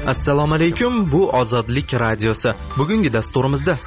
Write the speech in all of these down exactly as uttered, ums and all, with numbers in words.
Assalomu alaykum, bu Ozodlik radiosi. Bugungi dasturimizda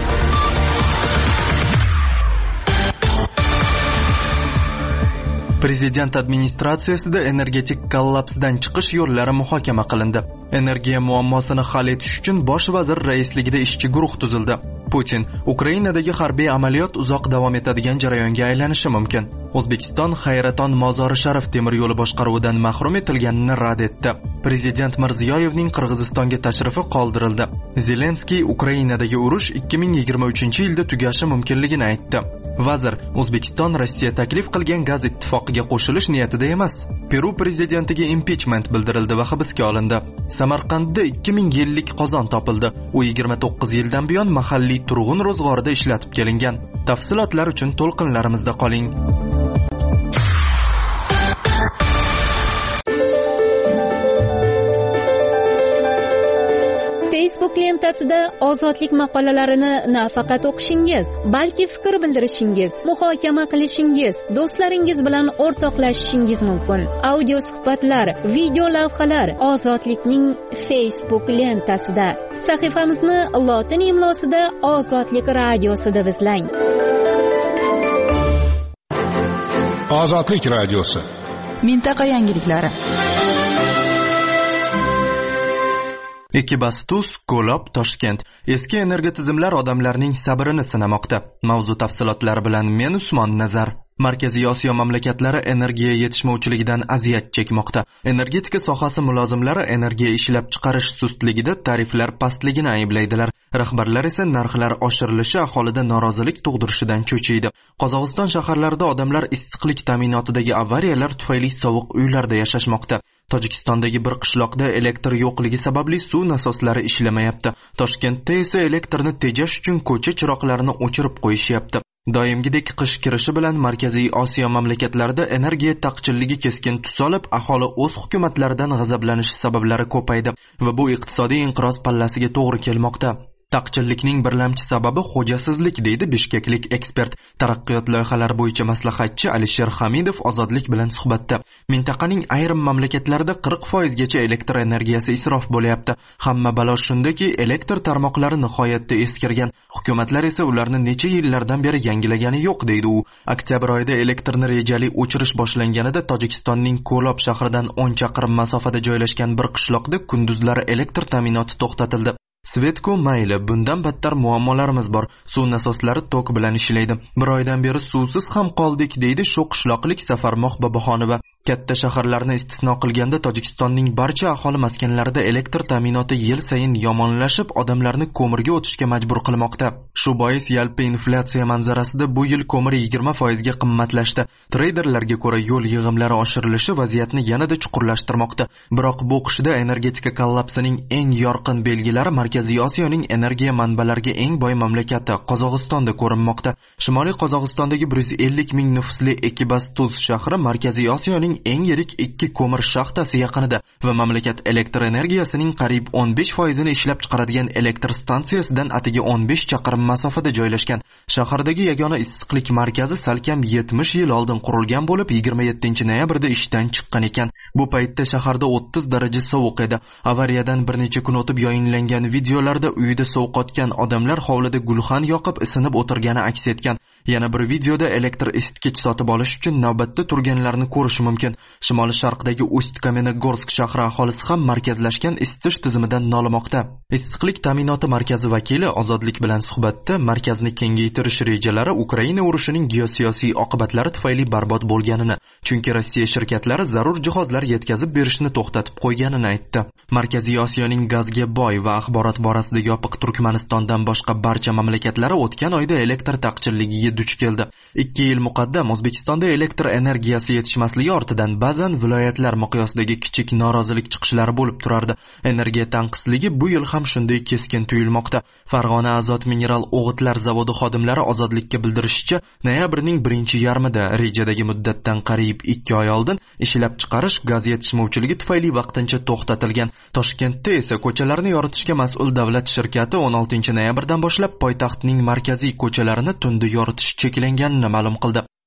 Prezident administratsiyasida energetik kollapsdan chiqish yo'llari muhokama qilindi. Energiya muammosini hal etish uchun bosh vazir raisligida ishchi guruh tuzildi. Putin Ukrainadagi harbiy amaliyot uzoq davom etadigan jarayonga aylanishi mumkin. O'zbekiston Hayraton Mozori Sharif temir yo'li boshqaruvidan mahrum etilganini rad etdi. Prezident Mirziyoyevning Qirg'izistonga tashrifi qoldirildi. Zelenskiy Ukrainadagi urush ikki ming yigirma uchinchi yilda tugashi mumkinligini aytdi. Vazir O'zbekiston Rossiya taklif qilgan gaz ittifoqiga qo'shilish niyatida emas. Peru prezidentiga impeachment bildirildi va hibsga olindi. Samarqandda ikki ming yillik qozon topildi. U yigirma to'qqiz yildan buyon mahalliy turg'un ro'zg'orida ishlatib kelingan. Tafsilotlar uchun to'lqinlarimizda qoling. Facebook lentasida ozodlik maqolalarini nafaqat o'qishingiz, balki fikr bildirishingiz, muhokama qilishingiz, do'stlaringiz bilan o'rtoqlashishingiz mumkin. Audio suhbatlar, video lavhalar Ozodlikning Facebook lentasida. Sahifamizni lotin imlosida Ozodlik radiosida izlang. Ozodlik radiosi. Mintaqa yangiliklari. Ekibastus, Ko'lob, Toshkent. Eski energiya tizimlar odamlarning sabrini sinamoqda. Mavzu tafsilotlari bilan men Usmon Nazar. Markaziy Osiyo mamlakatlari energiya yetishmovchiligidan aziyat chekmoqda. Energetika sohasi mulozimlari energiya ishlab chiqarish sustligida tariflar pastligini ayblaydilar. Rahbarlar esa narxlar oshirilishi aholida norozilik tug'dirishidan cho'chiydi. Qozog'iston shaharlarida odamlar issiqlik ta'minotidagi avariyalar tufayli sovuq uylarda yashashmoqda. Tojikistondagi bir qishloqda elektr yo'qligi sababli suv nasoslari ishlamayapti. Toshkentda esa elektrni tejash uchun ko'cha chiroqlarini o'chirib qo'yishyapti. Doimgidek qish kirishi bilan Markaziy Osiyo mamlakatlarida energiya taqchilligi keskin tus olib, aholi o'z hukumatlaridan g'azablanishi sabablari ko'paydi va bu iqtisodiy inqiroz pallasiga to'g'ri kelmoqda. Taqchillikning birlamchi sababi xo'jasizlik, deydi bishkeklik ekspert. Taraqqiyot loyihalari bo'yicha maslahatchi Alisher Hamidov Ozodlik bilan suhbatda. Mintaqaning ayrim mamlakatlarida qirq foiz gacha elektr energiyasi isrof bo'lyapti. Hamma balo shundaki, elektr tarmoqlari nihoyatda eskirgan. Hukumatlar esa ularni necha yillardan beri yangilagani yo'q, deydi u. Oktyabr oyida elektrni rejali o'chirish boshlanganida Tojikistonning Ko'lob shahridan o'n chaqirim masofada joylashgan bir qishloqda kunduzlari elektr ta'minoti to'xtatildi. Svetko mayli, bundan battar muammolarimiz bor. Suv nasoslari tok bilan ishlaydi. Bir oydan beri suvsiz ham qoldik, deydi shu qishloqlik Safarmoq Boboxonova. Katta shaharlarni istisno qilganda Tojikistonning barcha aholi maskanlarida elektr ta'minoti yil sayin yomonlashib, odamlarni ko'mirga o'tishga majbur qilmoqda. Shu bois yalpi inflyatsiya manzarasida bu yil ko'mir yigirma foiz ga qimmatlashdi. Treyderlarga ko'ra yo'l yig'imlari oshirilishi vaziyatni yanada chuqurlashtirmoqda. Biroq bu qishda energetika kollapsining eng yorqin belgilari Markaziy Osiyoning energiya manbalariga eng boy mamlakati Qozog'istonda ko'rinmoqda. Shimoliy Qozog'istondagi bir yuz ellik ming nufusli Ekibastus shahri Markaziy Osiyoning eng yirik ikki ko'mir shaxtasi yaqinida va mamlakat elektr energiyasining qariyb o'n besh foizini ishlab chiqaradigan elektr stansiyasidan atigi o'n besh chaqirim masofada joylashgan. Shahardagi yagona issiqlik markazi salkam yetmish yil oldin qurilgan bo'lib, yigirma yettinchi noyabrda ishdan chiqqan ekan. Bu paytda shaharda o'ttiz daraja sovuq edi. Avariyadan bir necha kun o'tib yayinlangan videolarda uyida sovqotgan odamlar hovlida gulxan yoqib isinib o'tirgani aks etgan. Yana bir videoda elektr isitgich sotib olish uchun navbatda turganlarni ko'rish mumkin. Shimoliy sharqdagi Ust-Kamenogorsk shahri aholisi ham markazlashgan isitish tizimidan nolimoqda. Issiqlik ta'minoti markazi vakili Ozodlik bilan suhbatda markazni kengaytirish rejalari Ukraina urushining geosiyosiy oqibatlari tufayli barbod bo'lganini, chunki Rossiya shirkatlari zarur jihozlar yetkazib berishni to'xtatib qo'yganini aytdi. Markaziy Osiyoning gazga boy va axborot borasida yopiq Turkmanistondan boshqa barcha mamlakatlari o'tgan oyda elektr taqchilligiga duch keldi. ikki yil muqaddam O'zbekistonda elektr energiyasi yetishmasligi ortidan ba'zan viloyatlar miqyosidagi kichik norozilik chiqishlari bo'lib turardi. Energiya tanqisligi bu yil ham shunday keskin tuyulmoqda. Farg'ona azot mineral o'g'itlar zavodi xodimlari Ozodlikka bildirishicha, noyabrning birinchi yarmida rejadagi muddatdan qariyb ikki oy oldin ishlab chiqarish gaz yetishmovchiligi tufayli vaqtincha to'xtatilgan. Toshkentda esa ko'chalarni yoritishga mas'ul davlat shirkati o'n oltinchi noyabrdan boshlab poytaxtning markaziy ko'chalarini tunda yoritish cheklanganini ma'lum qildi.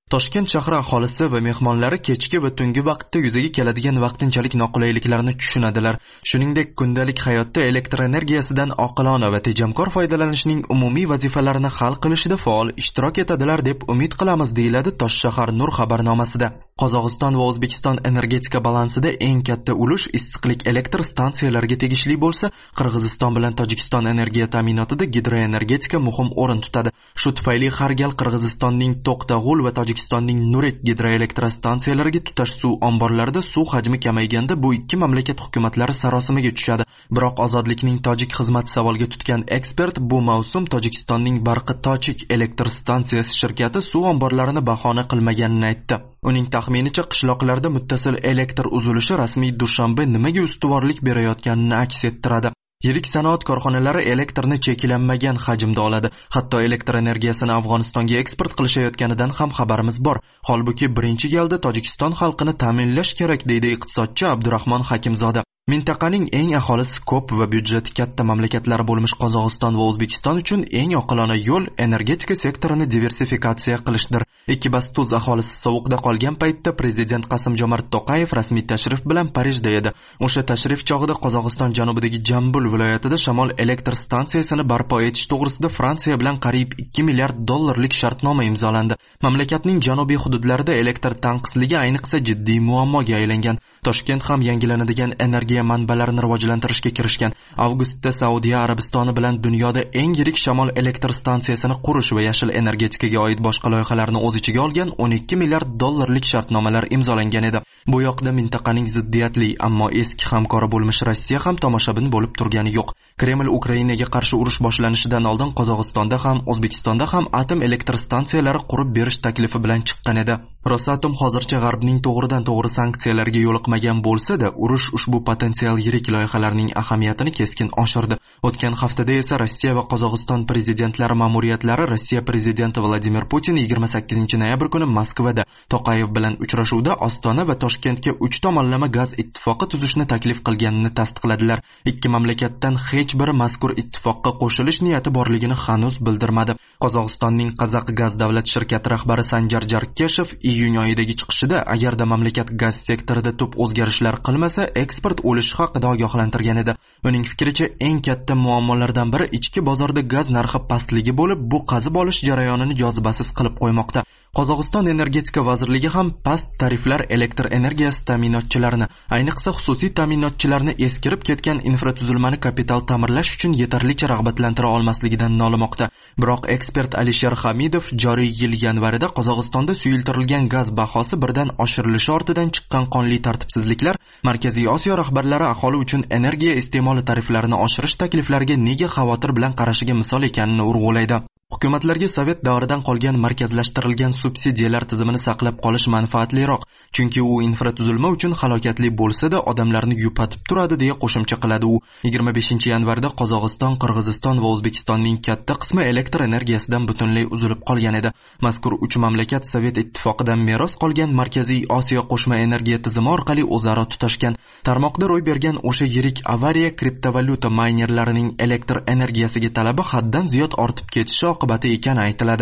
Toshkent shahri aholisi va mehmonlari kechki va tungi vaqtda yuzaga keladigan vaqtinchalik noqulayliklarni tushunadilar. Shuningdek, kundalik hayotda elektr energiyasidan oqilona va tejamkor foydalanishning umumiy vazifalarini hal qilishida faol ishtirok etadilar deb umid qilamiz, deyiladi Toshshahar Nur xabarnomasida. Qozog'iston va O'zbekiston energetika balansida eng katta ulush issiqlik elektr stansiyalariga tegishli bo'lsa, Qirg'iziston bilan Tojikiston energiya ta'minotida gidroenergetika muhim o'rin tutadi. Shu tufayli har gal Qirg'izistonning To'qtag'ul va Tojikistonning Nurek gidroelektrostansiyalariga tutash suv omborlarida suv hajmi kamayganda bu ikki mamlakat hukumatlari sarosimaga tushadi. Biroq Ozodlikning tojik xizmati savolga tutgan ekspert bu mavsum Tojikistonning Barqi Tochik elektr stansiyasi shirkati suv omborlarini bahona qilmaganini aytdi. Uning taxminicha qishloqlarda muttasil elektr uzilishi rasmiy Dushanbe nimaga ustuvorlik berayotganini aks ettiradi. Yirik sanoat korxonalari elektrni cheklanmagan hajmda oladi. Hatto elektr energiyasini Afg'onistonga eksport qilishayotganidan ham xabarimiz bor. Holbuki birinchi galda Tojikiston xalqini ta'minlash kerak, deydi iqtisodchi Abdurahmon Hakimzoda. Mintaqaning eng aholisi ko'p va byudjeti katta mamlakatlari bo'lmish Qozog'iston va O'zbekiston uchun eng oqilona yo'l energetika sektorini diversifikatsiya qilishdir. Ekibastuz aholisi sovuqda qolgan paytda prezident Qasim-Jomart To'qayev rasmiy tashrif bilan Parijda edi. O'sha tashrif chog'ida Qozog'iston janubidagi Jambul viloyatida shamol elektr stansiyasini barpo etish to'g'risida Fransiya bilan qariyb ikki milliard dollarlik shartnoma imzolandi. Mamlakatning janubiy hududlarida elektr tanqisligi ayniqsa jiddiy muammoga aylangan. Toshkent ham yangilanadigan energiya manbalarini rivojlantirishga kirishgan. Avgustda Saudiya Arabistoni bilan dunyoda eng yirik shamol elektr stansiyasini qurish va yashil energetikaga oid boshqa loyihalarni o'z ichiga olgan o'n ikki milliard dollarlik shartnomalar imzolangan edi. Bu yoqda mintaqaning ziddiyatli, ammo eski hamkori bo'lmish Rossiya ham tomoshabin bo'lib turgani yo'q. Kreml Ukrainaga qarshi urush boshlanishidan oldin Qozog'istonda ham, O'zbekistonda ham atom elektr stansiyalari qurib berish taklifi bilan chiqqan edi. Rosatom hozircha G'arbning to'g'ridan-to'g'ri sanksiyalarga yo'liqmagan bo'lsa-da, urush ushbu potensial yirik loyihalarning ahamiyatini keskin oshirdi. O'tgan haftada esa Rossiya va Qozog'iston prezidentlari ma'muriyatlari Rossiya prezidenti Vladimir Putin yigirma sakkizinchi noyabr kuni Moskvada To'qayev bilan uchrashuvda Ostona va Toshkentga uch tomonlama gaz ittifoqi tuzishni taklif qilganini tasdiqladilar. Ikki mamlakatdan hech biri mazkur ittifoqqa qo'shilish niyati borligini hanuz bildirmadi. Qozog'istonning Qazaq gaz davlat shirkati rahbari Sanjar Jarkeshev iyun oyidagi chiqishida agarda mamlakat gaz sektorida tub o'zgarishlar qilmasa, eksport o'lishi haqida ogohlantirgan edi. Uning fikricha, eng katta muammolardan biri ichki bozorda gaz narxi pastligi bo'lib, bu qazib olish jarayonini jozibasiz qilib qo'ymoqda. Qozog'iston energetika vazirligi ham past tariflar elektr energiyasi ta'minotchilarini, ayniqsa xususiy ta'minotchilarni eskirib ketgan infratuzilmani kapital ta'mirlash uchun yetarlicha rag'batlantira olmasligidan nolimoqda. Biroq ekspert Alisher Hamidov joriy yil yanvarida Qozog'istonda suyultirilgan gaz bahosi birdan oshirilishi ortidan chiqqan qonli tartibsizliklar Markaziy Osiyo rahbarlari aholi uchun energiya iste'moli tariflarini oshirish takliflariga nega xavotir bilan qarashiga misol ekanini urg'ulaydi. Hukumatlarga Sovet davridan qolgan markazlashtirilgan subsidiyalar tizimini saqlab qolish manfaatliroq, chunki u infratuzilma uchun halokatli bo'lsa-da odamlarni yupatib turadi, deya qo'shimcha qiladi u. yigirma beshinchi yanvarda Qozog'iston, Qirg'iziston va O'zbekistonning katta qismi elektr energiyasidan butunlay uzilib qolgan edi. Mazkur uch mamlakat Sovet ittifoqidan meros qolgan Markaziy Osiyo qo'shma energiya tizimi orqali o'zaro tutashgan. Tarmoqda ro'y bergan o'sha yirik avariya kriptovalyuta maynerlarining elektr energiyasiga talabi haddan ziyod ortib ketishi oqibati ekani aytiladi.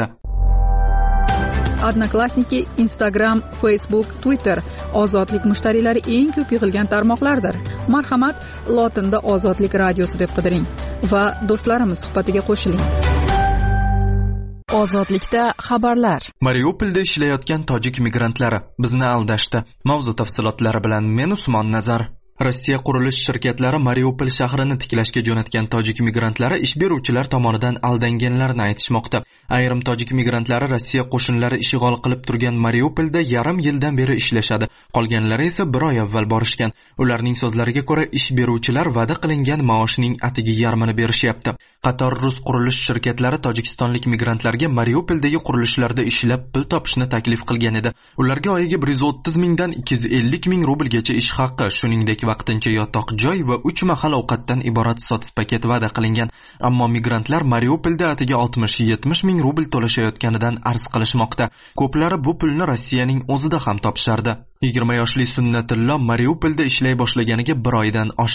Odnoklassniki, Instagram, Facebook, Twitter ozodlik mushtariylari eng ko'p yig'ilgan tarmoqlardir. Marhamat, lotinda Ozodlik radiosi deb qidiring va do'stlarimiz suhbatiga qo'shiling. Ozodlikda xabarlar. Mariupolda ishlayotgan tojik migrantlari bizni aldashdi. Mavzu tafsilotlari bilan men Usmon Nazar. Rossiya qurilish shirkatlari Mariupol shahrini tiklashga jo'natgan tojik migrantlari ish beruvchilar tomonidan aldanganlarini aytishmoqda. Ayrim tojik migrantlari Rossiya qo'shinlari ishg'ol qilib turgan Mariupolda yarim yildan beri ishlashadi. Qolganlari esa bir oy avval borishgan. Ularning so'zlariga ko'ra, ish beruvchilar va'da qilingan maoshning atigi yarmini berishyapti. Qator rus qurilish shirkatlari tojikistonlik migrantlarga Mariupoldagi qurilishlarda ishlab pul topishni taklif qilgan edi. Ularga oyiga bir yuz o'ttiz mingdan ikki yuz ellik ming rublgacha ish haqqi, shuningdek vaqtincha yotoq joy va uch mahal ovqatdan iborat sots paket va'da qilingan. Ammo migrantlar Mariupolda atiga oltmish yetmish ming rubl to'lashayotganidan arz qilishmoqda. Ko'plari bu pulni Rossiyaning o'zida ham topishardi. yigirma yoshli Sunnatillo Mariupolda ishlay boshlaganiga bir oydan oshdi.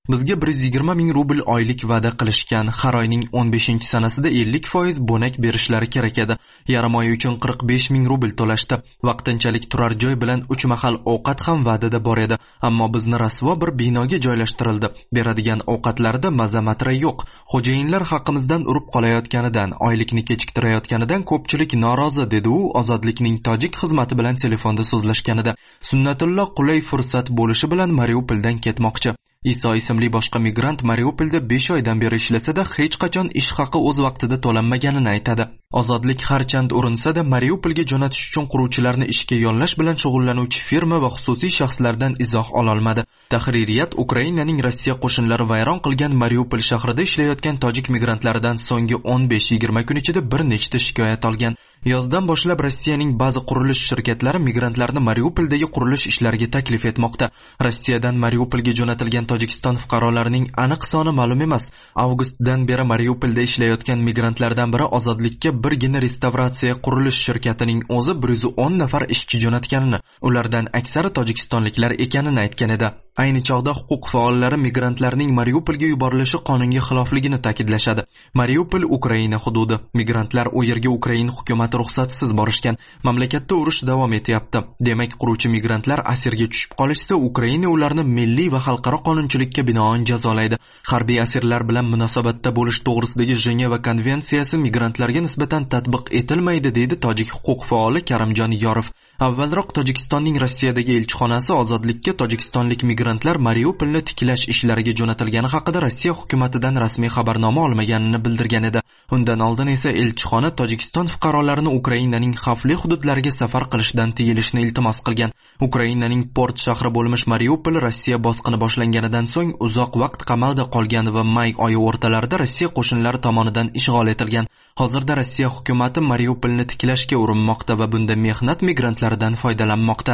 Bizga bir yuz yigirma ming rubl oylik va'da qilishgan. Har oyning o'n beshinchi sanasida ellik foiz bo'nak berishlari kerak edi. Yarim oy uchun qirq besh ming rubl to'lashdi. Vaqtinchalik turar joy bilan uch mahal ovqat ham va'dada bor edi, ammo bizni rasvo bir binoga joylashtirildi. Beradigan ovqatlarida maza-matra yo'q. Xo'jayinlar haqimizdan urib qolayotganidan, oylikni kechiktirayotganidan ko'pchilik norozi, dedi u Ozodlikning tojik xizmati bilan telefonda so'zlashganida. Sunnatulloh qulay fursat bo'lishi bilan Mariupoldan ketmoqchi. Iso ismli boshqa migrant Mariupolda besh oydan beri ishlasada hech qachon ish haqi o'z vaqtida to'lanmaganini aytadi. Ozodlik harchand urinsa-da Mariupolga jo'natish uchun quruvchilarni ishga yollash bilan shug'ullanuvchi firma va xususiy shaxslardan izoh ola olmadi. Tahririyat Ukrainaning Rossiya qo'shinlari vayron qilgan Mariupol shahrida ishlayotgan tojik migrantlaridan so'nggi o'n besh yigirma kun ichida bir nechta shikoyat olgan. Yozdan boshlab Rossiyaning ba'zi qurilish shirkatlari migrantlarni Mariupoldagi qurilish ishlariga taklif etmoqda. Rossiyadan Mariupolga jo'natilgan Tojikiston fuqarolarining aniq soni ma'lum emas. Avgustdan beri Mariupolda ishlayotgan migrantlardan biri Ozodlikka birgina restavratsiya qurilish shirkatining o'zi bir yuz o'n nafar ishchi jo'natganini, ulardan aksari tojikistonliklar ekanini aytgan edi. Ayni chog'da huquq faollari migrantlarning Mariupolga yuborilishi qonunga xilofligini ta'kidlashadi. Mariupol Ukraina hududi. Migrantlar u yerga Ukraina hukumati ruxsatsiz borishgan. Mamlakatda urush davom etyapti. Demak, quruvchi migrantlar asirga tushib qolishsa, Ukraina ularni milliy va xalqaro qonunchilikka binoan jazolaydi. Harbiy asirlar bilan munosabatda bo'lish to'g'risidagi Jeneva konvensiyasi migrantlarga nisbatan tatbiq etilmaydi, deydi tojik huquq faoli Karimjon Yorov. Avvalroq Tojikistonning Rossiyadagi elchixonasi Ozodlikka tojikistonlik migrantlar Mariupolni tiklash ishlariga jo'natilgani haqida Rossiya hukumatidan rasmiy xabarnoma olmaganini bildirgan edi. Undan oldin esa elchixona Tojikiston fuqarolarini Ukrainaning xavfli hududlariga safar qilishdan tiyilishni iltimos qilgan. Ukrainaning port shahri bo'lmish Mariupol Rossiya bosqini boshlanganidan so'ng uzoq vaqt qamalda qolgan va may oyi o'rtalarida Rossiya qo'shinlari tomonidan ishg'ol etilgan. Hozirda Rossiya hukumati Mariupolni tiklashga urinmoqda va bunda mehnat migrantlaridan foydalanmoqda.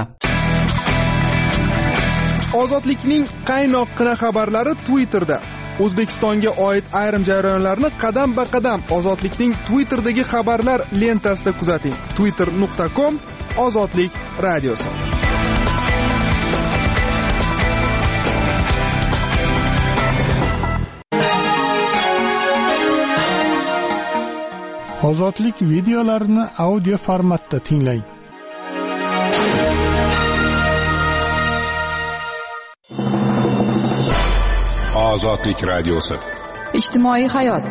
Ozodlikning qaynoqqina xabarlari Twitterda. O'zbekistonga oid ayrim jarayonlarni qadam-ba-qadam Ozodlikning Twitterdagi xabarlar lentasida kuzating. twitter nuqta com Ozodlik radiosi. Ozodlik videolarini audio formatda tinglang. Ozodlik radiosi. Ijtimoiy hayot.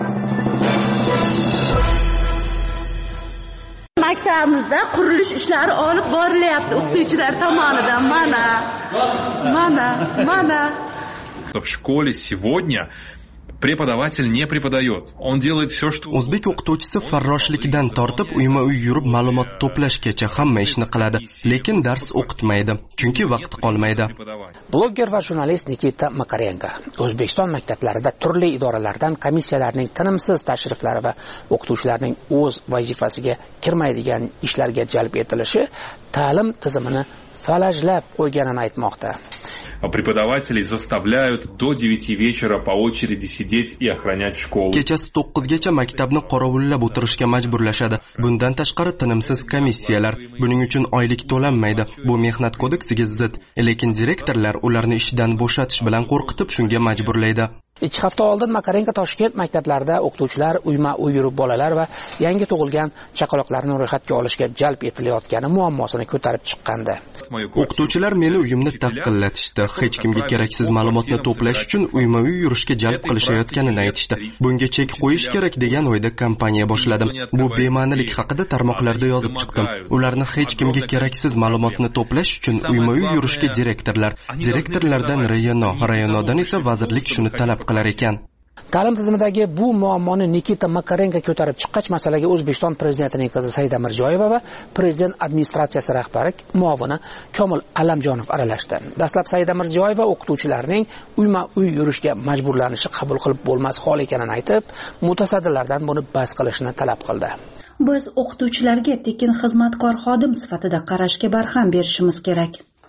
Maktabimizda qurilish ishlari olib borilyapti o'qituvchilar tomonidan. Mana, mana, mana. В школе сегодня преподаватель не преподает. Он делает все, что... O'zbek o'qituvchisi farroshlikdan tortib uyma-uy yurib ma'lumot to'plashgacha hamma ishni qiladi, lekin dars o'qitmaydi, chunki vaqt qolmaydi. Blogger va jurnalist Nikita Makarenko O'zbekiston maktablarida turli idoralardan komissiyalarning tinimsiz tashriflari va o'qituvchilarning o'z vazifasiga kirmaydigan ishlarga jalb etilishi ta'lim tizimini falajlab qo'yganini aytmoqda. Преподавателей заставляют до девяти вечера по очереди сидеть и охранять школу. Kechasi to'qqizgacha maktabni qorovullab o'tirishga majburlashadi. Bundan tashqari tinimsiz komissiyalar, buning uchun oylik to'lanmaydi. Bu mehnat kodeksiga zid, lekin direktorlar ularni ishdan bo'shatish bilan qo'rqitib shunga majburlaydi. Ikki hafta oldin Makarenko Toshkent maktablarida o'qituvchilar uyma-uy yurib bolalar va yangi tug'ilgan chaqaloqlarni ro'yxatga olishga jalb etilayotgani muammosini ko'tarib chiqqandi. O'qituvchilar meni uyimni taqillatishdi. Hech kimga keraksiz ma'lumotni to'plash uchun uyma-uy yurishga jalb qilishayotganini aytishdi. Bunga chek qo'yish kerak degan o'yda kampaniya boshladim. Bu bema'nilik haqida tarmoqlarda yozib chiqdim. Ularni hech kimga keraksiz ma'lumotni to'plash uchun uyma-uy yurishga direktorlar, direktorlardan rayono, rayonodan esa vazirlik shuni talab qilar ekan. Ta'lim tizimidagi bu muammoni Nikita Makarenko ko'tarib chiqqach, masalaga O'zbekiston prezidentining qizi Saida Mirziyoyeva va prezident administratsiyasi rahbari muavini Komil Allamjonov aralashdi. Dastlab Saida Mirziyoyeva o'qituvchilarning uyma-uy yurishga majburlanishi qabul qilib bo'lmas hol ekanini aytib, mutasaddilardan buni bas qilishni talab qildi. Biz o'qituvchilarga tekin xizmatkor xodim sifatida qarashga barham berishimiz kerak.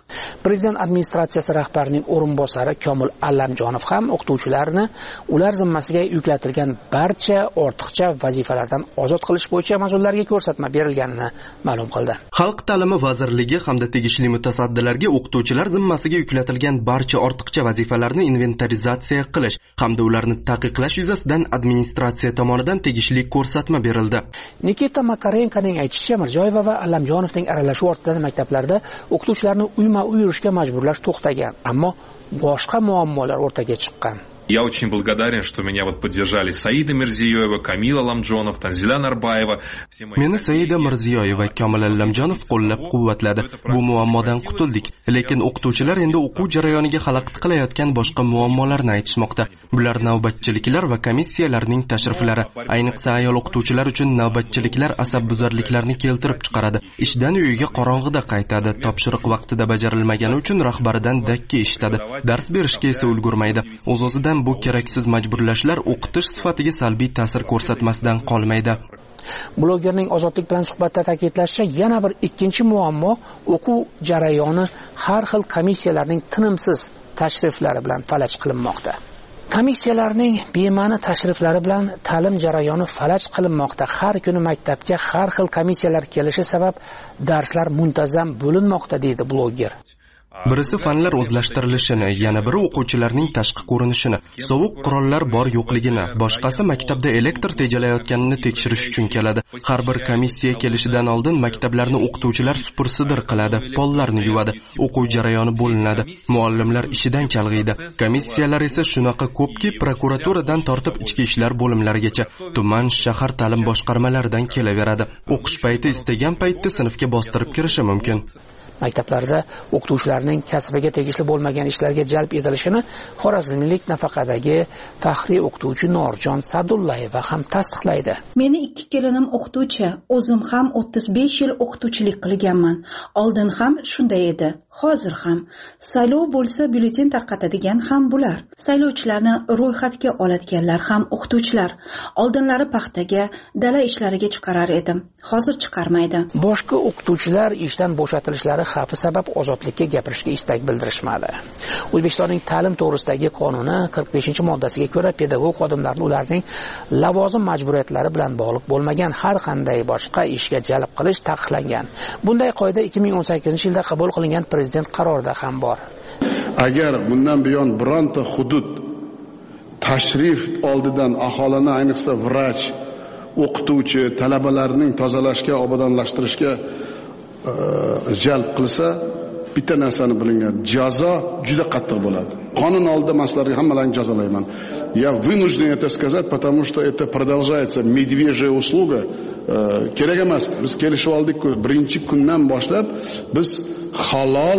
Prezident administratsiyasi rahbarining o'rinbosari Komil Allamjonov ham o'qituvchilarni ular zimmasiga yuklatilgan barcha ortiqcha vazifalardan ozod qilish bo'yicha mas'ullarga ko'rsatma berilganini ma'lum qildi. Xalq ta'limi vazirligi hamda tegishli mutasaddilarga o'qituvchilar zimmasiga yuklatilgan barcha ortiqcha vazifalarni inventarizatsiya qilish hamda ularni taqiqlash yuzasidan administratsiya tomonidan tegishli ko'rsatma berildi. Nikita Makarenkoning aytishicha, Mirziyoyeva va Allamjonovning aralashuvi ortidan maktablarda o'qituvchilarni uyma-uy yurishga majburlash to'xtagan, ammo boshqa muammolar o'rtaga chiqqan. Я очень благодарен, что меня вот поддержали Саида Мирзиёева, Камил Алламjonov, Tanzila Narbayeva. Meni Saida Mirziyoyeva, Kamil Allamjonov qo'llab-quvvatladi. Bu muammodan qutuldik, lekin o'qituvchilar endi o'quv jarayoniga xalaqit qilayotgan boshqa muammolarni aytishmoqda. Bular navbatchiliklar va komissiyalarning tashriflari. Ayniqsa ayol o'qituvchilar uchun navbatchiliklar asabbuzarliklarni keltirib chiqaradi. Ishdan uyiga qorong'ida qaytadi, topshiriq vaqtida bajarilmagani uchun rahbaridan dakki eshitadi. Dars berishga esa ulgurmaydi. O'z-o'zidan bu keraksiz majburlashlar o'qitish sifatiga salbiy ta'sir ko'rsatmasdan qolmaydi. Blogerning Ozodlik bilan suhbatda ta'kidlashicha, yana bir ikkinchi muammo o'quv jarayoni har xil komissiyalarning tinimsiz tashriflari bilan falaj qilinmoqda. Komissiyalarning bema'ni tashriflari bilan ta'lim jarayoni falaj qilinmoqda. Har kuni maktabga har xil komissiyalar kelishi sabab darslar muntazam bo'linmoqda, deydi bloger. Birisi fanlar o'zlashtirilishini, yana biri o'quvchilarning tashqi ko'rinishini, sovuq qurollar bor yo'qligini, boshqasi maktabda elektr tejalayotganini tekshirish uchun keladi. Har bir komissiya kelishidan oldin maktablarni o'qituvchilar supursidir qiladi, pollarni yuvadi, o'quv jarayoni bo'linadi, muallimlar ishidan chalg'iydi. Komissiyalar esa shunaqa ko'pki, prokuraturadan tortib ichki ishlar bo'limlarigacha, tuman, shahar ta'lim boshqarmalaridan kelaveradi. O'qish payti istagan paytda sinfga bostirib kirishi mumkin. Maktablarda o'qituvchilarning kasbiga tegishli bo'lmagan ishlarga jalb etilishini xorazmlik nafaqadagi faxriy o'qituvchi Norjon Sadullayeva ham tasdiqlaydi. Meni ikki kelinim o'qituvchi, o'zim ham o'ttiz besh yil o'qituvchilik qilganman. Oldin ham shunday edi, hozir ham. Saylov bo'lsa, byulleten tarqatadigan ham bular. Saylovchilarni ro'yxatga oladiganlar ham o'qituvchilar. Oldinlari paxtaga, dala ishlariga chiqarar edim. Hozir chiqarmaydi. Boshqa o'qituvchilar ishdan bo'shatilishlari xavfi sabab ozodlikka gapirishga istak bildirishmadi. O'zbekistonning ta'lim to'g'risidagi qonuni qirq beshinchi moddasiga ko'ra pedagog xodimlarni ularning lavozim majburiyatlari bilan bog'liq bo'lmagan har qanday boshqa ishga jalb qilish taqiqlangan. Bunday qoida ikki ming o'n sakkizinchi yilda qabul qilingan prezident qarorida ham bor. Agar bundan buyon bironta hudud tashrif oldidan aholini, ayniqsa vrach, o'qituvchi, talabalarning tozalashga, obodonlashtirishga jalb qilsa, bitta narsani bilingan, jazo juda qattiq bo'ladi. Qonun oldida men sizlarga hammalarni jazolayman. Я вынужден это сказать, потому что это продолжается медвежья услуга. Kerak emas. Biz kelishib oldik, birinchi kundan boshlab biz halol,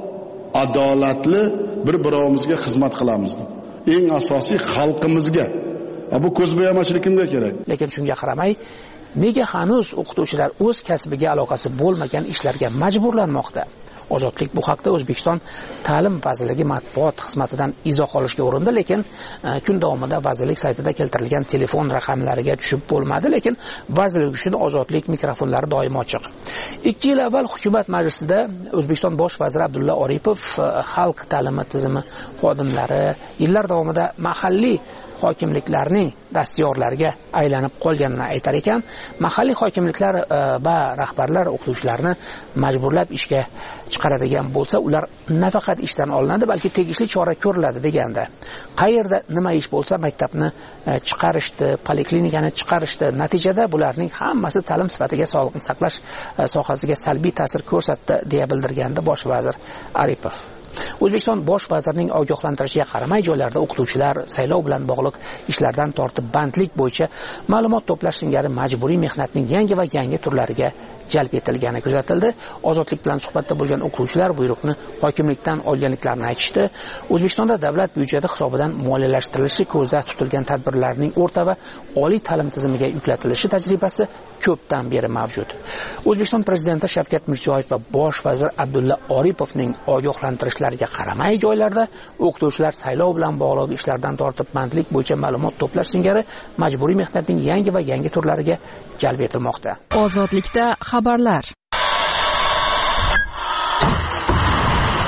adolatli bir-birimizga xizmat qilamiz. Eng asosiy xalqimizga. Bu ko'zbo'yamachilik kimga kerak? Lekin shunga qaramay, nega hanuz o'qituvchilar o'z kasbiga aloqasi bo'lmagan ishlarga majburlanmoqda? Ozodlik bu haqda O'zbekiston ta'lim vazirligi matbuot xizmatidan izoh olishga urindi, lekin kun davomida vazirlik saytida keltirilgan telefon raqamlariga tushib bo'lmadi, lekin vazirlik uchun Ozodlik mikrofonlari doim ochiq. ikki yil avval hukumat majlisida O'zbekiston bosh vaziri Abdulla Oripov xalq ta'limi tizimi xodimlari yillar davomida mahalliy hokimliklarning dastyorlariga aylanib qolganini aytar ekan, mahalliy hokimliklar va rahbarlar o'qituvchilarni majburlab ishga chiqaradigan bo'lsa, ular nafaqat ishdan olinadi, balki tegishli chora ko'riladi deganda. Qayerda nima ish bo'lsa, maktabni chiqarishdi, poliklinikani chiqarishdi. Natijada bularning hammasi ta'lim sifatiga, sog'liqni saqlash sohasiga salbiy ta'sir ko'rsatdi, deya bildirgandi bosh vazir Aripov. O'zbekiston bosh vazirining ogohlantirishiga qaramay, joylarda o'qituvchilar saylov bilan bog'liq ishlardan tortib bandlik bo'yicha ma'lumot to'plash singari majburiy mehnatning yangi va yangi turlariga jalb etilgani kuzatildi. Ozodlik bilan suhbatda bo'lgan o'qituvchilar buyruqni hokimlikdan olganliklarini aytishdi. O'zbekistonda davlat byudjeti hisobidan moliyalashtirilishi ko'zda tutilgan tadbirlarning o'rta va oliy ta'lim tizimiga yuklatilishi tajribasi ko'pdan beri mavjud. O'zbekiston prezidenti Shavkat Mirziyoyev va bosh vazir Abdulla Oripovning ogohlantirishlariga qaramay, joylarda o'qituvchilar saylov bilan bog'liq ishlardan tortib bandlik bo'yicha ma'lumot to'plash singari majburiy mehnatning yangi va yangi turlariga jalb etilmoqda. Ozodlikda xabarlar.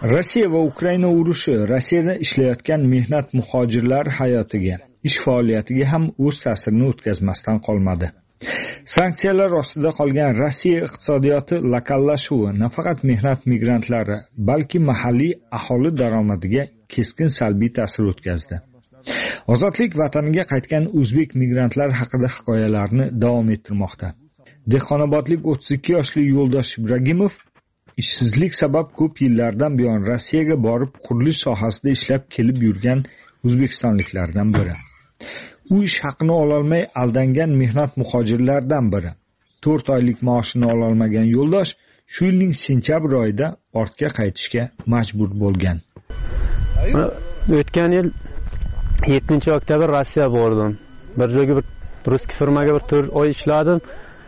Rossiya va Ukraina urushi Rossiyada ishlayotgan mehnat muhojirlar hayotiga, ish faoliyatiga ham o'z ta'sirini o'tkazmasdan qolmadi. Sanksiyalar ostida qolgan Rossiya iqtisodiyoti lokallashuvi nafaqat mehnat migrantlari, balki mahalliy aholi daromadiga keskin salbiy ta'sir o'tkazdi. Ozodlik vataniga qaytgan o'zbek migrantlar haqida hikoyalarni davom ettirmoqda. Dehqonobodlik o'ttiz ikki yoshli Yo'ldosh Ibragimov ishsizlik sabab ko'p yillardan buyon Rossiyaga borib qurilish sohasida ishlab kelib yurgan o'zbekistonliklardan biri. U ish haqini ololmay aldangan mehnat muhojirlardan biri. to'rt oylik maoshini ololmagan Yo'ldosh shu yilning sentyabr oyida ortga qaytishga majbur bo'lgan. O'tgan yil yettinchi oktyabr Rossiya bordim. Bir joyga bir rus firmaga bir to'rt oy ishladim.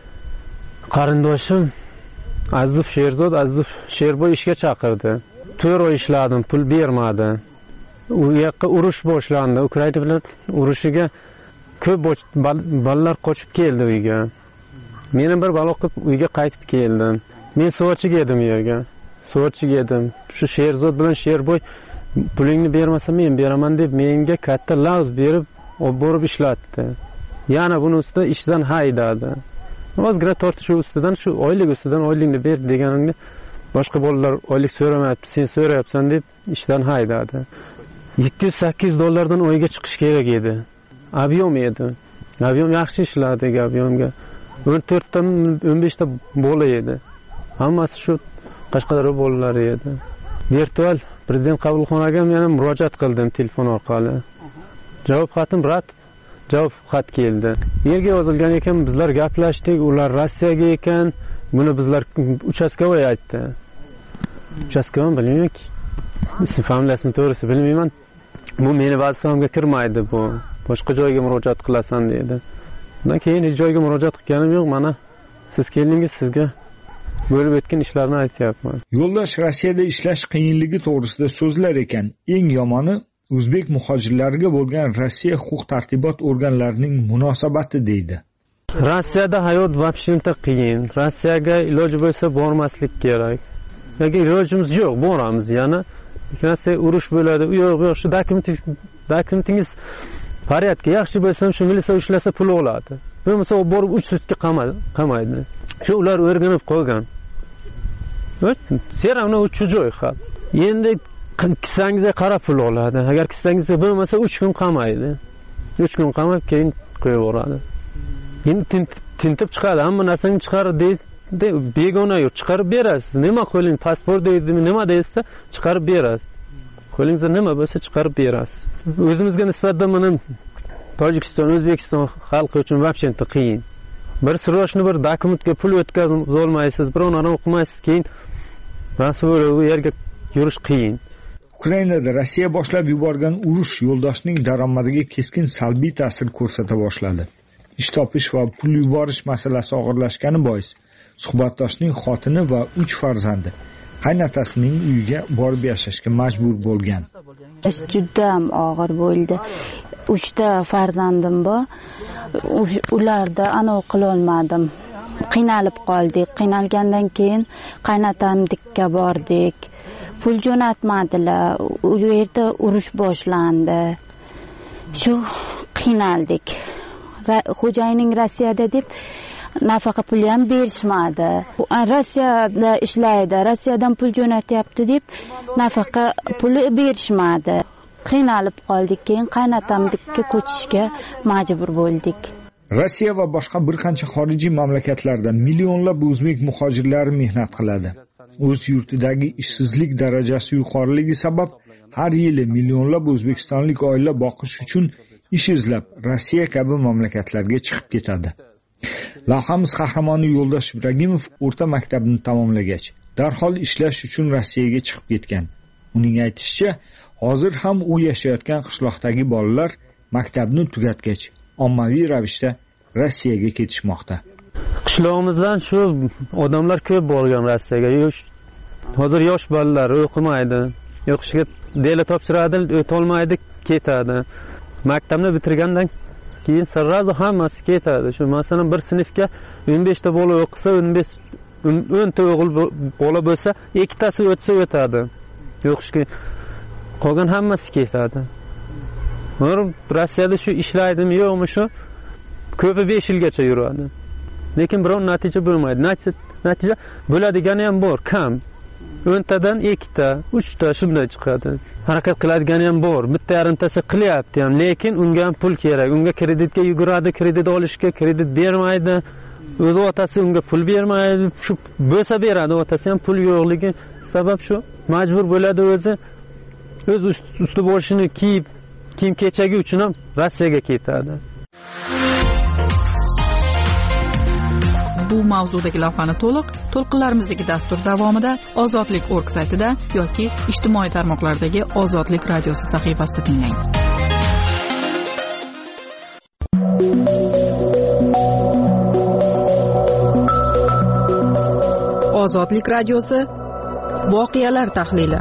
Qarindoshim Azif Sherzod Azif Sherboy ishga chaqirdi. to'rt oy ishladim, pul bermadi. U yoqqa urush boshlandi. Ukraina bilan urushiga ko'p bolalar qochib keldi uyga. Meni bir balo qilib uyga qaytib keldim. Men so'chiga edim yerga. So'chiga edim. Shu Sherzod bilan Sherboy pulingni bermasa men beraman deb menga katta lavz berib, olib borib ishlatdi. Yana buni ustida ishdan haydadi. Ozgina tortishuv ustidan shu oylik ustidan oylikni ber deganingda boshqa bolalar oylik so'ramayapti, sen so'rayapsan deb ishdan haydadi. yetti yuz sakkiz dollardan oyga chiqish kerak edi. Avion edi. Avion yaxshi ishladi, aviomga o'n to'rtdan o'n beshta bola edi. Hammasi shu Qashqadaryo bolalari edi. Virtual prezident qabulxonaga men murojaat qildim telefon orqali. Javob xatim rad javob xat keldi. Yerga yozilgan ekan, bizlar gaplashdik, ular Rossiyaga ekan, buni bizlar uchastkovoy aytdi. Uchastkovoy bilmayman, ism familiyasini to'g'risi bilmayman. Bu meni vazifamga kirmaydi bu. Boshqa joyga murojaat qilasan dedi. Undan keyin hech joyga murojaat qilganim yo'q, mana siz keldingiz, sizga bo'lib o'tgan ishlarni aytyapman. Yo'ldosh Rossiyada ishlash qiyinligi to'g'risida so'zlar ekan, eng yomoni o'zbek muhojirlariga bo'lgan Rossiya huquq-tartibot organlarining munosabati deydi. Rossiyada hayot vobshinta qiyin. Rossiyaga iloji bo'lsa bormaslik kerak. Yoki ilojimiz yo'q, boramiz yana. Rossiya urush bo'ladi. Yo'q, yo'q, shu dokumentingiz dokumentingiz порядка yaxshi bo'lsa, shu militsiya ushlasa pul oladi. Bo'lmasa borib uch sutka qamaydi. Shu ular o'rganib qolgan. Seramni uch joy xal. Endi qissangizga qarab pul oladi. Agar qissangizga bo'lmasa uch kun qamaydi. uch kun qamab keyin qo'yib yuboradi. Endi tintib chiqadi, hamma narsani chiqarib deysiz, begona yo'q, chiqarib berasiz. Nima qo'ling, pasport deydimi, nima deysiz, chiqarib berasiz. Qo'lingizda nima bo'lsa chiqarib berasiz. O'zimizga nisbatan mana Tojikiston, O'zbekiston xalqi uchun vobshenta qiyin. Bir srochni bir dokumentga pul o'tkazib olmaysiz, birovni o'qimaysiz, keyin rasmiy u yerga yurish qiyin. Ukrainada Rossiya boshlab yuborgan urush Yo'ldoshning daromadiga keskin salbiy ta'sir ko'rsata boshladi. Ish topish va pul yuborish masalasi og'irlashgani bois suhbatdoshning xotini va uch farzandi qaynotasining uyiga borib yashashga majbur bo'lgan. Juda ham og'ir bo'ldi. uchta farzandim bor. Ularda anov qila olmadim. Qiynalib qoldik. Qiynalgandan keyin qaynotamdikka bordik. Pul jo'natmadilar. U yerda urush boshlandi. Shu qiynaldik. Xo'jayining Rossiyada deb nafaqa puli ham berishmadi. Rossiyada ishlaydi, Rossiyadan pul jo'natyapti deb nafaqa puli berishmadi. Qiynalib qoldik, keyin qaynotamdikka ko'chishga majbur bo'ldik. Rossiya va boshqa bir qancha xorijiy mamlakatlarda millionlab o'zbek muhojirlari mehnat qiladi. O'z yurtidagi ishsizlik darajasi yuqoriligi sabab har yili millionlab o'zbekistonlik oila boqish uchun ish izlab Rossiya kabi mamlakatlarga chiqib ketadi. Lavhamiz qahramoni Yo'ldosh Ibragimov o'rta maktabni tamomlagach, darhol ishlash uchun Rossiyaga chiqib ketgan. Uning aytishicha, hozir ham u yashayotgan qishloqdagi bolalar maktabni tugatgach, ommaviy ravishda Rossiyaga ketishmoqda. Qishlog'imizdan shu odamlar ko'p borgan Rossiyaga. Hozir yosh bolalar o'qimaydi, o'qishga dela topshiradi, o'tolmaydi, ketadi. Maktabni bitirgandan keyin sirrazi hammasi ketadi. Shu masalan bir sinfga o'n besh ta bola o'qisa, o'n besh o'n ta o'g'il bola bo'lsa, ikkitasi o'tsa o'tadi. yo'qki qolgan hammasi ketadi. Mana Rossiyada shu ishlaydimi yo'qmi shu ko'pi besh yilgacha yuradi. Lekin biror natija bo'lmaydi. Natija bo'ladigani ham bor, kam. o'ntadan ikkita, uchta shunday chiqadi. Harakat qiladigan ham bor. Bitta yarimtasi qilyapti ham, lekin unga ham pul kerak. Unga kreditga yuguradi, kredit olishga kredit bermaydi. O'zi otasi unga pul bermaydi. Shu bo'lsa beradi, otasi ham pul yo'qligi sabab shu majbur bo'ladi o'zi o'z usti boshini kiyib, kiyim kechagi uchun ham Rossiyaga ketadi. Bu mavzudagi lavhani to'liq to'lqinlarimizdagi dastur davomida Ozodlik nokta org saytida yoki ijtimoiy tarmoqlardagi Ozodlik radiosi sahifasida tinglang. Ozodlik radiosi voqealar tahlili.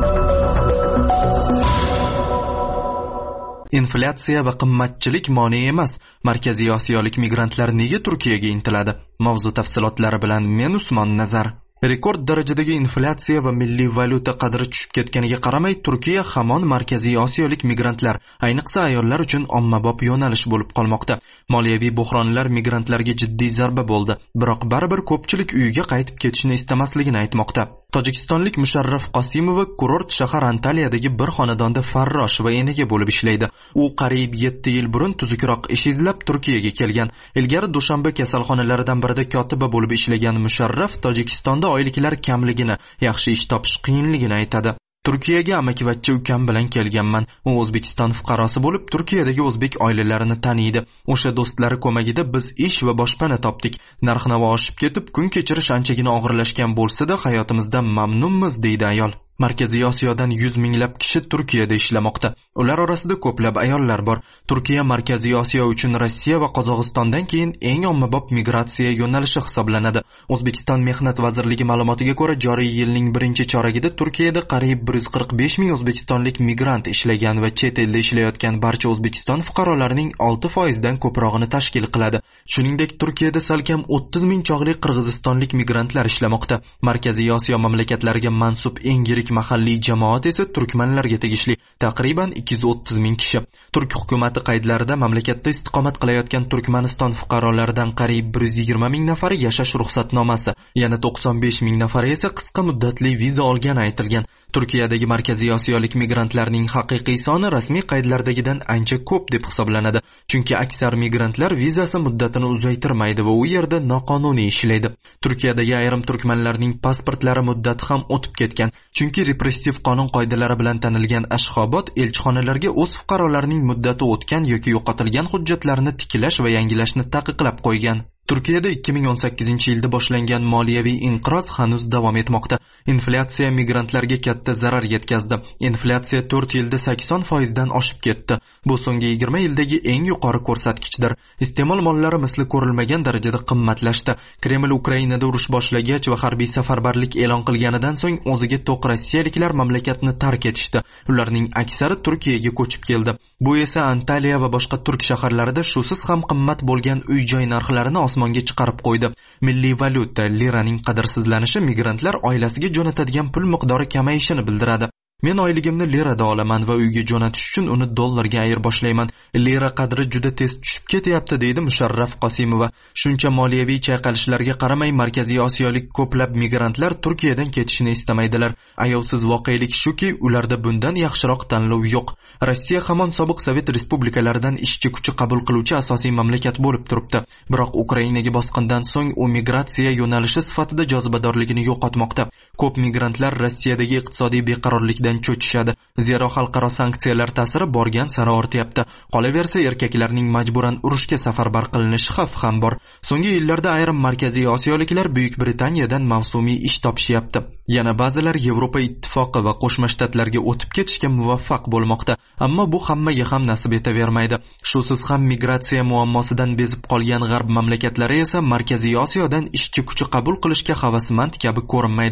Inflyatsiya va qimmatchilik mane emas. Markaziy Osiyolik migrantlar nega Turkiyaga intiladi? Mavzu tafsilotlari bilan men Usmon Nazar. Rekord darajadagi inflyatsiya va milliy valyuta qadri tushib ketganiga qaramay, Turkiya hamon Markaziy Osiyolik migrantlar, ayniqsa ayollar uchun ommabop yo'nalish bo'lib qolmoqda. Moliyaviy buhronlar migrantlarga jiddiy zarba bo'ldi, biroq baribir ko'pchilik uyiga qaytib ketishni istamasligini aytmoqda. Tojikistonlik Musharraf Qosimova kurort shahar Antaliyadagi bir xonadonda farrosh va enaga bo'lib ishlaydi. U qariyb yetti yil burun tuzukroq ish izlab Turkiyaga kelgan. Ilgari Dushanbe kasalxonalaridan birida kotiba bo'lib ishlagan Musharraf Tojikistonda oyliklar kamligini, yaxshi ish topish qiyinligini aytadi. Turkiyaga amakivachcha ukam bilan kelganman. U O'zbekiston fuqarosi bo'lib, Turkiyadagi o'zbek oilalarini taniydi. O'sha do'stlari ko'magida biz ish va boshpana topdik. Narx-navo oshib ketib, kun kechirish anchagina og'irlashgan bo'lsa-da, hayotimizdan mamnunmiz, deydi ayol. Markaziy Osiyodan yuz minglab kishi Turkiyada ishlamoqda. Ular orasida ko'plab ayollar bor. Turkiya Markaziy Osiyo uchun Rossiya va Qozog'istondan keyin eng ommabop migratsiya yo'nalishi hisoblanadi. O'zbekiston Mehnat vazirligi ma'lumotiga ko'ra, joriy yilning birinchi choragida Turkiyada qariyb bir yuz qirq besh ming o'zbekistonlik migrant ishlagan va chet elda ishlayotgan barcha O'zbekiston fuqarolarining olti foiz dan ko'prog'ini tashkil qiladi. Shuningdek, Turkiyada salkam o'ttiz ming chog'li qirg'izistonlik migrantlar ishlamoqda. Markaziy Osiyo mamlakatlariga mansub eng yirik mahalliy jamoat esa turkmanlarga tegishli, taqriban ikki yuz o'ttiz ming kishi. Turk hukumatı qaydlarida mamlakatda istiqomat qilayotgan Turkmaniston fuqarolaridan qariyb bir yuz yigirma ming nafari yashash ruxsatnomasi, yana to'qson besh ming nafari esa qisqa muddatli viza olgani aytilgan. Turkiyadagi Markaziy Osiyolik migrantlarning haqiqiy soni rasmiy qaydlardagidan ancha ko'p deb hisoblanadi, chunki aksar migrantlar vizasi muddatini uzaytirmaydi va u yerda noqonuniy ishlaydi. Turkiyadagi ayrim turkmanlarning pasportlari muddati ham o'tib ketgan, chunki repressiv qonun qoidalari bilan tanilgan Ashxobod elchixonalarga o'z fuqarolarining muddati o'tgan yoki yo'qotilgan hujjatlarini tiklash va yangilashni taqiqlab qo'ygan. Turkiyada ikki ming o'n sakkizinchi yilda boshlangan moliyaviy inqiroz hanuz davom etmoqda. Inflyatsiya migrantlarga katta zarar yetkazdi. Inflyatsiya to'rt yilda sakson foiz dan oshib ketdi. Bu so'nggi yigirma yildagi eng yuqori ko'rsatkichdir. Iste'mol mollari misli ko'rilmagan darajada qimmatlashdi. Kreml Ukrainada urush boshlagach va harbiy safarbarlik e'lon qilganidan so'ng o'ziga to'q rossiyaliklar mamlakatni tark etishdi. Ularning aksari Turkiyaga ko'chib keldi. Bu esa Antaliya va boshqa turk shaharlarida shusiz ham qimmat bo'lgan uy-joy narxlarini osmonga chiqarib qo'ydi. Milliy valyuta liraning qadrsizlanishi migrantlar oilasiga jo'natadigan pul miqdori kamayishini bildiradi. Men oyligimni lirada olaman va uyga jo'natish uchun uni dollarga ayirboshlaman. Lira qadri juda tez tushib ketyapti, deydi Musharraf Qosimova. Shuncha moliyaviy chayqalishlarga qaramay, Markaziy Osiyolik ko'plab migrantlar Turkiyadan ketishni istamaydilar. Ayovsiz voqelik shuki, ularda bundan yaxshiroq tanlov yo'q. Rossiya hamon sobiq Sovet respublikalaridan ishchi kuchi qabul qiluvchi asosiy mamlakat bo'lib turibdi. Biroq Ukrainaga bosqindan so'ng u migratsiya yo'nalishi sifatida jozibadorligini yo'qotmoqda. Ko'p migrantlar Rossiyadagi iqtisodiy beqarorlikdan cho'chishadi. Zero xalqaro sanksiyalar ta'siri borgan sari ortyapti. Qolaversa, erkaklarning majburan urushga safarbar qilinishi xavfi ham bor. So'nggi yillarda ayrim Markaziy Osiyoliklar Buyuk Britaniyadan mavsumiy ish topishyapti. Yana ba'zilar Yevropa ittifoqi va Qo'shma Shtatlarga o'tib ketishga muvaffaq bo'lmoqda. Ammo bu hammaga ham nasib etavermaydi. Shusiz ham migratsiya muammosidan bezib qolgan g'arb mamlakatlari esa Markaziy Osiyodan ishchi kuchi qabul qilishga havasmand kabi ko'rinmaydi.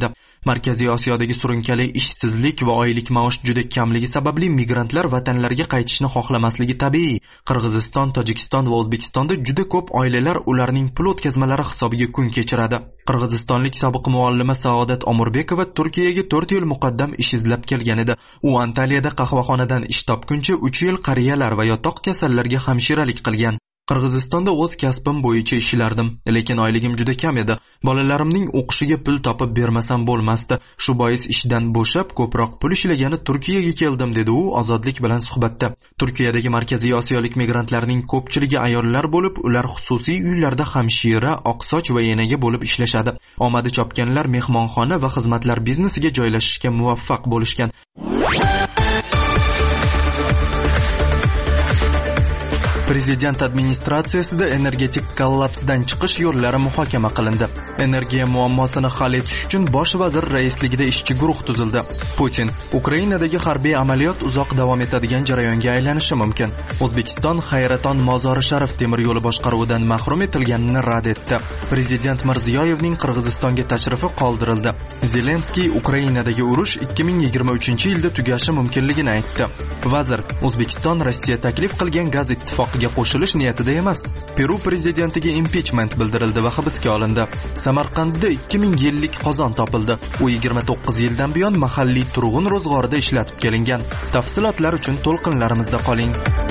Markaziy Osiyodagi surunkali ishsizlik va oylik maosh juda kamligi sababli migrantlar vatanlariga qaytishni xohlamasligi tabiiy. Qirg'iziston, Tojikiston va O'zbekistonda juda ko'p oilalar ularning pul o'tkazmalari hisobiga kun kechiradi. Qirg'izistonlik sobiq muallima Saodat Omurbekova Turkiyaga to'rt yil muqaddam ish izlab kelgan edi. U Antaliyada qahvaxonadan ish topguncha uch yil qariyalar va yotoq kasallarga hamshiralik qilgan. Qirg'izistonda o'z kasbim bo'yicha ishlardim, lekin oyligim juda kam edi. Bolalarimning o'qishiga pul topib bermasam bo'lmasdi. Shu bois ishdan bo'shab, ko'proq pul ishlagani Turkiyaga keldim, dedi u Ozodlik bilan suhbatda. Turkiyadagi Markaziy Osiyolik migrantlarning ko'pchiligi ayollar bo'lib, ular xususiy uylarda hamshira, oqsoch va enaga bo'lib ishlashadi. Omadi chopganlar mehmonxona va xizmatlar biznesiga joylashishga muvaffaq bo'lishgan. Prezident administratsiyasida energetik kollapsdan chiqish yo'llari muhokama qilindi. Energiya muammosini hal etish uchun bosh vazir raisligida ishchi guruh tuzildi. Putin: Ukrainadagi harbiy amaliyot uzoq davom etadigan jarayonga aylanishi mumkin. O'zbekiston Hayraton Mozori Sharif temir yo'li boshqaruvidan mahrum etilganini rad etdi. Prezident Mirziyoyevning Qirg'izistonga tashrifi qoldirildi. Zelenskiy Ukrainadagi urush ikki ming yigirma uchinchi yilda tugashi mumkinligini aytdi. Vazir: O'zbekiston Rossiya taklif qilgan gaz ittifoqiga qo'shilish niyatida emas. Peru prezidentiga impichment bildirildi va hibsga olindi. Samarqandda ikki ming yillik qozon topildi. U yigirma to'qqiz yildan buyon mahalliy turg'un ro'zg'orida ishlatib kelingan. Tafsilotlar uchun to'lqinlarimizda qoling.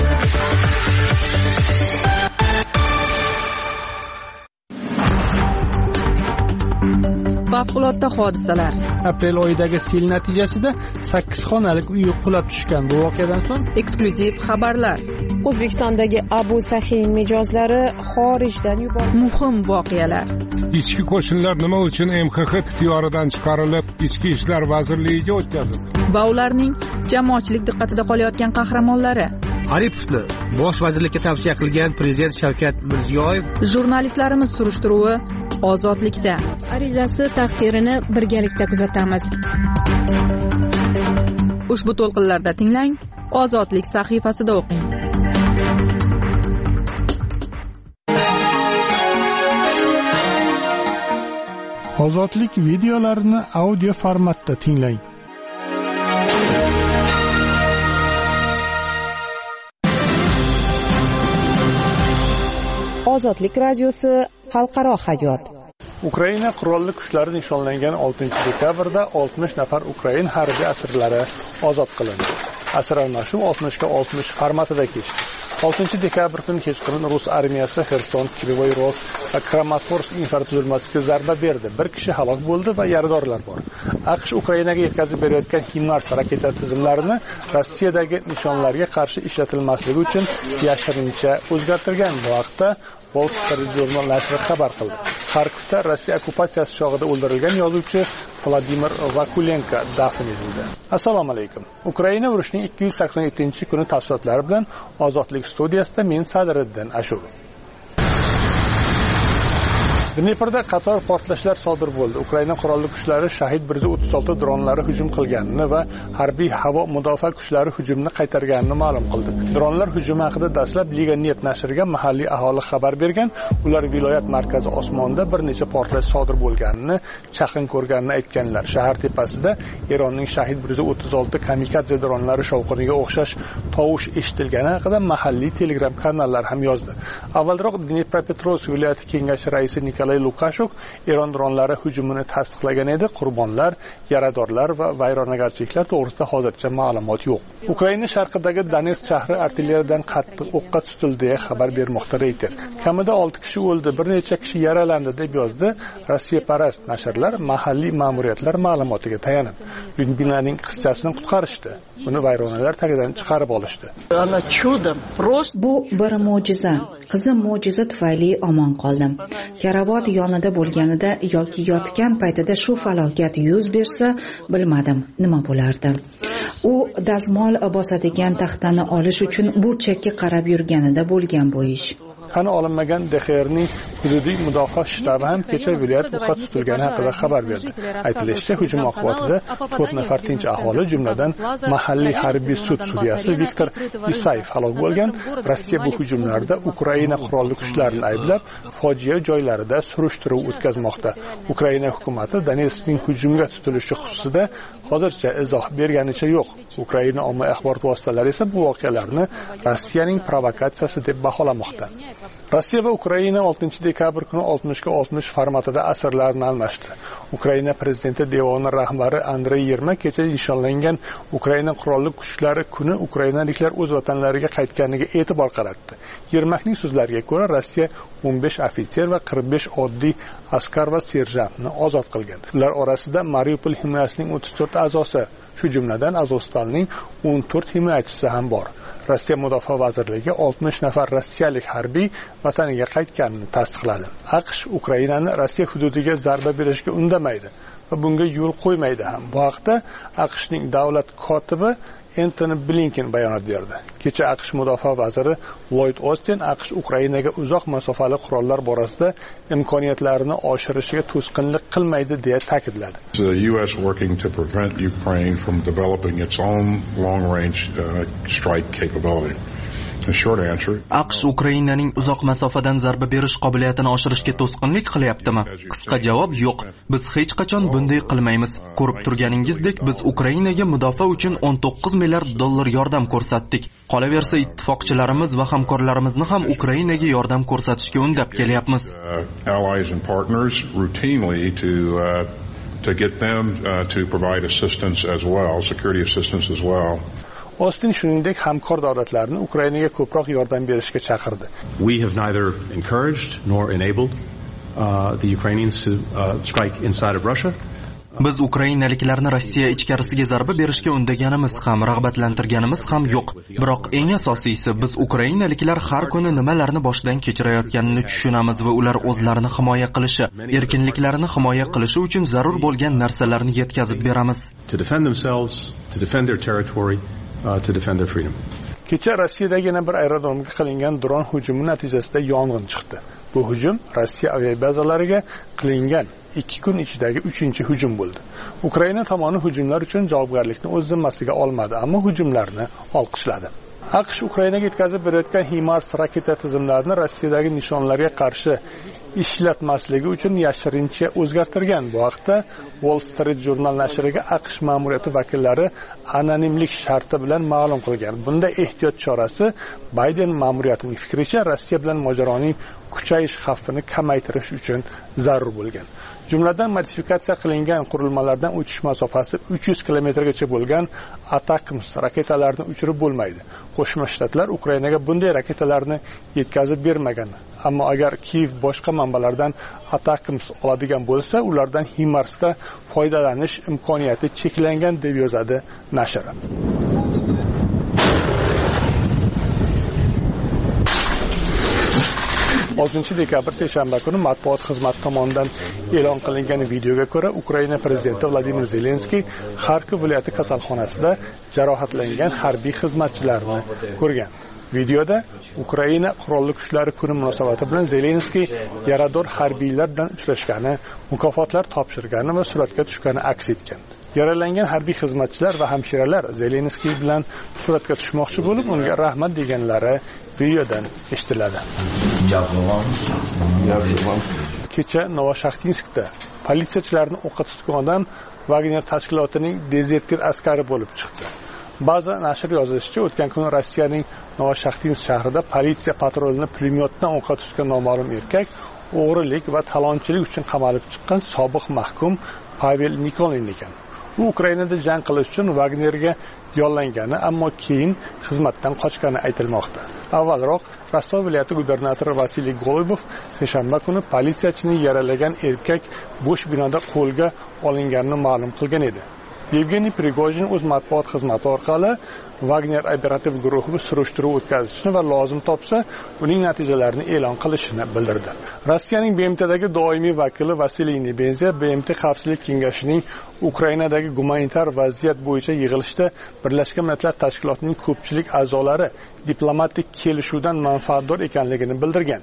Favqulodda hodisalar. Aprel oyidagi sel natijasida sakkiz xonalik uy qulab tushgan. Bu voqeadan so'ng eksklyuziv xabarlar. O'zbekistondagi Abu Sahin mijozlari xorijdan yuborildi. Muhim voqealar. Ichki qo'shinlar nima uchun M X X ixtiyoridan chiqarilib, Ichki ishlar vazirligiga o'tkazildi? Va ularning jamoatchilik diqqatida qolayotgan qahramonlari. Aripovni bosh vazirlikka tavsiya qilgan prezident Shavkat Mirziyoyev. Jurnalistlarimiz surishtiruvi Ozodlikda. Arizasi taqdirini birgalikda kuzatamiz. Ushbu to'lqinlarda tinglang, Ozodlik sahifasida o'qing. Ozodlik videolarini audio formatda tinglang. Ozodlik radiosi xalqaro hayot. Ukraina qurolli kuchlari nishonlangan oltinchi dekabrda oltmish nafar Ukrain harbiy asirlari ozod qilindi. Asir almashuv oltmishga oltmish formatida kechdi. oltinchi dekabr kuni kechqurun Rus armiyasi Xerson, Krivoy Rog va Kramatorsk infratuzilmasiga zarba berdi. Bir kishi halok bo'ldi va yaradorlar bor. AQSh Ukrainaga yetkazib berayotgan HIMARS raketa tizimlarini Rossiyadagi nishonlarga qarshi ishlatilmasligi uchun yashirincha o'zgartirgan. Bu haqda Wall Street Journal nashri xabar qildi. Xarkovda Rossiya okkupatsiyasi chog'ida o'ldirilgan yozuvchi Vladimir Vakulenko dafn etildi. Assalomu alaykum. Ukraina urushining ikki yuz sakson yettinchi kuni tafsilotlari bilan Ozodlik studiyasida men Sadiriddin Ashur. Dneprda qator portlashlar sodir bo'ldi. Ukraina qurolli kuchlari Shahid bir yuz o'ttiz olti dronlari hujum qilganini va harbiy havo mudofaa kuchlari hujumni qaytarganini ma'lum qildi. Dronlar hujumi haqida dastlab Liga net nashriga mahalliy aholi xabar bergan. Ular viloyat markazi osmonida bir necha portlash sodir bo'lganini, chaqin ko'rganini aytganlar. Shahar tepasida Eronning Shahid bir yuz o'ttiz olti kamikadze dronlari shovqiniga o'xshash tovush eshitilgani haqida mahalliy Telegram kanallar ham yozdi. Avvalroq Dnepropetrovsk viloyati kengashi raisi Nikolay Lukashuk Eron dronlari hujumini tasdiqlagan edi. Qurbonlar, yaradorlar va vayronagarchiliklar to'g'risida hozircha ma'lumot yo'q. Ukraina sharqidagi Donetsk shahri artilleriyadan qattiq o'qqa tutildi deya xabar bermoqda Reuters. Kamida olti kishi o'ldi, bir necha kishi yaralandi deb yozdi Rossiyaparast nashrlar mahalliy ma'muriyatlar ma'lumotiga tayanib. Binoning qizchasini qutqarishdi. Uni vayronalar tagidan chiqarib olishdi. Bu bir mo'jiza. Qizim mo'jiza tufayli omon qoldim. Karavot yonida bo'lganida yoki yotgan paytida shu falokat yuz bersa, bilmadim nima bo'lardi. U dazmol bosadigan taxtani olish uchun burchakka qarab yurganida bo'lgan bu ish. Tan olinmagan D X R'ning hududiy mudofaa shtabi ham kecha viloyat o'qqa tutilgani haqida xabar berdi. Aytilishicha, hujum oqibatida to'rt nafar tinch aholi, jumladan mahalliy harbiy sud sudyasi Viktor Isayev halok bo'lgan. Rossiya bu hujumlarda Ukraina qurolli kuchlarini ayblab, fojia joylarida surishtiruv o'tkazmoqda. Ukraina hukumati Donetskning hujumga tutilishi xususida hozircha izoh berganicha yo'q. Ukraina ommaviy axborot vositalari esa bu voqealarni Rossiyaning provokatsiyasi deb baholamoqda. Rossiya va Ukraina oltinchi dekabr kuni oltmishga oltmish formatida asirlarni almashdi. Ukraina prezidenti devoni rahbari Andrey Yermak kecha nishonlangan Ukraina qurolli kuchlari kuni ukrainaliklar o'z vatanlariga qaytganiga e'tibor qaratdi. Yermakning so'zlariga ko'ra, Rossiya o'n besh ofitser va qirq besh oddiy askar va serjantni ozod qilgan. Ular orasida Mariupol himoyasining o'ttiz to'rt a'zosi, shu jumladan Azovstalning o'n to'rt himoyachisi ham bor. Rossiya Mudofaa vazirligi oltmish nafar rossiyalik harbiy vataniga qaytganini tasdiqladi. AQSh Ukrainani Rossiya hududiga zarba berishga undamaydi va bunga yo'l qo'ymaydi ham. Bu haqda AQShning davlat kotibi Antony Blinken bayonot berdi. Kecha AQSh mudofaa vaziri Lloyd Austin AQSh Ukrainaga uzoq masofali qurollar borasida imkoniyatlarini oshirishiga to'sqinlik qilmaydi deya ta'kidladi. The U S working to prevent Ukraine from developing its own long-range uh, strike capability. AQSh Ukrainaning uzoq masofadan zarba berish qobiliyatini oshirishga to'sqinlik qilyaptimi? Qisqa javob yo'q. Biz hech qachon bunday qilmaymiz. Ko'rib turganingizdek, biz Ukrainaga mudofaa uchun o'n to'qqiz milliard dollar yordam ko'rsatdik. Qolaversa, ittifoqchilarimiz va hamkorlarimizni ham Ukrainaga yordam ko'rsatishga undab kelyapmiz. Allies and partners routinely to uh, to get them uh, to provide assistance as well, security assistance as well. Austin shuningdek hamkor davlatlarni Ukrainaga ko'proq yordam berishga chaqirdi. We have neither encouraged nor enabled uh, the Ukrainians to uh, strike inside of Russia. Biz ukrainaliklarni Rossiya ichkarisiga zarba berishga undaganimiz ham, rag'batlantirganimiz ham yo'q. Biroq eng asosiysi, biz ukrainaliklar har kuni nimalarni boshdan kechirayotganini tushunamiz va ular o'zlarini himoya qilishi, erkinliklarini himoya qilishi uchun zarur bo'lgan narsalarni yetkazib beramiz. To defend themselves, to defend their territory, uh, to defend their freedom. Kecha Rossiyadagi yana bir aerodromga qilingan dron hujumi natijasida yong'in chiqdi. Bu hujum Rossiya aviabazalariga qilingan ikki kun ichidagi uchinchi hujum bo'ldi. Ukraina tomoni hujumlar uchun javobgarlikni o'z zimmasiga olmadi, ammo hujumlarni olqishladi. AQSh Ukrainaga yetkazib berayotgan HIMARS raketa tizimlarini Rossiyadagi nishonlarga qarshi ishlatmasligi uchun yashirincha o'zgartirgan. Bu haqda Wall Street Journal nashriga AQSh ma'muriyati vakillari anonimlik sharti bilan ma'lum qilgan. Bunda ehtiyot chorasi Bayden ma'muriyatining fikricha Rossiya bilan mojaroning kuchayish xavfini kamaytirish uchun zarur bo'lgan. Jumladan modifikatsiya qilingan qurilmalardan o'tish masofasi uch yuz kilometrgacha bo'lgan ATACMS raketalarini uchirib bo'lmaydi. Qo'shma Shtatlar Ukrainaga bunday raketalarni yetkazib bermagan. Ammo agar Kiyev boshqa manbalardan ATACMS oladigan bo'lsa, ulardan HIMARSda foydalanish imkoniyati cheklangan deb yozadi nashr. oltinchi dekabr seshanba kuni matbuot xizmati tomonidan e'lon qilingan videoga ko'ra, Ukraina prezidenti Vladimir Zelenskiy Xarkov viloyati kasalxonasida jarohatlangan harbiy xizmatchilarni ko'rgan. Videoda Ukraina qurolli kuchlari kuni munosabati bilan Zelenskiy yarador harbiylar bilan uchrashgani, mukofotlar topshirgani va suratga tushgani aks etgan. Yaralangan harbiy xizmatchilar va hamshiralar Zelenskiy bilan suratga tushmoqchi bo'lib, unga rahmat deganlari videodan eshitiladi. Kecha Novoshaxtinskda politsiyachilarni o'qqa tutgan odam Wagner tashkilotining dezertir askari bo'lib chiqdi. Ba'zi nashr yozishicha, o'tgan kuni Rossiyaning Novoshaxtinsk shahrida politsiya patrulini pulemyotdan o'qqa tutgan noma'lum erkak o'g'rilik va talonchilik uchun qamalib chiqqan sobiq mahkum Pavel Nikolin ekan. U Ukrainada jang qilish uchun Wagnerga yollangani, ammo keyin xizmatdan qochgani aytilmoqda. Avvalroq Rostov viloyati gubernatori Vasiliy Golubov seshanba kuni politsiyachini yaralagan erkak bo'sh binoda qo'lga olinganini ma'lum qilgan edi. Yevgeniy Prigojin o'z matbuot xizmati orqali Wagner operativ guruhi surishtiruv o'tkazishni va lozim topsa uning natijalarini e'lon qilishini bildirdi. Rossiyaning B M Tdagi doimiy vakili Vasiliy Nebenziya B M T Xavfsizlik kengashining Ukrainadagi gumanitar vaziyat bo'yicha yig'ilishda Birlashgan Millatlar Tashkilotining ko'pchilik a'zolari diplomatik kelishuvdan manfaatdor ekanligini bildirgan.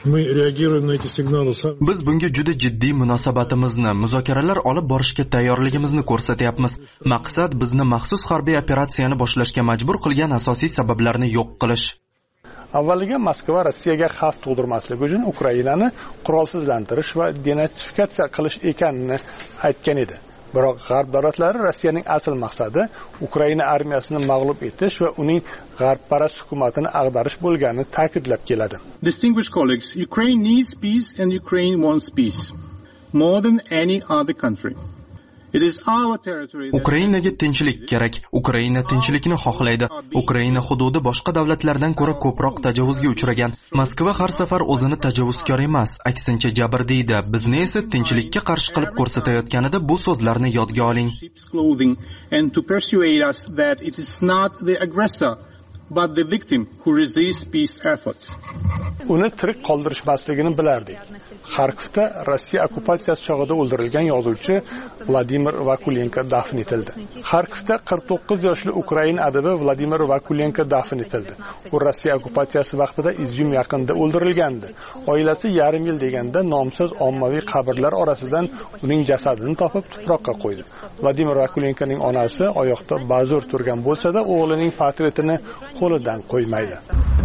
Biz bunga juda jiddiy munosabatimizni, muzokaralar olib borishga tayyorligimizni ko'rsatyapmiz. Maqsad bizni maxsus harbiy operatsiyani boshlashga majbur qilgan asosiy sabablarni yo'q qilish. Avvaliga Moskva Rossiyaga xavf tug'dirmaslik uchun Ukrainani qurolsizlantirish va denatsifikatsiya qilish ekanini aytgan edi. Biroq G'arb davlatlari Rossiyaning asl maqsadi Ukraina armiyasini mag'lub etish va uning g'arbparast hukumatini ag'darish bo'lganini ta'kidlab keladi. Distinguished colleagues, Ukraine needs peace and Ukraine wants peace more than any other country. It is our territory. Ukrainaga tinchlik kerak. Ukraina tinchlikni xohlaydi. Ukraina hududi boshqa davlatlardan ko'ra ko'proq tajovuzga uchragan. Moskva har safar o'zini tajovuzkor emas, aksincha jabrdiydi. Bizni esa tinchlikka qarshi qilib ko'rsatayotganida bu so'zlarni yodga oling. And to persuade us that it is not the aggressor but the victim who resists peace efforts. Uni tirik qoldirishmasligini bilardik. Xarkovda Rossiya okkupatsiyasi chog'ida o'ldirilgan yozuvchi Vladimir Vakulenko dafn etildi. Xarkovda qirq to'qqiz yoshli Ukrain adabi Vladimir Vakulenko dafn etildi. U Rossiya okkupatsiyasi vaqtida Izyum yaqinida o'ldirilgandi. Oilasi yarim yil deganda nomsiz ommaviy qabrlar orasidan uning jasadini topib tuproqqa qo'ydi. Vladimir Vakulenkoning onasi oyoqda ba'zur turgan bo'lsa-da, o'g'lining portretini qo'lidan qo'ymaydi.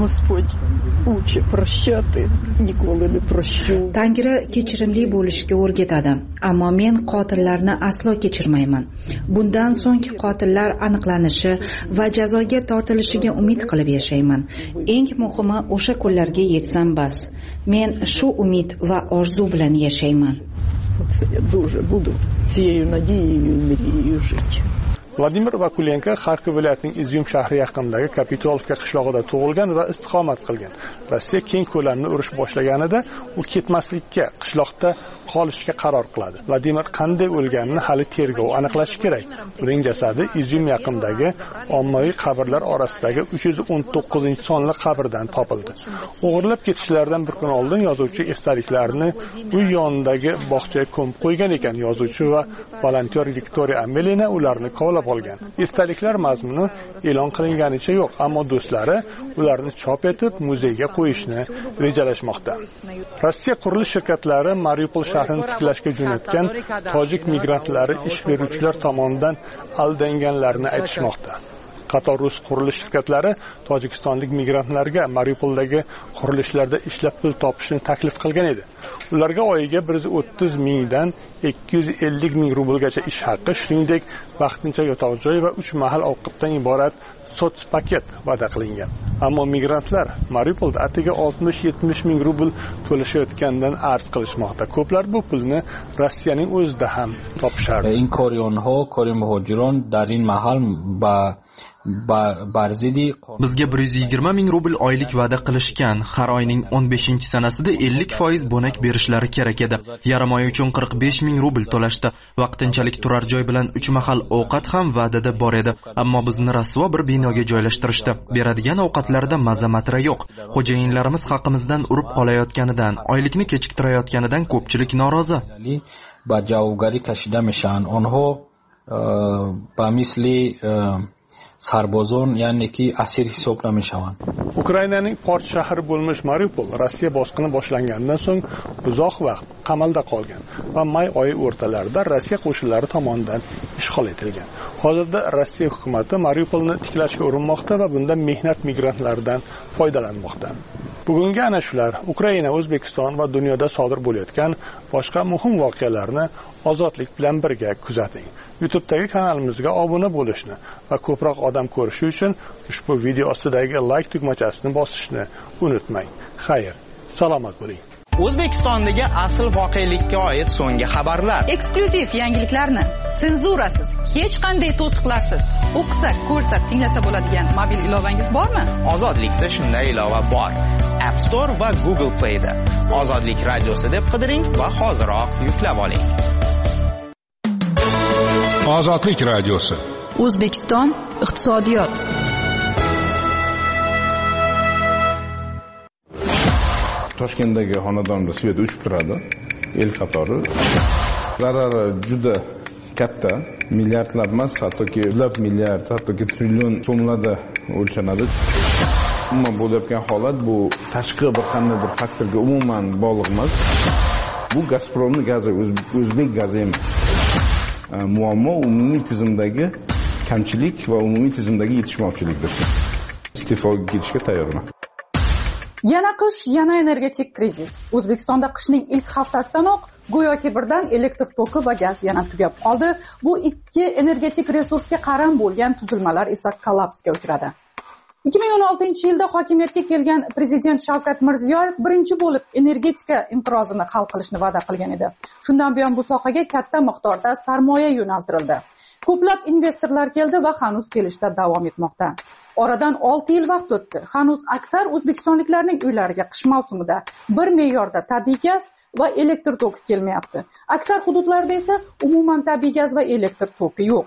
Tangri kechirimli bo'lishga o'rgatadi, ammo men qotillarni aslo kechirmayman. Bundan so'ng qotillar aniqlanishi va jazoga tortilishiga umid qilib yashayman. Eng muhimi o'sha kunlarga yetsam bas. Men shu umid va orzu bilan yashayman. Vladimir Vakulenko Xarkov viloyatining Izyum shahri yaqinidagi Kapitolovka qishlog'ida tug'ilgan va istiqomat qilgan. Rossiya keng ko'lamli urush boshlaganida u ketmaslikka, qishloqda qolishga qaror qiladi. Vladimir qanday o'lganini hali tergov aniqlashi kerak. Uning jasadi Izyum yaqinidagi ommaviy qabrlar orasidagi uch yuz o'n to'qqizinchi sonli qabrdan topildi. O'g'irlab ketishlaridan bir kun oldin yozuvchi esdaliklarini uy yonidagi bog'chaga ko'mib qo'ygan ekan. Yozuvchi va volontyor Viktoriya Amelina ularni kovlab olgan. Esdaliklar mazmuni e'lon qilinganicha yo'q, ammo do'stlari ularni chop etib muzeyga qo'yishni rejalashmoqda. Rossiya qurilish shirkatlari Mariupol shahrini tiklashga jo'natgan tojik migrantlari ish beruvchilar tomonidan aldanganlarini aytishmoqda. Qator rus qurilish shirkatlari tojikistonlik migrantlarga Mariupoldagi qurilishlarda ishlab pul topishni taklif qilgan edi. Ularga oyiga bir yuz o'ttiz mingdan ikki yuz ellik ming rublgacha ish haqqi, shuningdek vaqtincha yotoq joy va uch mahal ovqatdan iborat sots paket va'da qilingan. Ammo migrantlar Mariupolda atiga oltmish yetmish ming rubl to'lashayotgandan arz qilishmoqda. Ko'plar bu pulni Rossiyaning o'zida ham topishardi. این کاریون‌ها کاری مهاجران در این محل با Bizga bir yuz yigirma ming rubl oylik va'da qilishgan. Har oyning o'n beshinchi sanasida ellik foiz bo'nak berishlari kerak edi. Yarim oy uchun qirq besh ming rubl to'lashdi. Vaqtinchalik turar joy bilan uch mahal ovqat ham va'dada bor edi. Ammo bizni rasvo bir binoga joylashtirishdi. Beradigan ovqatlarda mazamatra yo'q. Xo'jayinlarimiz haqimizdan urib qolayotganidan, oylikni kechiktirayotganidan ko'pchilik norozi. Ba javobgari kashida mishan. Onho ba misli Sarbozon ya'ni ki asir hisoblanishadi. Ukrainaning port shahri bo'lmish Mariupol Rossiya bosqini boshlangandan so'ng uzoq vaqt qamalda qolgan va may oyi o'rtalarida Rossiya qo'shinlari tomonidan ishg'ol etilgan. Hozirda Rossiya hukumati Mariupolni tiklashga urinmoqda va bunda mehnat migrantlaridan foydalanmoqda. Bugungi ana shular Ukraina, O'zbekiston va dunyoda sodir bo'layotgan boshqa muhim voqealarni ozodlik bilan birga kuzating. YouTube'dagi kanalimizga obuna bo'lishni va ko'proq odam ko'rishi uchun ushbu video ostidagi like tugmachasini bosishni unutmang. Xayr, salomat bo'ling. O'zbekistondagi asl voqelikka oid so'nggi xabarlar, eksklyuziv yangiliklarni senzurasiz, hech qanday to'siqlarsiz o'qisa, ko'rsa, tinglasa bo'ladigan mobil ilovangiz bormi? Ozodlikda shunday ilova bor. App Store va Google Play da Ozodlik radiosi deb qidiring va hoziroq yuklab oling. Ozodlik radiosi. O'zbekiston iqtisodiyot. Toshkentdagi xonadonda svet o'chib turadi, el qatori. Zarari juda katta, milliardlab emas, hattoki yuzlab milliard, hattoki trillion so'mlarda o'lchanadi. Umuman bo'layotgan holat bu tashqi bir qandaydir faktorga umuman bog'liq emas. Bu Gazpromning gazi, o'zbek gazi emas. Muammo umumiy tizimdagi kamchilik va umumiy tizimdagi yetishmovchilikdir. Iste'foga ketishga tayyorman. Yana qish, yana energetik krizis. O'zbekistonda qishning ilk haftasidanoq go'yoki birdan elektr toki va gaz yana tugab qoldi. Bu ikki energetik resursga qaram bo'lgan tuzilmalar esa kollapsga uchradi. ikki ming o'n oltinchi yilda hokimiyatga kelgan prezident Shavkat Mirziyoyev birinchi bo'lib energetika inqirozini hal qilishni va'da qilgan edi. Shundan buyon bu sohaga katta miqdorda sarmoya yo'naltirildi. Ko'plab investorlar keldi va hanuz kelishda davom etmoqda. Oradan olti yil vaqt o'tdi. Hanuz aksar o'zbekistonliklarning uylariga qish mavsumida bir me'yorda tabiiy gaz va elektr toki kelmayapti. Aksar hududlarda esa umuman tabiiy gaz va elektr toki yo'q.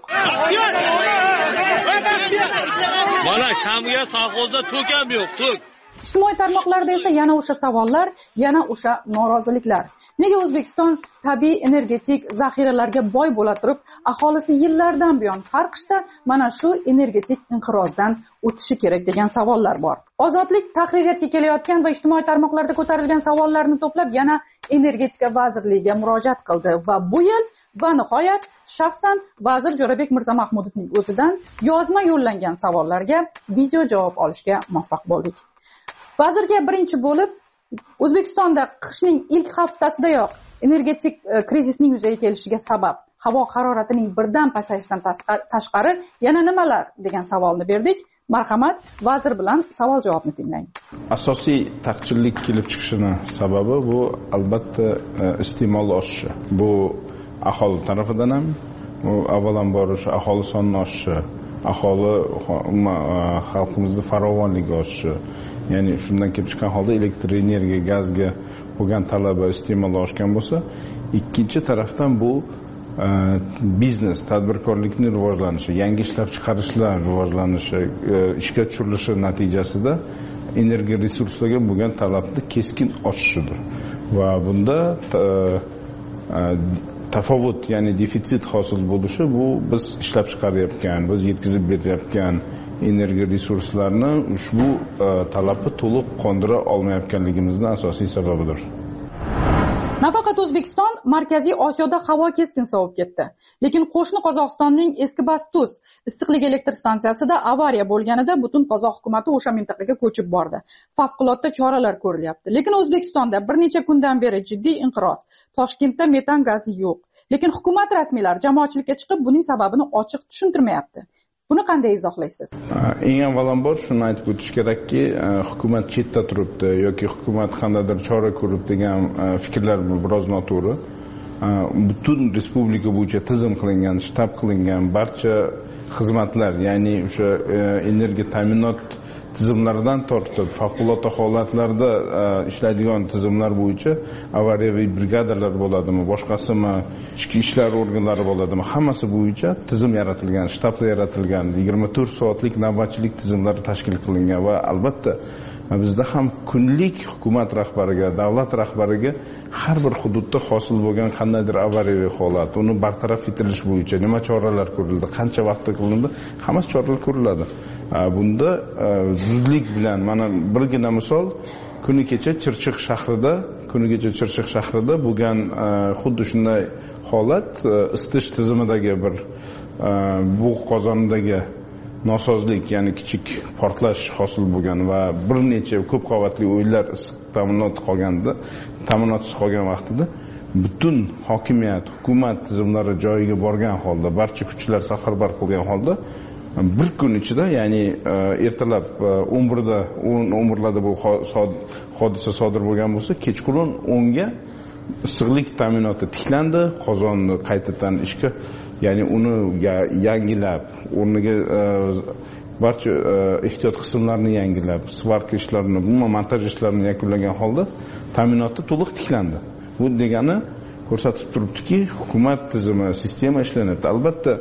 Mana kamga sovxozda tok ham yo'q, tok. Ijtimoiy tarmoqlarda esa yana o'sha savollar, yana o'sha noroziliklar. Nega O'zbekiston tabiiy energetik zaxiralarga boy bo'la turib, aholisi yillardan buyon har qishda mana shu energetik inqirozdan o'tishi kerak degan savollar bor. Ozodlik tahririyatga kelayotgan va ijtimoiy tarmoqlarda ko'tarilgan savollarni to'plab yana energetika vazirligiga murojaat qildi va bu yil va nihoyat shaxsan vazir Jo'rabek Mirzamahmudovning o'zidan yozma yo'llangan savollarga video javob olishga muvaffaq bo'ldik. Vazirga birinchi bo'lib O'zbekistonda qishning ilk haftasidayoq energetik krizisning yuzaga kelishiga sabab havo haroratining birdan pasayishidan tashqari yana nimalar degan savolni berdik. Marhamat, vazir bilan savol javobni tinglang. Asosiy taqchillik kelib chiqishini sababi bu albatta iste'mol oshishi. Bu aholi tarafidan ham, u avvalambor o'sha aholi soni oshishi, aholi xalqimizning farovonligi oshishi. Ya'ni shundan kelib chiqqan holda elektr energiya, gazga bo'lgan talabi, iste'mol oshgan bo'lsa, ikkinchi tarafdan bu biznes, tadbirkorlikning rivojlanishi, yangi ishlab chiqarishlar rivojlanishi, ishga tushirilishi natijasida energiya resurslariga bo'lgan talabni keskin oshishidir. Va bunda tafovut, ya'ni defitsit hosil bo'lishi bu biz ishlab chiqarayotgan, biz yetkazib berayotgan energiya resurslarini ushbu talabni to'liq qondira olmayotganligimizning asosiy sababidir. Nafaqat O'zbekiston, Markaziy Osiyoda havo keskin sovib ketdi. Lekin qo'shni Qozog'istonning eski Bastus issiqlik elektr stansiyasida avariya bo'lganida butun Qozoq hukumatı o'sha mintaqaga ko'chib bordi. Favqulodda choralar ko'rilyapti. Lekin O'zbekistonda bir necha kundan beri jiddiy inqiroz. Toshkentda metan gazi yo'q. Lekin hukumat rasmiylari jamoatchilikka chiqib buning sababini ochiq tushuntirmayapti. Buni qanday izohlaysiz? Eng avvalambor shuni aytib o'tish kerakki, hukumat chetda turibdi yoki hukumat qandaydir chora ko'rib degan fikrlar biroz noto'g'ri. Butun respublika bo'yicha tizim qilingan, shtab qilingan barcha xizmatlar, ya'ni o'sha energiya ta'minot tizimlaridan tortib favqulodda holatlarda ishlaydigan tizimlar bo'yicha avariyaviy brigadalar bo'ladimi, boshqasimi, ichki ishlar organlari bo'ladimi, hammasi bo'yicha tizim yaratilgan, shtablar yaratilgan, yigirma to'rt soatlik navbatchilik tizimlari tashkil qilingan va albatta bizda ham kunlik hukumat rahbariga, davlat rahbariga har bir hududda hosil bo'lgan qandaydir avariyaviy holat, uni bartaraf etilish bo'yicha nima choralar ko'rildi, qancha vaqtda qilindi, hammasi choralar ko'riladi. Bunda zudlik bilan mana birgina misol, kuni kecha Chirchiq shahrida, kuni kecha Chirchiq shahrida bo'lgan xuddi shunday holat, isitish tizimidagi bir bu qozondagi nosozlik, ya'ni kichik portlash hosil bo'lgan va bir necha ko'p qavatli uylar issiq ta'minot qolganda, ta'minotsiz qolgan vaqtida butun hokimiyat, hukumat tizimlari joyiga borgan holda, barcha kuchlar safarbar qilgan holda bir kun ichida, ya'ni ertalab o'n birda o'n birlarda bu hodisa sodir bo'lgan bo'lsa, kechqurun o'nga issiqlik ta'minoti tiklandi, qozonni qaytadan ishga, ya'ni uni yangilab, o'rniga barcha ehtiyot qismlarini yangilab, svarka ishlarini, umuman montaj ishlarini yakunlagan holda ta'minoti to'liq tiklandi. Bu degani ko'rsatib turibdiki, hukumat tizimi, sistema ishlanadi. Albatta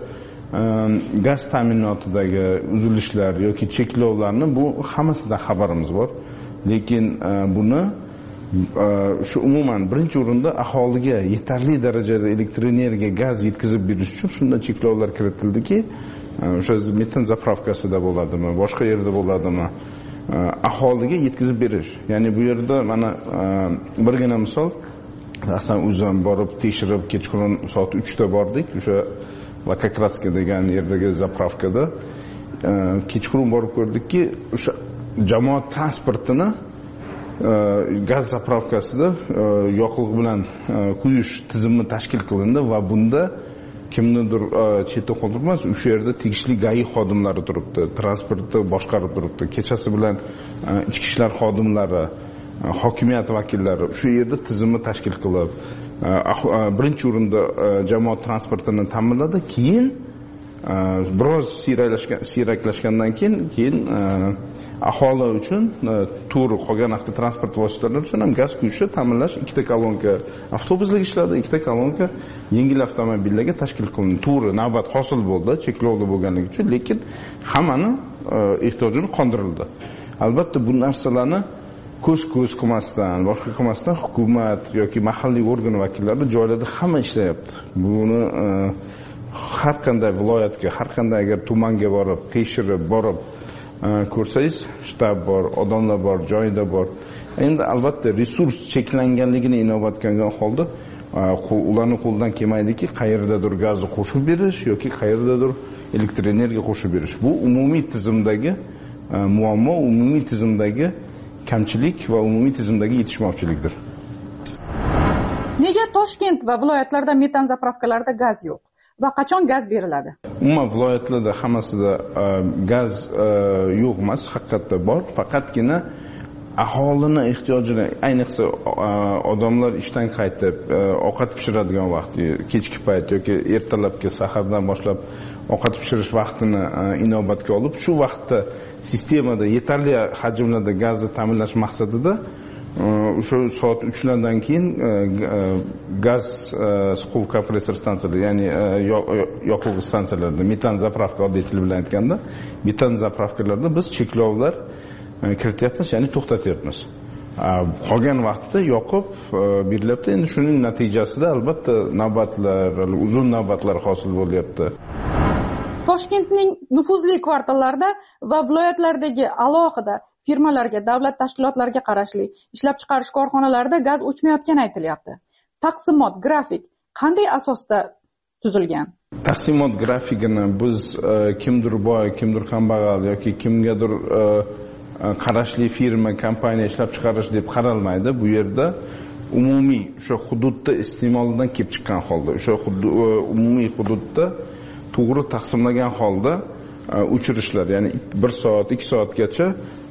gaz ta'minotidagi uzilishlar yoki cheklovlarni bu hammasidan xabarimiz bor. Lekin buni shu umuman birinchi o'rinda aholiga yetarli darajada elektr energiya, gaz yetkazib berish uchun shunday cheklovlar kiritildiki, o'sha metan zapravkasida bo'ladimi, boshqa yerda bo'ladimi, aholiga yetkazib berish. Ya'ni bu yerda mana birgina misol, aslida o'zim borib tekshirib kechqurun soat uchda bordik, o'sha Lakakraska degan yerdagi zapravkada kechqurun borib ko'rdikki, o'sha jamoat transportini gaz zapravkasida yoqilg'i bilan quyish tizimi tashkil qilindi va bunda kimnidir chetda qoldirmas, o'sha yerda tegishli G A I xodimlari turibdi, transportni boshqarib turibdi. Kechasi bilan ichki ishlar xodimlari, hokimiyat vakillari shu yerda tizimni tashkil qilib, birinchi o'rinda jamoat transportini ta'minladi, keyin biroz siyraklashgandan keyin keyin aholi uchun tur qolgan avtotransport vositalari uchun ham gaz quyishni ta'minlash ikkita kolonka avtobuslarga ishladi, ikkita kolonka yengil avtomobillarga tashkil qilindi. Turi navbat hosil bo'ldi, cheklovli bo'lganligi uchun, lekin hammani ehtiyojini qondirildi. Albatta bu narsalarni ko'z-ko'z qilmasdan, boshqa qilmasdan hukumat yoki mahalliy organ vakillari joylarda hamma ishlayapti. Buni har qanday viloyatga, har qanday agar tumanga borib, tekshirib borib ko'rsangiz, shtab bor, odamlar bor, joyida bor. Endi albatta resurs cheklanganligini inobatga olgan holda ularning qo'ldan kelmaydiki, qayerdadir gazni qo'shib berish yoki qayerdadir elektr energiya qo'shib berish. Bu umumiy tizimdagi muammo, umumiy tizimdagi kamchilik va umumiy tizimdagi yetishmovchilikdir. Nega Toshkent va viloyatlarda metan zapravkalarida gaz yo'q va qachon gaz beriladi? Umuman viloyatlarda hammasida gaz yo'q emas, haqiqatda bor, faqatgina aholini ehtiyojini, ayniqsa odamlar ishdan qaytib ovqat pishiradigan vaqt, kechki payt yoki ertalabki sahardan boshlab ovqat pishirish vaqtini inobatga olib, shu vaqtda sistemada yetarli hajmlarda gazni ta'minlash maqsadida o'sha soat uchlardan keyin gaz siquv kompressor stansiyalari, ya'ni yoqilg'i stansiyalarida metan zapravka, oddiy til bilan aytganda, metan zapravkalarda biz cheklovlar kirityapmiz, ya'ni to'xtatyapmiz. Qolgan vaqtda yoqib berilyapti. Endi shuning natijasida albatta navbatlar, uzun navbatlar hosil bo'lyapti. Toshkentning nufuzli kvartallarida va viloyatlardagi alohida firmalarga, davlat tashkilotlariga qarashli ishlab chiqarish korxonalarida gaz o'chmayotgani aytilyapti. Taqsimot grafik qanday asosda tuzilgan? Taqsimot grafikini biz kimdir boy, kimdir kambag'al yoki kimgadir qarashli firma, kompaniya ishlab chiqarish deb qaralmaydi. Bu yerda umumiy o'sha hududda iste'moldan kelib chiqqan holda, o'sha umumiy hududda to'g'ri taqsimlagan holda o'chirishlar, ya'ni bir soat, ikki soatgacha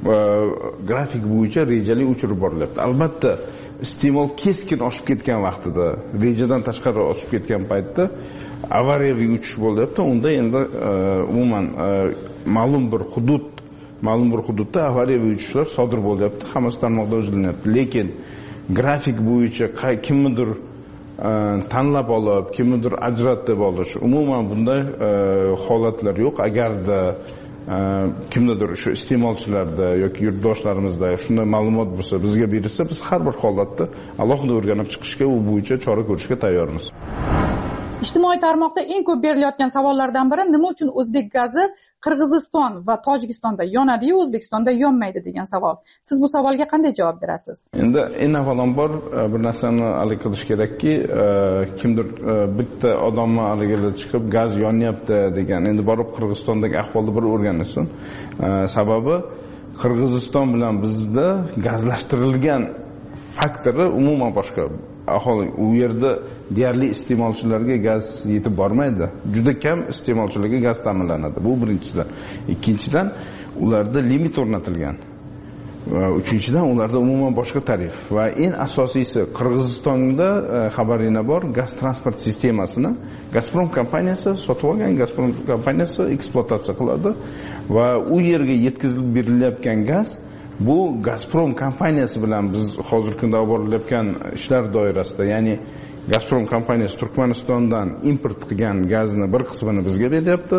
grafik bo'yicha rejali o'chirib borilyapti. Albatta, iste'mol keskin oshib ketgan vaqtida, rejadan tashqari oshib ketgan paytda avariyaviy uchish bo'lyapti. Unda endi umuman ma'lum bir hudud, ma'lum bir hududda avariyaviy uchishlar sodir bo'lyapti. Hammasi tarmoqda o'zlanyapti. Lekin grafik bo'yicha kimnidir tanlab olib, kimnidir ajratib olish, umuman bunday holatlar yo'q. Agarda kimnidir shu iste'molchilarda yoki yurtdoshlarimizda shunday ma'lumot bo'lsa, bizga berilsa, biz har bir holatda alohida o'rganib chiqishga, u bo'yicha chora ko'rishga tayyormiz. Ijtimoiy tarmoqda eng ko'p berilayotgan savollardan biri nima uchun o'zbek gazi Qirg'iziston va Tojikistonda yonadi-yu, O'zbekistonda yonmaydi degan savol. Siz bu savolga qanday javob berasiz? Endi eng avvalambor bir narsani aniq qilish kerakki, kimdir bitta odamni aliga chiqib gaz yonyapti degan, endi borib Qirg'izistondagi ahvolni bir o'rgansin. Sababi Qirg'iziston bilan bizda gazlashtirilgan faktori umuman boshqa. Aholi u yerda deyarli iste'molchilarga gaz yetib bormaydi. Juda kam iste'molchilarga gaz ta'minlanadi. Bu birinchidan. Ikkinchidan, ularda limit o'rnatilgan. Va uchinchidan, ularda umuman boshqa tarif. Va eng asosiysi, Qirg'izistonda xabaringiz bor, gaz transport sistemasini Gazprom kompaniyasi sotib olgan, Gazprom kompaniyasi ekspluatatsiya qiladi va u yerga yetkazilib berilayotgan gaz bu Gazprom kompaniyasi bilan biz hozirgi kunda olib borilayotgan ishlar doirasida, ya'ni Gazprom kompaniyasi Turkmanistondan import qilgan gazni bir qismini bizga beryapti,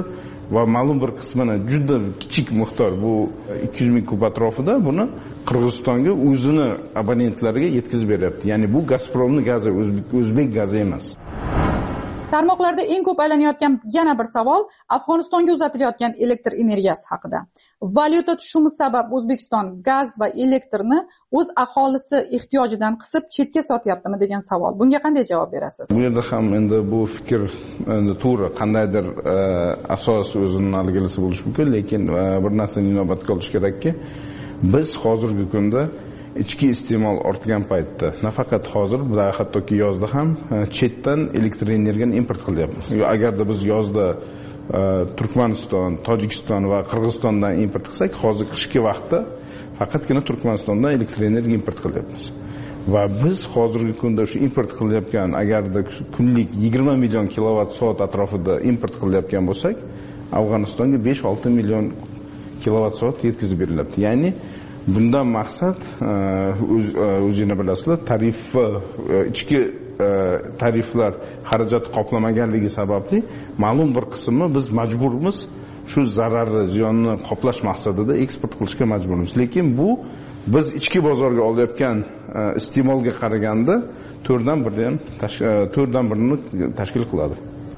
va ma'lum bir qismini juda kichik miqdor bu ikki yuz ming kub atrofida buni Qirg'izistonga o'zini abonentlariga yetkazib beryapti. Ya'ni bu Gazpromning gazi, o'zbek gazi emas. Tarmoqlarda eng ko'p aylanayotgan yana bir savol Afg'onistonga uzatilayotgan elektr energiyasi haqida. Valyuta tushumi sabab O'zbekiston gaz va elektrni o'z aholisi ehtiyojidan qisib chetga sotyaptimi degan savol. Bunga qanday javob berasiz? Bu yerda ham endi bu fikr endi to'g'ri, qandaydir asos o'zini algilisi bo'lishi mumkin, lekin bir narsani inobatga olish kerakki, biz hozirgi kunda ichki iste'mol ortgan paytda nafaqat hozir, balki hattoki yozda ham chetdan elektr energiyani import qilyapmiz. Agarda biz yozda Turkmaniston, Tojikiston va Qirg'izistondan import qilsak, hozir qishki vaqtda faqatgina Turkmanistondan elektr energiya import qilyapmiz. Va biz hozirgi kunda shu import qilayotgan, agarda kunlik yigirma million kilovat soat atrofida import qilayotgan bo'lsak, Afg'onistonga besh olti million kilovat soat yetkazib berilyapti. Ya'ni bundan maqsad o'zingizlar bilasizlar, tarif ichki tariflar xarajat qoplamaganligi sababli ma'lum bir qismini biz majburmiz shu zararni, ziyonni qoplash maqsadida eksport qilishga majburmiz. Lekin bu biz ichki bozorga olayotgan iste'molga qaraganda to'rtdan birdan to'rtdan birini tashkil qiladi.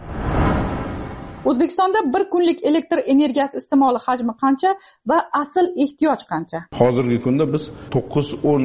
O'zbekistonda bir kunlik elektr energiyasi iste'moli hajmi qancha va asl ehtiyoj qancha? Hozirgi kunda biz to'qqiz o'n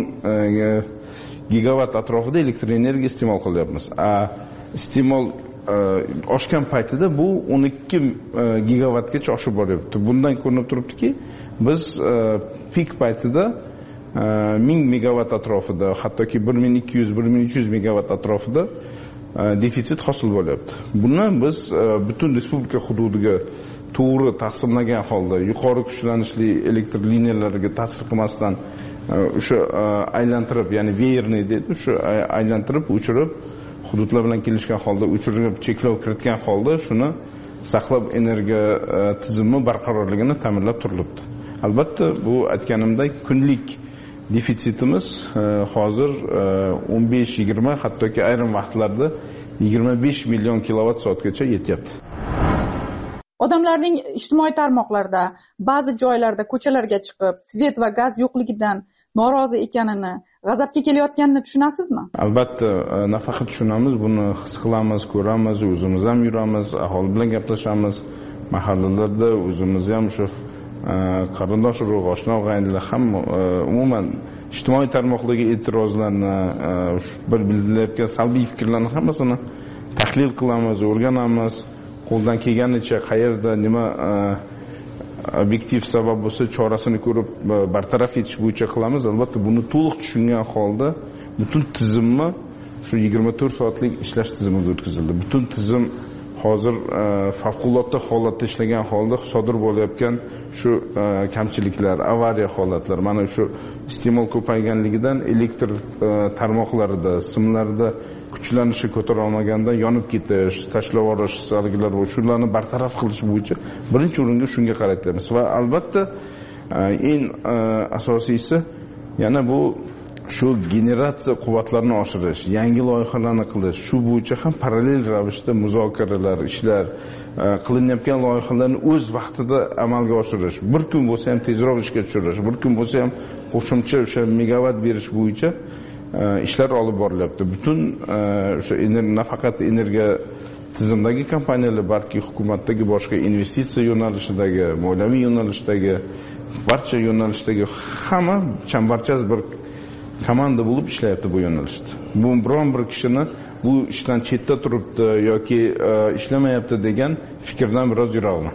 gigavat atrofida elektr energiya iste'mol qilyapmiz. Iste'mol oshgan paytida bu o'n ikki gigavatgacha oshib boryapti. Bundan ko'rinib turibdiki, biz pik paytida ming megavat atrofida, hattoki bir ming ikki yuz bir ming uch yuz megavat atrofida defitsit hosil bo'lyapti. Buni biz butun respublika hududiga to'g'ri taqsimlagan holda yuqori kuchlanishli elektr liniyalariga ta'sir qilmasdan o'sha aylantirib, ya'ni veyerni deydi, shu aylantirib, o'chirib, hududlar bilan kelishgan holda o'chirib, cheklov kiritgan holda shuni saqlab energiya tizimi barqarorligini ta'minlab turilibdi. Albatta, bu aytganimdek kunlik defitsitimiz hozir o'n besh yigirma, hattoki ayrim vaqtlarda yigirma besh million kilovat soatgacha yetyapti. Odamlarning ijtimoiy tarmoqlarda, ba'zi joylarda ko'chalarga chiqib, svet va gaz yo'qligidan norozi ekanini, g'azabga kelayotganini tushunasizmi? Albatta, nafaqat tushunamiz, buni his qilamiz, ko'ramiz, o'zimiz ham yuramiz, aholi bilan gaplashamiz, mahallalarda o'zimiz ham shu qarindosh urug', oshna og'aynilar ham umuman ijtimoiy tarmoqlarga e'tirozlarni, bir bildirilayotgan salbiy fikrlarni hammasini tahlil qilamiz, o'rganamiz, qo'ldan kelganicha qayerda nima obyektiv sabab bo'lsa chorasini ko'rib bartaraf etish bo'yicha qilamiz. Albatta, buni to'liq tushungan holda butun tizimni shu yigirma to'rt soatlik ishlash tizimiga o'tkazildi. Butun tizim hozir favqulodda holatda ishlagan holda sodir bo'layotgan shu kamchiliklar, avariya holatlari, mana shu iste'mol ko'payganligidan elektr tarmoqlarida, simlarida kuchlanishi ko'tara olmaganda yonib ketish, tashlab yuborish salgilar va shularni bartaraf qilish bo'yicha birinchi o'ringa shunga qaratyapmiz. Va albatta eng asosiysi yana bu shu generatsiya quvvatlarini oshirish, yangi loyihalarni qilish, shu bo'yicha ham parallel ravishda muzokaralar, ishlar qilinayotgan loyihalarni o'z vaqtida amalga oshirish, bir kun bo'lsa ham tezroq ishga tushirish, bir kun bo'lsa ham qo'shimcha o'sha megavat berish bo'yicha ishlar olib borilyapti. Butun o'sha nafaqat energiya tizimdagi kompaniyalar, balki hukumatdagi boshqa investitsiya yo'nalishidagi, moliyaviy yo'nalishdagi, barcha yo'nalishdagi hamma chambarchas bir komanda bo'lib ishlayapti bu yo'nalishda. Bu biron bir kishini bu ishdan chetda turibdi yoki ishlamayapti degan fikrdan biroz yiroqman.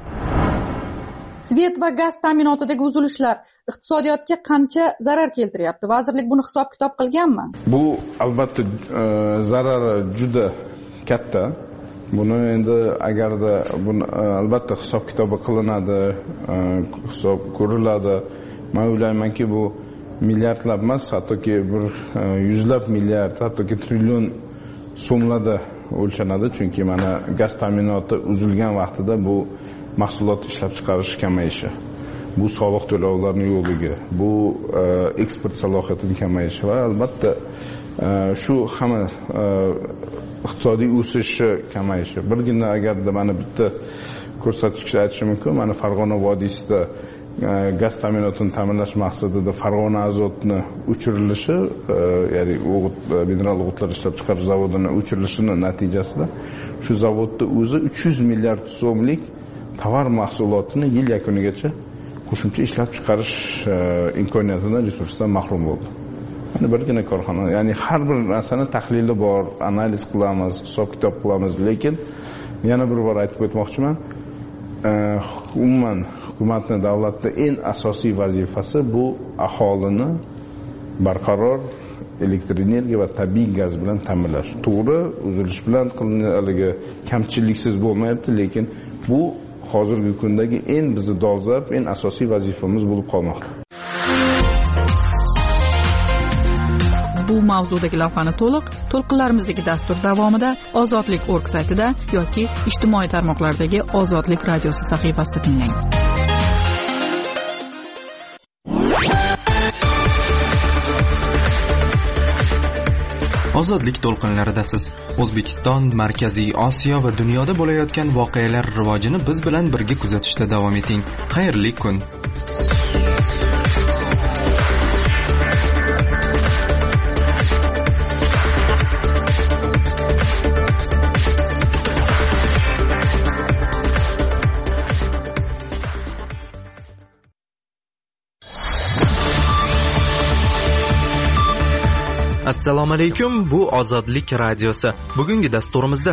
Svet va gaz ta'minotidagi uzilishlar iqtisodiyotga qancha zarar keltiryapti? Vazirlik buni hisob-kitob qilganmi? Bu albatta zarari juda katta. Buni endi agarda buni albatta hisob-kitobi qilinadi, hisob ko'riladi. Men o'ylaymanki, bu milliardlab emas, hattoki bir yuzlab milliard, hattoki trillion so'mlarda o'lchanadi, chunki mana gaz ta'minoti uzilgan vaqtida bu mahsulot ishlab chiqarish kamayishi, bu soliq to'lovlarning yo'qligi, bu eksport salohiyatining kamayishi va albatta shu hamma iqtisodiy o'sishi kamayishi. Birgina agarda mana bitta ko'rsatkichni aytishim mumkin. Mana Farg'ona vodiysida gaz ta'minotini ta'minlash maqsadida Farg'ona azotni o'chirilishi, ya'ni o'g'it mineral o'g'itlar ishlab chiqarish zavodini o'chirilishini natijasida shu zavodda o'zi uch yuz milliard so'mlik tovar mahsulotini yil yakunigacha qo'shimcha ishlab chiqarish imkoniyatidan, resursidan mahrum bo'ldi. Mana birgina korxona, ya'ni har bir narsani tahlili bor, analiz qilamiz, hisob-kitob qilamiz, lekin yana bir bor aytib o'tmoqchiman, umuman hukumatning, davlatning eng asosiy vazifasi bu aholini barqaror elektr energiya va tabiiy gaz bilan ta'minlash. To'g'ri, uzilish bilan qilingan kamchiliksiz bo'lmayapti, lekin bu hozirgi kundagi eng bizni dolzarb, eng asosiy vazifamiz bo'lib qolmoqda. Bu mavzudagi lavhani to'liq to'lqinlarimizdagi dastur davomida Ozodlik nokta org saytida yoki ijtimoiy tarmoqlardagi Ozodlik radiosi sahifasida tinglang. Ozodlik to'lqinlaridasiz. O'zbekiston, Markaziy Osiyo va dunyoda bo'layotgan voqealar rivojini biz bilan birga kuzatishda davom eting. Xayrli kun. Assalomu alaykum, bu Ozodlik radiosi. Bugungi dasturimizda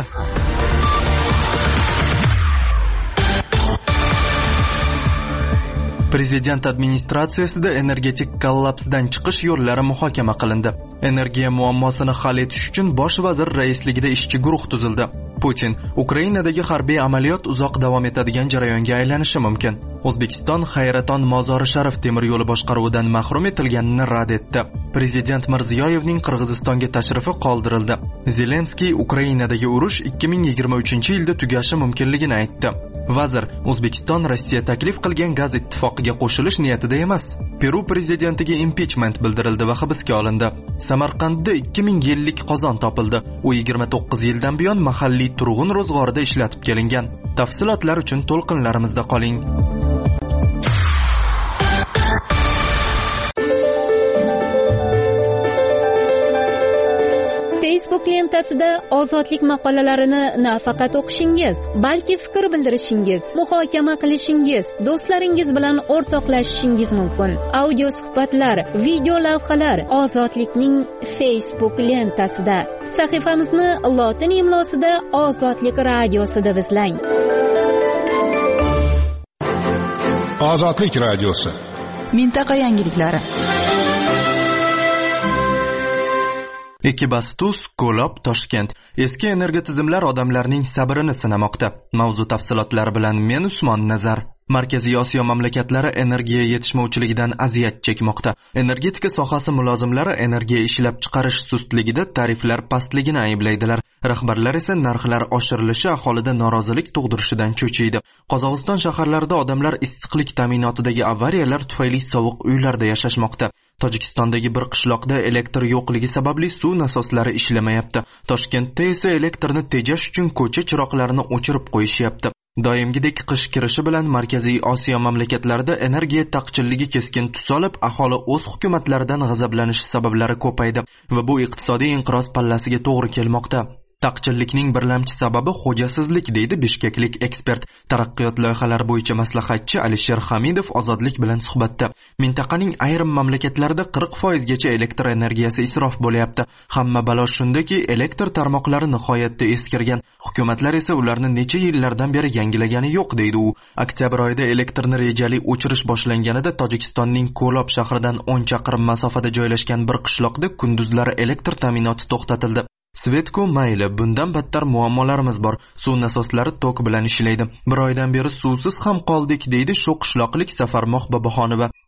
Prezident administratsiyasida energetik kollapsdan chiqish yo'llari muhokama qilindi. Energiya muammosini hal etish uchun bosh vazir raisligida ishchi guruh tuzildi. Putin Ukrainadagi harbiy amaliyot uzoq davom etadigan jarayonga aylanishi mumkin. O'zbekiston Hayraton Mozori Sharif temir yo'li boshqaruvidan mahrum etilganini rad etdi. Prezident Mirziyoyevning Qirg'izistonga tashrifi qoldirildi. Zelenskiy Ukrainadagi urush ikki ming yigirma uchinchi yilda tugashi mumkinligini aytdi. Vazir O'zbekiston Rossiya taklif qilgan gaz ittifoqiga qo'shilish niyatida emas. Peru prezidentiga impichment bildirildi va hibsga olindi. Samarqandda ikki ming yillik qozon topildi. U yigirma to'qqiz yildan buyon mahalliy turg'un ro'zg'orida ishlatib kelingan. Tafsilotlar uchun to'lqinlarimizda qoling. Facebook lentasida ozodlik maqolalarini nafaqat o'qishingiz, balki fikr bildirishingiz, muhokama qilishingiz, do'stlaringiz bilan o'rtoqlashishingiz mumkin. Audio suhbatlar, video lavhalar Ozodlikning Facebook lentasida. Sahifamizni lotin imlosida Ozodlik radiosida izlang. Ozodlik radiosi. Mintaqa yangiliklari. Ekibastus, Ko'lob, Toshkent. Eski energiya tizimlar odamlarning sabrini sinamoqda. Mavzu tafsilotlari bilan men Usmon Nazar. Markaziy Osiyo mamlakatlari energiya yetishmovchiligidan aziyat chekmoqda. Energetika sohasi mulozimlari energiya ishlab chiqarish sustligida tariflar pastligini ayblaydilar. Rahbarlar esa narxlar oshirilishi aholida norozilik tug'dirishidan cho'chiydi. Qozog'iston shaharlarida odamlar issiqlik ta'minotidagi avariyalar tufayli sovuq uylarda yashashmoqda. Tojikistondagi bir qishloqda elektr yo'qligi sababli suv nasoslari ishlamayapti. Toshkentda esa elektrni tejash uchun ko'cha chiroqlarini o'chirib qo'yishyapti. Doimgidek qish kirishi bilan Markaziy Osiyo mamlakatlarida energiya taqchilligi keskin tus olib, aholi o'z hukumatlaridan g'azablanishi sabablari ko'paydi va bu iqtisodiy inqiroz pallasiga to'g'ri kelmoqda. Taqchillikning birlamchi sababi xo'jasizlik, deydi bishkeklik ekspert. Taraqqiyot loyihalari bo'yicha maslahatchi Alisher Hamidov Ozodlik bilan suhbatda. Mintaqaning ayrim mamlakatlarida qirq foiz gacha elektr energiyasi isrof bo'lyapti. Hamma balo shundaki, elektr tarmoqlari nihoyatda eskirgan. Hukumatlar esa ularni necha yillardan beri yangilagani yo'q, deydi u. Oktyabr oyida elektrni rejali o'chirish boshlanganida Tojikistonning Ko'lob shahridan o'n chaqirim masofada joylashgan bir qishloqda kunduzlari elektr ta'minoti to'xtatildi. Svetko mayli, bundan battar muammolarimiz bor. Suv nasoslari tok bilan ishlaydi. Bir oydan beri suvsiz ham qoldik, deydi shu qishloqlik Safarmoq Boboxonova.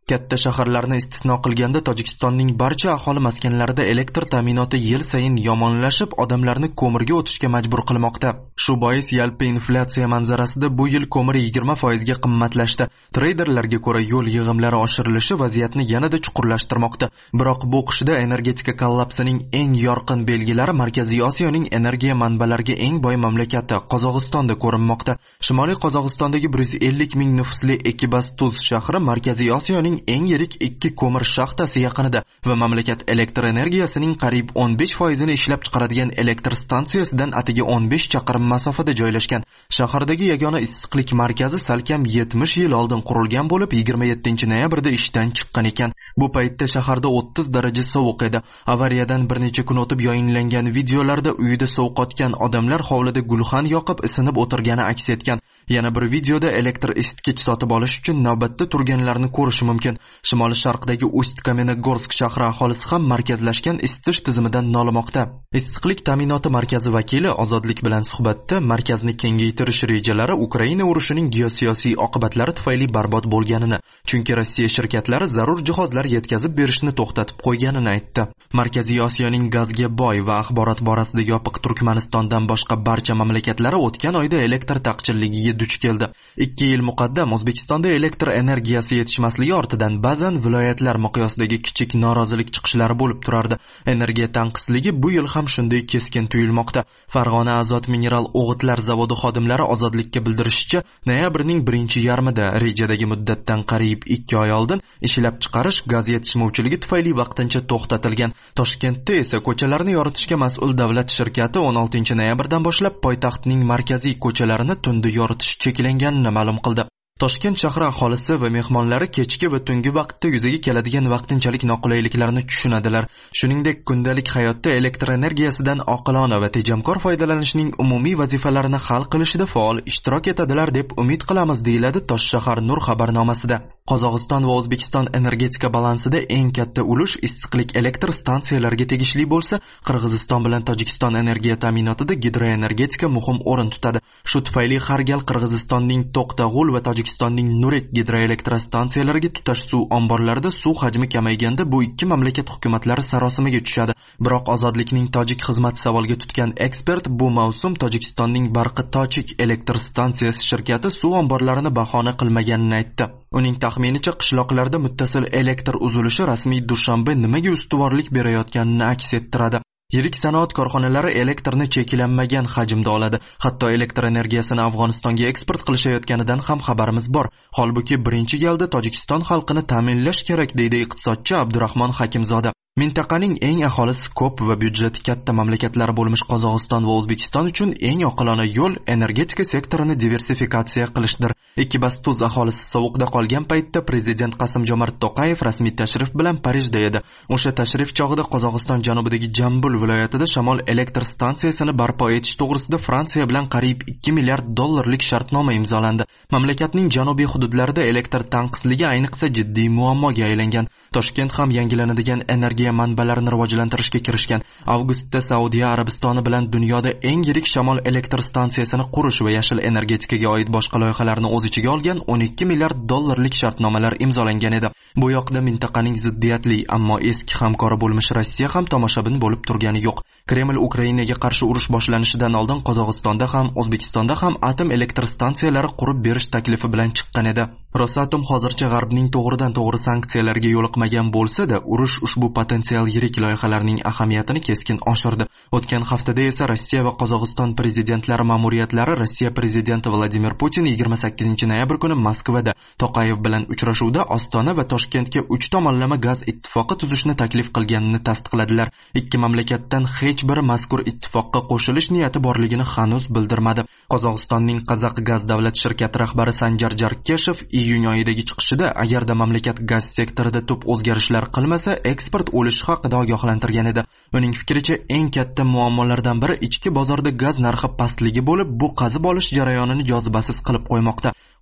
Katta shaharlarni istisno qilganda Tojikistonning barcha aholi maskanlarida elektr ta'minoti yil sayin yomonlashib, odamlarni ko'mirga o'tishga majbur qilmoqda. Shu bois yalpi inflyatsiya manzarasida bu yil ko'mir yigirma foiz ga qimmatlashdi. Treyderlarga ko'ra yo'l yig'imlari oshirilishi vaziyatni yanada chuqurlashtirmoqda. Biroq bu qishda energetika kollapsining eng yorqin belgilari Markaziy Osiyoning energiya manbalariga eng boy mamlakati Qozog'istonda ko'rinmoqda. Shimoliy Qozog'istondagi bir yuz ellik ming nufusli Ekibastuz shahri Markaziy Osiyoning eng yirik ikki ko'mir shaxtasi yaqinida va mamlakat elektr energiyasining qariyb o'n besh foizini ishlab chiqaradigan elektr stansiyasidan atigi o'n besh chaqirim masofada joylashgan. Shahardagi yagona issiqlik markazi salkam yetmish yil oldin qurilgan bo'lib, yigirma yettinchi noyabrda ishdan chiqqan ekan. Bu paytda shaharda o'ttiz daraja sovuq edi. Avariyadan bir necha kun o'tib yayinlangan videolarda uyida sovqotgan odamlar hovlida gulxan yoqib isinib o'tirgani aks etgan. Yana bir videoda elektr isitgich sotib olish uchun navbatda turganlarni ko'rish mumkin. Shimoli-sharqdagi Ust-Kamenogorsk shahri aholisi ham markazlashgan isitish tizimidan nolimoqda. Issiqlik ta'minoti markazi vakili Ozodlik bilan suhbatda markazni kengaytirish rejalari Ukraina urushining geosiyosiy oqibatlari tufayli barbod bo'lganini, chunki Rossiya shirkatlari zarur jihozlar yetkazib berishni to'xtatib qo'yganini aytdi. Markaziy Osiyoning gazga boy va axborot borasida yopiq Turkmanistondan boshqa barcha mamlakatlari o'tgan oyda elektr taqchilligiga duch keldi. ikki yil muqaddam O'zbekistonda elektr energiyasi yetishmasligi ortidan ba'zan viloyatlar miqyosidagi kichik norozilik chiqishlari bo'lib turardi. Energiya tanqisligi bu yil ham shunday keskin tuyulmoqda. Farg'ona azot mineral o'g'itlar zavodi xodimlari Ozodlikka bildirishicha, noyabrning birinchi yarmida rejadagi muddatdan qariyb ikki oy oldin ishlab chiqarish gaz yetishmovchiligi tufayli vaqtincha to'xtatilgan. Toshkentda esa ko'chalarni yoritishga mas'ul davlat shirkati o'n oltinchi noyabrdan boshlab poytaxtning markaziy ko'chalarini tunda yoritish cheklanganini ma'lum qildi. Toshkent shahri aholisi va mehmonlari kechki va tungi vaqtda yuzaga keladigan vaqtinchalik noqulayliklarni tushunadilar. Shuningdek, kundalik hayotda elektr energiyasidan oqilona va tejamkor foydalanishning umumiy vazifalarini hal qilishida faol ishtirok etadilar deb umid qilamiz, deyiladi Toshshahar Nur xabarnomasida. Qozog'iston va O'zbekiston energetika balansida eng katta ulush issiqlik elektr stansiyalariga tegishli bo'lsa, Qirg'iziston bilan Tojikiston energiya ta'minotida gidroenergetika muhim o'rin tutadi. Shu tufayli har gal Qirg'izistonning To'qtag'ul va Tojikistonning Nurek gidroelektrostansiyalariga tutash suv omborlarida suv hajmi kamayganda bu ikki mamlakat hukumatlari sarosimaga tushadi. Biroq Ozodlikning tojik xizmati savolga tutgan ekspert bu mavsum Tojikistonning Barqi Tochik elektr stansiyasi shirkati suv omborlarini bahona qilmaganini aytdi. Uning taxminicha qishloqlarda muttasil elektr uzilishi rasmiy Dushanbe nimaga ustuvorlik berayotganini aks ettiradi. Yirik sanoat korxonalari elektrni cheklanmagan hajmda oladi. Hatto elektr energiyasini Afg'onistonga eksport qilishayotganidan ham xabarimiz bor. Holbuki birinchi galda Tojikiston xalqini ta'minlash kerak, deydi iqtisodchi Abdurahmon Hakimzoda. Mintaqaning eng aholisi ko'p va byudjeti katta mamlakatlari bo'lmish Qozog'iston va O'zbekiston uchun eng oqilona yo'l energetika sektorini diversifikatsiya qilishdir. Ekibastuz aholisi sovuqda qolgan paytda prezident Qasim-Jomart To'qayev rasmiy tashrif bilan Parijda edi. O'sha tashrif chog'ida Qozog'iston janubidagi Jambul viloyatida shamol elektr stansiyasini barpo etish to'g'risida Fransiya bilan qariyb ikki milliard dollarlik shartnoma imzolandi. Mamlakatning janubiy hududlarida elektr tanqisligi ayniqsa jiddiy muammoga aylangan. Toshkent ham yangilanadigan energiya manbalarini rivojlantirishga kirishgan. Avgustda Saudiya Arabistoni bilan dunyoda eng yirik shamol elektr stansiyasini qurish va yashil energetikaga oid boshqa loyihalarni o'z ichiga olgan o'n ikki milliard dollarlik shartnomalar imzolangan edi. Bu yoqda mintaqaning ziddiyatli, ammo eski hamkori bo'lmish Rossiya ham tomoshabin bo'lib turgani yo'q. Kreml Ukrainaga qarshi urush boshlanishidan oldin Qozog'istonda ham, O'zbekistonda ham atom elektr stansiyalari qurib berish taklifi bilan chiqqan edi. Rosatom hozircha G'arbning to'g'ridan-to'g'ri sanksiyalarga yo'liqmagan bo'lsa-da, urush ushbu potensial yirik loyihalarning ahamiyatini keskin oshirdi. O'tgan haftada esa Rossiya va Qozog'iston prezidentlari ma'muriyatlari Rossiya prezidenti Vladimir Putin yigirma sakkizinchi noyabr kuni Moskvada To'qayev bilan uchrashuvda Ostona va Toshkentga uch tomonlama gaz ittifoqi tuzishni taklif qilganini tasdiqladilar. Ikki mamlakatdan hech biri mazkur ittifoqqa qo'shilish niyati borligini hanuz bildirmadi. Qozog'istonning Qazaq gaz davlat shirkati rahbari Sanjar Jarkeshev iyun oyidagi chiqishida agarda mamlakat gaz sektorida tub o'zgarishlar qilmasa, eksport o'lishi haqida ogohlantirgan edi. Uning fikricha, eng katta muammolardan biri ichki bozorda gaz narxi pastligi bo'lib, bu qazib olish jarayonini jozibasiz qilib qo'ymoqda.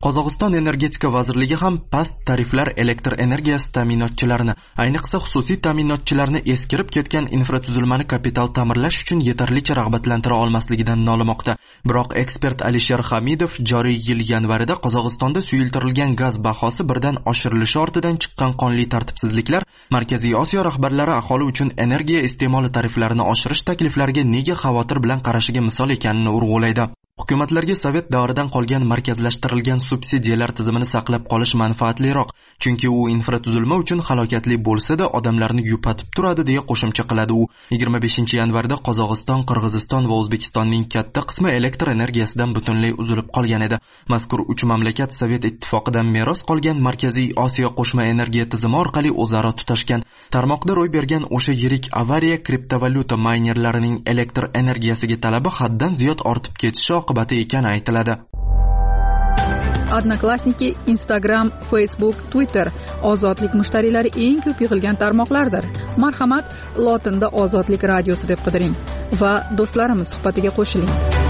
Qozog'iston energetika vazirligi ham past tariflar elektr energiyasi ta'minotchilarini, ayniqsa xususiy ta'minotchilarni eskirib ketgan infratuzilmani kapital ta'mirlash uchun yetarlicha rag'batlantira olmasligidan nolimoqda. Biroq ekspert Alisher Hamidov joriy yil yanvarida Qozog'istonda suyultirilgan gaz bahosi birdan oshirilishi ortidan chiqqan qonli tartibsizliklar Markaziy Osiyo rahbarlari aholi uchun energiya iste'moli tariflarini oshirish takliflariga nega xavotir bilan qarashiga misol ekanini urg'ulaydi. Hukumatlarga sovet davridan qolgan markazlashtirilgan subsidiyalar tizimini saqlab qolish manfaatliroq, chunki u infratuzilma uchun halokatli bo'lsa-da odamlarni yupatib turadi deya qo'shimcha qiladi u. yigirma beshinchi yanvarda Qozog'iston, Qirg'iziston va O'zbekistonning katta qismi elektr energiyasidan butunlay uzilib qolgan edi. Mazkur uch mamlakat Sovet ittifoqidan meros qolgan Markaziy Osiyo qo'shma energiya tizimi orqali o'zaro tutashgan. Tarmoqda ro'y bergan o'sha yirik avariya kriptovalyuta maynerlarining elektr energiyasiga talabi haddan ziyod ortib ketishi oqibati ekani aytiladi. Odnoklassniki, Instagram, Facebook, Twitter ozodlik mushtariylari eng ko'p yig'ilgan tarmoqlardir. Marhamat, lotinda Ozodlik radiosi deb qidiring va do'stlarimiz suhbatiga qo'shiling.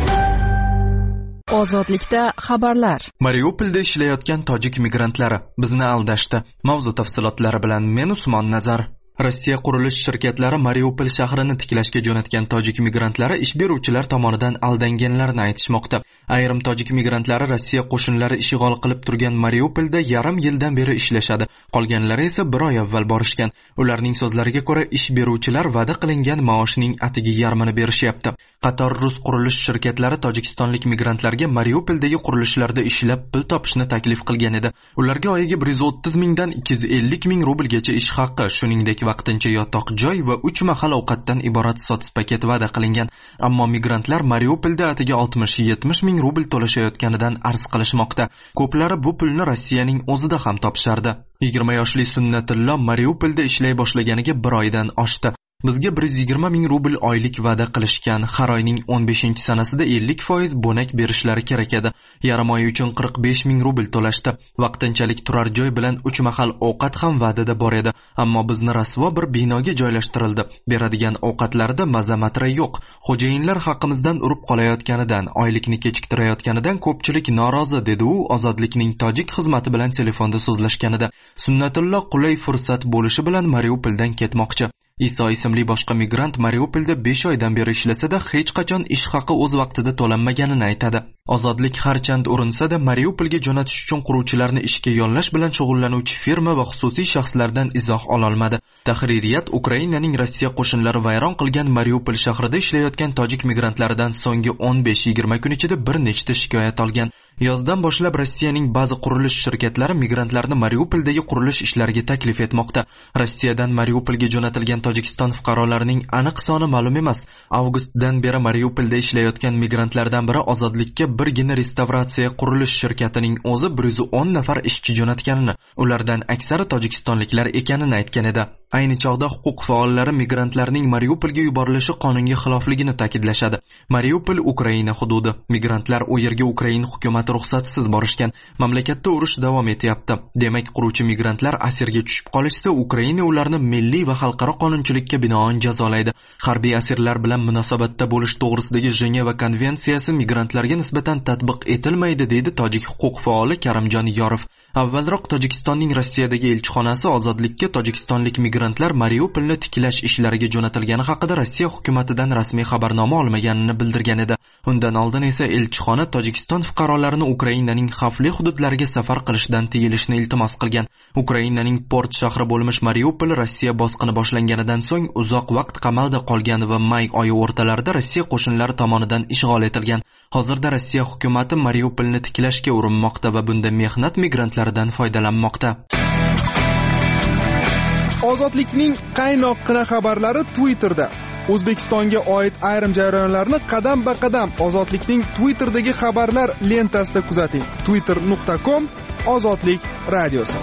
Ozodlikda xabarlar. Mariupolda ishlayotgan tojik migrantlari bizni aldashdi. Mavzu tafsilotlari bilan men Usmon Nazar. Rossiya qurilish shirkatlari Mariupol shahrini tiklashga jo'natgan tojik migrantlari ish beruvchilar tomonidan aldanganlarini aytishmoqda. Ayrim tojik migrantlari Rossiya qo'shinlari ishg'ol qilib turgan Mariupolda yarim yildan beri ishlashadi. Qolganlari esa bir oy avval borishgan. Ularning so'zlariga ko'ra, ish beruvchilar va'da qilingan maoshning atigi yarmini berishyapti. Qator rus qurilish shirkatlari tojikistonlik migrantlarga Mariupoldagi qurilishlarda ishlab pul topishni taklif qilgan edi. Ularga oyiga bir yuz o'ttiz mingdan ikki yuz ellik ming rublgacha ish haqqi, shuningdek vaqtincha yotoq joy va uch mahal ovqatdan iborat sots paket va'da qilingan. Ammo migrantlar Mariupolda atiga oltmish yetmish ming rubl to'lashayotganidan arz qilishmoqda. Ko'plari bu pulni Rossiyaning o'zida ham topishardi. yigirma yoshli Sunnatullo Mariupolda ishlay boshlaganiga bir oydan oshdi. Bizga bir yuz yigirma ming rubl oylik va'da qilishgan. Har oyning o'n beshinchi sanasida ellik foiz bo'nak berishlari kerak edi. Yarim oy uchun qirq besh ming rubl to'lashdi. Vaqtinchalik turar joy bilan uch mahal ovqat ham va'dada bor edi. Ammo bizni rasvo bir binoga joylashtirildi. Beradigan ovqatlarida mazamatra yo'q. Xo'jayinlar haqqimizdan urib qolayotganidan, oylikni kechiktirayotganidan ko'pchilik norozi, dedi u Ozodlikning tojik xizmati bilan telefonda so'zlashganida. Sunnatullo qulay fursat bo'lishi bilan Mariupoldan ketmoqchi. Iso ismli boshqa migrant Mariupolda besh oydan beri ishlasa-da, hech qachon ish haqi o'z vaqtida to'lanmaganini aytadi. Ozodlik harchand urinsa-da, Mariupolga jo'natish uchun quruvchilarni ishga yollash bilan shug'ullanuvchi firma va xususiy shaxslardan izoh ola olmadi. Tahririyat Ukrainaning Rossiya qo'shinlari vayron qilgan Mariupol shahrida ishlayotgan tojik migrantlaridan so'nggi o'n besh yigirma kun ichida bir nechta shikoyat olgan. Yozdan boshlab Rossiyaning ba'zi qurilish shirkatlari migrantlarni Mariupoldagi qurilish ishlariga taklif etmoqda. Rossiyadan Mariupolga jo'natilgan Tojikiston fuqarolarining aniq soni ma'lum emas. Avgustdan beri Mariupolda ishlayotgan migrantlardan biri Ozodlikka birgina restavratsiya qurilish shirkatining o'zi bir yuz o'n nafar ishchi jo'natganini, ulardan aksari tojikistonliklar ekanini aytgan edi. Ayni chog'da huquq faollari migrantlarning Mariupolga yuborilishi qonunga xilofligini ta'kidlashadi. Mariupol Ukraina hududi. Migrantlar u yerga Ukraina hukumati ruxsatsiz borishgan. Mamlakatda urush davom etyapti. Demak, quruvchi migrantlar asirga tushib qolishsa, Ukraina ularni milliy va xalqaro qonunchilikka binoan jazolaydi. Harbiy asirlar bilan munosabatda bo'lish to'g'risidagi Jeneva konvensiyasi migrantlarga nisbatan tatbiq etilmaydi, deydi tojik huquq faoli Karimjon Yorov. Avvalroq Tojikistonning Rossiyadagi elchixonasi Ozodlikka tojikistonlik migrantlar Mariupolni tiklash ishlariga jo'natilgani haqida Rossiya hukumatidan rasmiy xabarnoma olmaganini bildirgan edi. Undan oldin esa elchixona Tojikiston fuqarolarini Ukrainaning xavfli hududlariga safar qilishdan tiyilishni iltimos qilgan. Ukrainaning port shahri bo'lmish Mariupol Rossiya bosqini boshlanganidan so'ng uzoq vaqt qamalda qolgan va may oyi o'rtalarida Rossiya qo'shinlari tomonidan ishg'ol etilgan. Hozirda Rossiya hukumati Mariupolni tiklashga urinmoqda va bunda mehnat migrantlaridan foydalanmoqda. Ozodlikning qaynoqqina xabarlari Twitterda. O'zbekistonga oid ayrim jarayonlarni qadam-ba-qadam Ozodlikning Twitterdagi xabarlar lentasida kuzating. twitter nuqta com Ozodlik radiosi.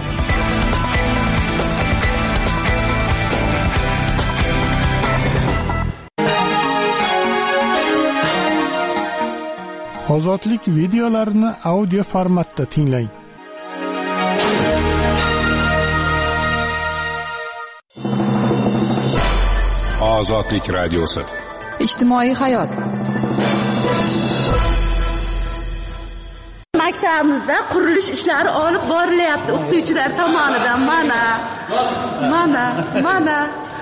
Ozodlik videolarini audio formatda tinglang. Ozodlik radiosi. Ijtimoiy hayot. Maktab ko'ramizda qurilish ishlari olib borilyapti o'qituvchilar tomonidan. Mana, mana, mana.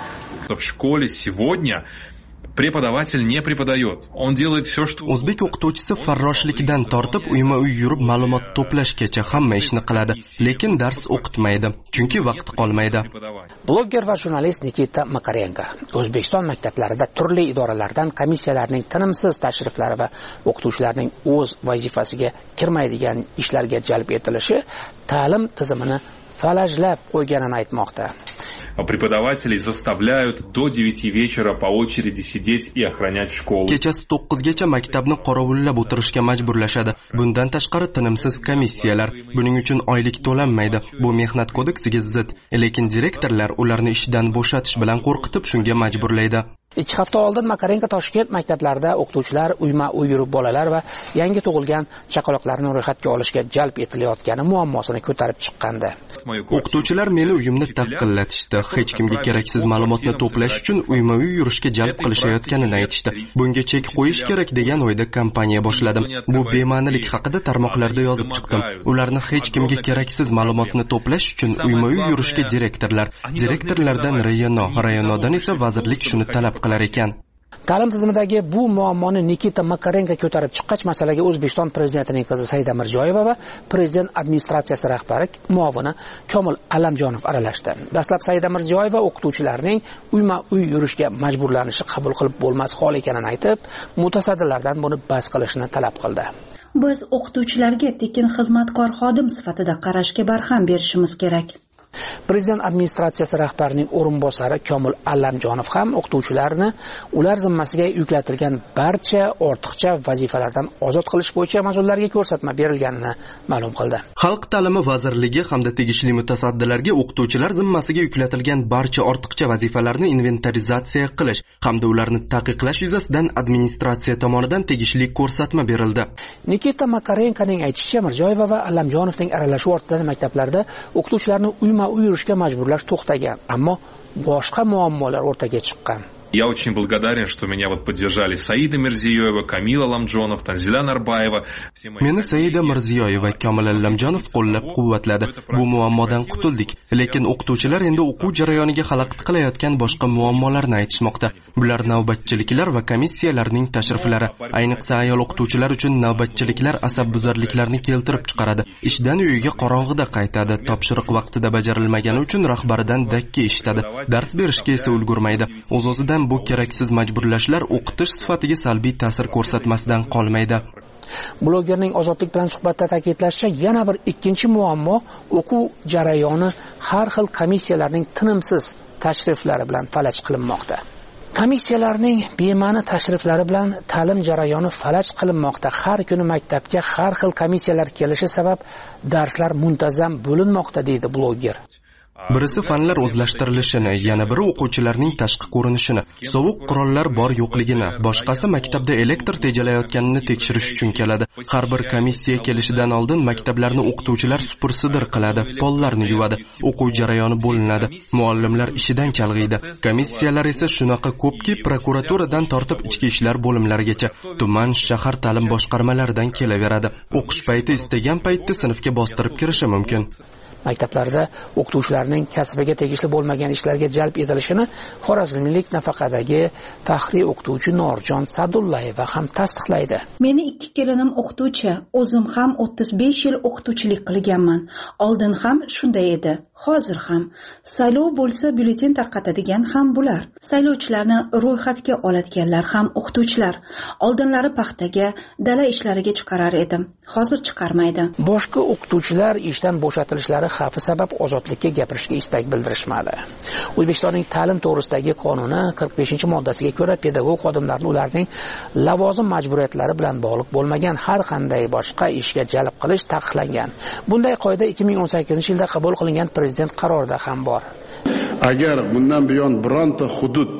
В школе сегодня преподаватель не преподает. Он делает все, что... O'zbek o'qituvchisi farroshlikdan tortib uyma-uy yurib ma'lumot to'plashgacha hamma ishni qiladi, lekin dars o'qitmaydi, chunki vaqti qolmaydi. Blogger va jurnalist Nikita Makarenko O'zbekiston maktablarida turli idoralardan komissiyalarning tinimsiz tashriflari va o'qituvchilarning o'z vazifasiga kirmaydigan ishlarga jalb etilishi ta'lim tizimini falajlab qo'yganini aytmoqda. Преподавателей заставляют до девяти вечера по очереди сидеть и охранять школу. Kechasi to'qqizgacha maktabni qorovullab o'tirishga majburlashadi. Bundan tashqari tinimsiz komissiyalar, buning uchun oylik to'lanmaydi. Bu mehnat kodeksiga zid, lekin direktorlar ularni ishdan bo'shatish bilan qo'rqitib shunga majburlaydi. Ikki hafta oldin Makarenko Toshkent maktablarida o'qituvchilar uyma-uy yurib bolalar va yangi tug'ilgan chaqaloqlarni ro'yxatga olishga jalb etilayotgani muammosini ko'tarib chiqqandi. O'qituvchilar meni uyimni taqillatishdi. Hech kimga keraksiz ma'lumotni to'plash uchun uyma-uy yurishga jalb qilishayotganini aytishdi. Bunga chek qo'yish kerak degan o'yda kampaniya boshladim. Bu bema'nilik haqida tarmoqlarda yozib chiqdim. Ularni hech kimga keraksiz ma'lumotni to'plash uchun uyma-uy yurishga direktorlar, direktorlardan rayono, rayonodan esa vazirlik shuni talab qilar ekan. Ta'lim tizimidagi bu muammoni Nikita Makarenko ko'tarib chiqqach, masalaga O'zbekiston prezidentining qizi Saida Mirziyoyeva va prezident administratsiyasi rahbari muavini Komil Allamjonov aralashdi. Dastlab Saida Mirziyoyeva o'qituvchilarning uyma-uy yurishga majburlanishi qabul qilib bo'lmas hol ekanini aytib, mutasaddilardan buni bas qilishni talab qildi. Biz o'qituvchilarga tekin xizmatkor xodim sifatida qarashga barham berishimiz kerak. Prezident administratsiyasi rahbarining o'rinbosari Komil Allamjonov ham o'qituvchilarni ular zimmasiga yuklatilgan barcha ortiqcha vazifalardan ozod qilish bo'yicha mas'ullarga ko'rsatma berilganini ma'lum qildi. Xalq ta'limi vazirligi hamda tegishli mutasaddilarga o'qituvchilar zimmasiga yuklatilgan barcha ortiqcha vazifalarni inventarizatsiya qilish hamda ularni taqiqlash yuzasidan administratsiya tomonidan tegishli ko'rsatma berildi. Nikita Makarenkoning aytishicha, Mirziyoyeva va Allamjonovning aralashuvi ortidan maktablarda o'qituvchilarni uyma uy yurishga majburlash to'xtagan, ammo boshqa muammolar o'rtaga chiqqan. Я очень благодарен, что меня вот поддержали Саида Мирзиёева, Камил Алламjonov, Tanzila Narbayeva. Meni Saida Mirziyoyeva, Komil Allamjonov qo'llab-quvvatladi. Bu muammodan qutuldik, lekin o'qituvchilar endi o'quv jarayoniga xalaqit qilayotgan boshqa muammolarni aytishmoqda. Bular navbatchiliklar va komissiyalarning tashriflari. Ayniqsa ayol o'qituvchilar uchun navbatchiliklar asabbuzarliklarni keltirib chiqaradi. Ishdan uyiga qorong'ida qaytadi, topshiriq vaqtida bajarilmagani uchun rahbaridan dakki eshitadi. Dars berishga esa ulgurmaydi. O'z-o'zidan bu keraksiz majburlashlar o'qitish sifatiga salbiy ta'sir ko'rsatmasdan qolmaydi. Blogerning ozodlik bilan suhbatda ta'kidlashicha, yana bir ikkinchi muammo o'quv jarayoni har xil komissiyalarning tinimsiz tashriflari bilan falaj qilinmoqda. Komissiyalarning bema'ni tashriflari bilan ta'lim jarayoni falaj qilinmoqda. Har kuni maktabga har xil komissiyalar kelishi sabab darslar muntazam bo'linmoqda, deydi bloger. Birisi fanlar o'zlashtirilishini, yana biri o'quvchilarning tashqi ko'rinishini, sovuq qurollar bor yo'qligini, boshqasi maktabda elektr tejalayotganini tekshirish uchun keladi. Har bir komissiya kelishidan oldin maktablarni o'qituvchilar supursidir qiladi, pollarni yuvadi, o'quv jarayoni bo'linadi, muallimlar ishidan chalg'iydi. Komissiyalar esa shunaqa ko'pki, prokuraturadan tortib ichki ishlar bo'limlarigacha, tuman, shahar ta'lim boshqarmalaridan kelaveradi. O'qish payti istagan paytda sinfga bostirib kirishi mumkin. Maktablarda o'qituvchilarning kasbiga tegishli bo'lmagan ishlarga jalb etilishini xorazmlik nafaqadagi faxriy o'qituvchi Norjon Sadullayeva ham tasdiqlaydi. Meni ikki kelinim o'qituvchi, o'zim ham o'ttiz besh yil o'qituvchilik qilganman. Oldin ham shunday edi, hozir ham. Saylov bo'lsa byulleten tarqatadigan ham bular. Saylovchilarni ro'yxatga oladiganlar ham o'qituvchilar. Oldinlari paxtaga, dala ishlariga chiqarar edim. Hozir chiqarmaydi. Boshqa o'qituvchilar ishdan bo'shatilishlari xavfi sabab ozodlikka gapirishga istak bildirishmadi. O'zbekistonning ta'lim to'g'risidagi qonuni qirq beshinchi moddasiga ko'ra pedagog xodimlarni ularning lavozim majburiyatlari bilan bog'liq bo'lmagan har qanday boshqa ishga jalb qilish taqiqlangan. Bunday qoida ikki ming o'n sakkizinchi yilda qabul qilingan prezident qarorida ham bor. Agar bundan buyon bironta hudud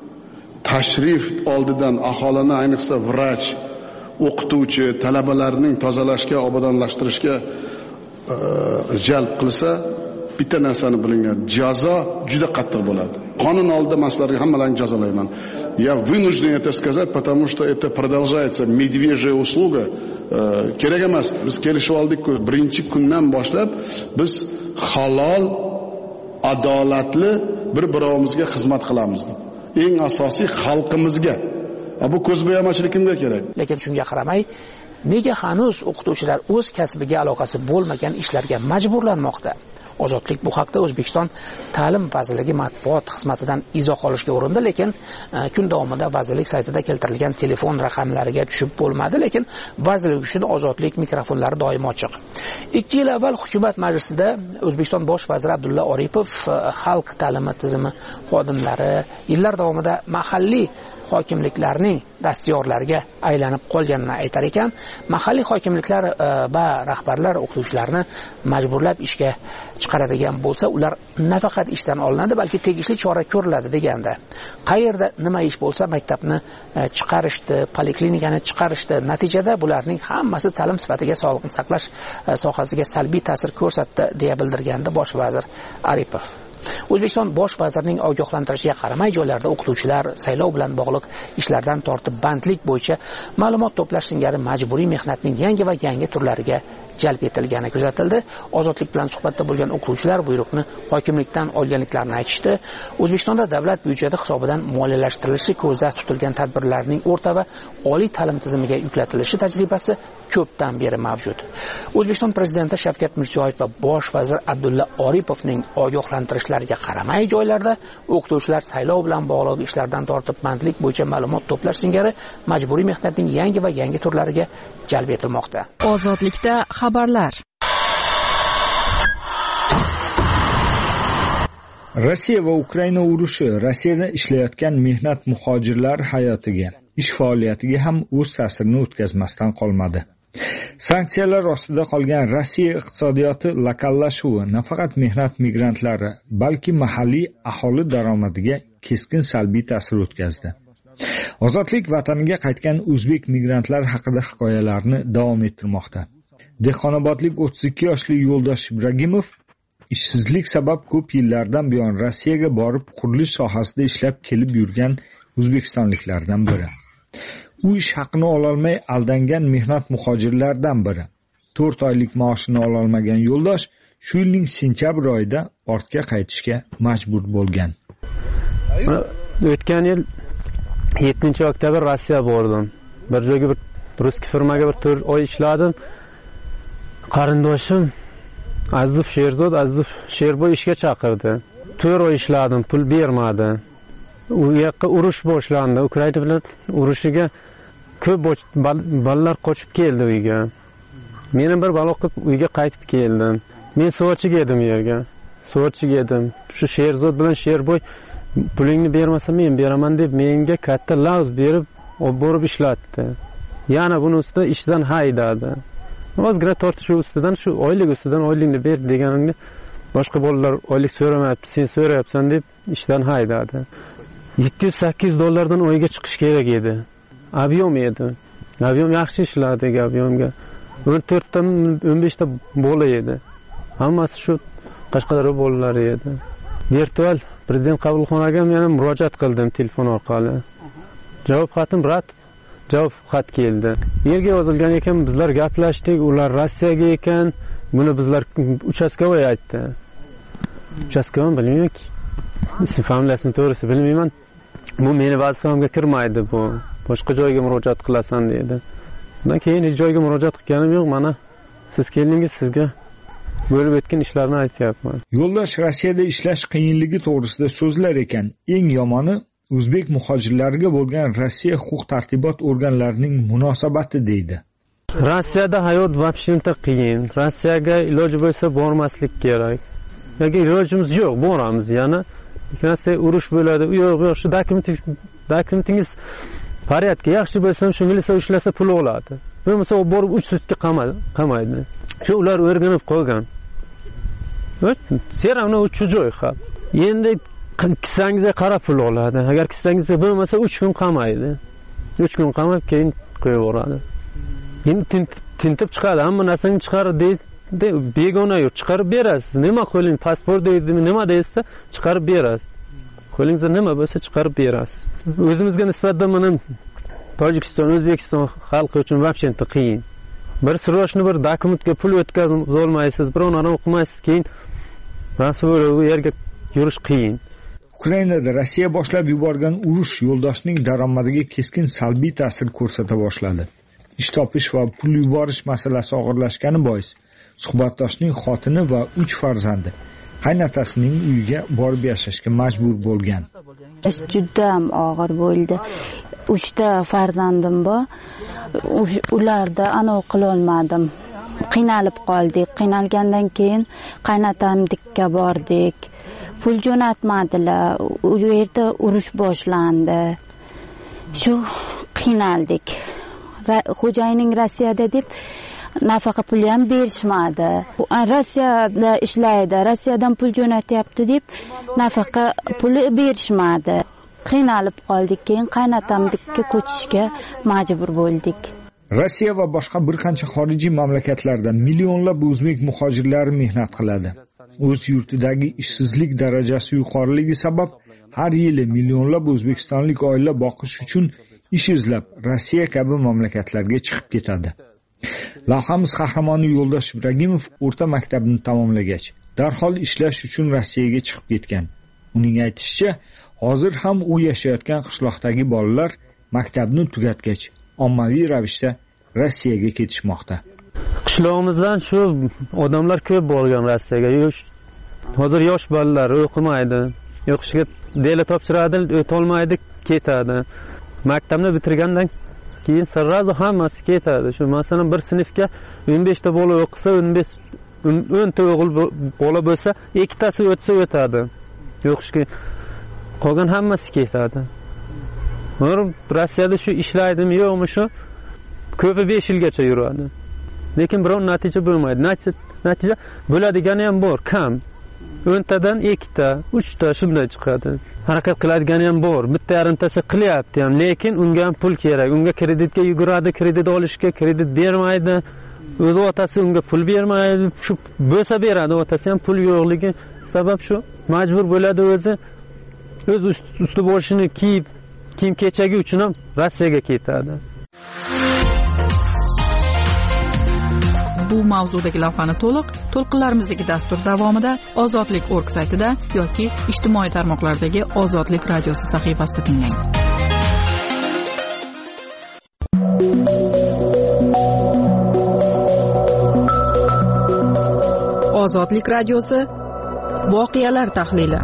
tashrif oldidan aholini, ayniqsa vrach, o'qituvchi, talabalarning tozalashga, obodonlashtirishga jalb qilsa, bitta narsani bilinglar, jazo juda qattiq bo'ladi. Qonun oldida men sizlarga hammalarini jazolayman. Я вынужден это сказать, потому что это продолжается медвежья услуга. Kerak emas. Biz kelishib oldik-ku, birinchi kundan boshlab biz halol, adolatli bir-birimizga xizmat qilamiz deb. Eng asosiy xalqimizga. Bu ko'zbo'yamachilik kimga kerak? Lekin shunga qaramay, nega hanuz o'qituvchilar o'z kasbiga aloqasi bo'lmagan ishlarga majburlanmoqda? Ozodlik bu haqda O'zbekiston ta'lim vazirligi matbuot xizmatidan izoh olishga urindi, lekin kun davomida vazirlik saytida keltirilgan telefon raqamlariga tushib bo'lmadi, lekin vazirlik uchun Ozodlik mikrofonlari doim ochiq. ikki yil avval hukumat majlisida O'zbekiston bosh vaziri Abdulla Oripov xalq ta'limi tizimi xodimlari yillar davomida mahalliy hokimliklarning dastyorlariga aylanib qolganini aytar ekan, mahalliy hokimliklar va rahbarlar o'qituvchilarni majburlab ishga chiqaradigan bo'lsa, ular nafaqat ishdan olinadi, balki tegishli chora ko'riladi deganda. Qayerda nima ish bo'lsa, maktabni chiqarishdi, poliklinikani chiqarishdi. Natijada bularning hammasi ta'lim sifatiga, sog'liqni saqlash sohasiga salbiy ta'sir ko'rsatdi, deya bildirgandi bosh vazir Aripov. O'zbekiston bosh vazirining ogohlantirishiga qaramay, joylarda o'qituvchilar saylov bilan bog'liq ishlardan tortib bandlik bo'yicha ma'lumot to'plash singari majburiy mehnatning yangi va yangi turlariga jalb etilgani kuzatildi. Ozodlik bilan suhbatda bo'lgan o'qituvchilar buyruqni hokimlikdan olganliklarini aytishdi. O'zbekistonda davlat byudjeti hisobidan moliyalashtirilishi ko'zda tutilgan tadbirlarning o'rta va oliy ta'lim tizimiga yuklatilishi tajribasi ko'pdan beri mavjud. O'zbekiston prezidenti Shavkat Mirziyoyev va bosh vazir Abdulla Oripovning ogohlantirishlariga qaramay, joylarda o'qituvchilar saylov bilan bog'liq ishlardan tortib bandlik bo'yicha ma'lumot to'plash singari majburiy mehnatning yangi va yangi turlariga jalb etilmoqda. Ozodlikda xabarlar. Rossiya va Ukraina urushi Rossiyada ishlayotgan mehnat muhojirlar hayotiga, ish faoliyatiga ham o'z ta'sirini o'tkazmasdan qolmadi. Sanksiyalar ostida qolgan Rossiya iqtisodiyoti lokallashuvi nafaqat mehnat migrantlari, balki mahalliy aholi daromadiga keskin salbiy ta'sir o'tkazdi. Ozodlik vataniga qaytgan o'zbek migrantlar haqida hikoyalarni davom ettirmoqda. Dehqonobodlik o'ttiz ikki yoshli Yo'ldosh Ibragimov ishsizlik sabab ko'p yillardan buyon Rossiyaga borib qurilish sohasida ishlab kelib yurgan o'zbekistonliklardan biri. U ish haqini ololmay aldangan mehnat muhojirlardan biri. to'rt oylik maoshini ololmagan Yo'ldosh shu yilning sentyabr oyida ortga qaytishga majbur bo'lgan. O'tgan yil yettinchi oktyabr Rossiya bordim. Bir joyga bir ruskiy firmaga bir to'rt oy ishladim. Qarindoshim Azif Sherzod Azif Sherboy ishga chaqirdi. to'rt oy ishladim, pul bermadi. U yoqqa urush boshlandi. Ukraina bilan urushiga ko'p bolalar qochib keldi uyga. Meni bir balo qilib uyga qaytib keldim. Men suvatchiga edim yerga. Suvatchiga edim. Shu Sherzod bilan Sherboy pulingni bermasa men beraman deb menga katta lavz berib, olib borib ishlatdi. Yana buni ustida ishdan haydadi. Ozgina tortishuv ustidan, shu oylik ustidan oylikni ber deganimga boshqa bolalar oylik so'ramayapti, sen so'rayapsan deb ishdan haydadi. yetti yuz sakkiz yuz dollardan oyga chiqish kerak edi. Avion edi. Avion yaxshi ishladi, aviomga o'n to'rtta o'n beshta bola edi. Hammasi shu Qashqadaryo bolalari edi. Virtual prezident qabulxonaga men murojaat qildim telefon orqali. Javob xatim rad javob xat keldi. Yerga yozilgan ekan, bizlar gaplashdik, ular Rossiyaga ekan, buni bizlar uchastkovoy aytdi. Uchastkovoy bilmayman, ism familiyasini to'g'risi bilmayman. Bu meni vazifamga kirmaydi bu. Boshqa joyga murojaat qilasan dedi. Undan keyin hech joyga murojaat qilganim yo'q, mana siz keldingiz, sizga bo'lib o'tgan ishlarni aytyapman. Yo'ldosh Rossiyada ishlash qiyinligi to'g'risida so'zlar ekan, eng yomoni o'zbek muhojirlariga bo'lgan Rossiya huquq-tartibot organlarining munosabati deydi. Rossiyada hayot vobshinta qiyin. Rossiyaga iloji bo'lsa bormaslik kerak. Yoki ilojimiz yo'q, boramiz yana. Rossiya urush bo'ladi. Yo'q, yo'q, shu dokumentingiz dokumentingiz porядка yaxshi bo'lsa, shu militsiya ushlasa pul oladi. Bo'lmasa u borib uch sutka qamaydi. Shu ular o'rganib qolgan. Seramni uch joy xal. Endi kissangizga qarab pul oladi. Agar kissangizga bo'lmasa uch kun qamaydi. uch kun qamab keyin qo'yib yuboradi. Endi tintib chiqadi, hamma narsani chiqarib deydi, begona yo'q, chiqarib berasiz. Nima qo'ling pasport deydimi, nima deysiz, chiqarib berasiz. Qo'lingizda nima bo'lsa chiqarib berasiz. O'zimizga nisbatan mana Tojikiston, O'zbekiston xalqi uchun вообще qiyin. Bir srochni bir dokumentga pul o'tkazib olmaysiz, biron narsani o'qimaysiz, keyin rasm u yerga yurish qiyin. Ukrainada Rossiya boshlab yuborgan urush yo'ldoshning daromadiga keskin salbiy ta'sir ko'rsata boshladi. Ish topish va pul yuborish masalasi og'irlashgani bois suhbatdoshning xotini va uch farzandi qaynotasining uyiga borib yashashga majbur bo'lgan. Juda ham og'ir bo'ldi. uchta farzandim bor. Ularda anov qila olmadim. Qiynalib qoldik. Qiynalgandan keyin qaynotamdikka bordik. Pul jo'natmadilar. U yerda urush boshlandi. Shu qiynaldik. Xo'jayining Rossiyada deb nafaqa puli ham berishmadi. Rossiyada ishlaydi, Rossiyadan pul jo'natyapti deb nafaqa puli berishmadi. Qiynalib qoldik, keyin qaynotamdikka ko'chishga majbur bo'ldik. Rossiya va boshqa bir qancha xorijiy mamlakatlarda millionlab o'zbek muhojirlari mehnat qiladi. O'z yurtidagi ishsizlik darajasi yuqoriligi sabab har yili millionlab o'zbekistonlik oila boqish uchun ish izlab Rossiya kabi mamlakatlarga chiqib ketadi. Lavhamiz qahramoni Yo'ldosh Ibragimov o'rta maktabni tamomlagach, darhol ishlash uchun Rossiyaga chiqib ketgan. Uning aytishicha, hozir ham u yashayotgan qishloqdagi bolalar maktabni tugatgach, ommaviy ravishda Rossiyaga ketishmoqda. Qishlog'imizdan shu odamlar ko'p bo'lgan Rossiyaga. Hozir yosh bolalar o'qimaydi, o'qishga dela topshiradi, o'tolmaydi, ketadi. Maktabni bitirgandan keyin sirrazu hammasi ketadi. Shu masalan bir sinfga o'n besh ta bola o'qisa, o'n besh o'n ta o'g'il bola bo'lsa, ikkitasi o'tsa o'tadi. O'qishga qolgan hammasi ketadi. Men Rossiyada shu ishlaydimi, yo'qmi shu ko'pi besh yilgacha yuradi. Lekin biron natija bo'lmaydi. Natija bo'ladigani ham bor, kam. o'n tadan ikkita, uch ta shunday chiqadi. Harakat qiladigani ham bor. Bitta yarimtasi qilyapti ham, lekin unga ham pul kerak. Unga kreditga yuguradi, kredit olishga kredit bermaydi. O'z otasi unga pul bermaydi. Shu bo'lsa beradi, otasi ham pul yo'qligi sabab shu majbur bo'ladi o'zi o'z usti boshini kiyib, kiyim kechagi uchun ham Rossiyaga ketadi. Bu mavzudagi lavhani to'liq to'lqinlarimizdagi dastur davomida ozodlik org saytida yoki ijtimoiy tarmoqlardagi Ozodlik radiosi sahifasida tinglang. Ozodlik radiosi voqealar tahlili.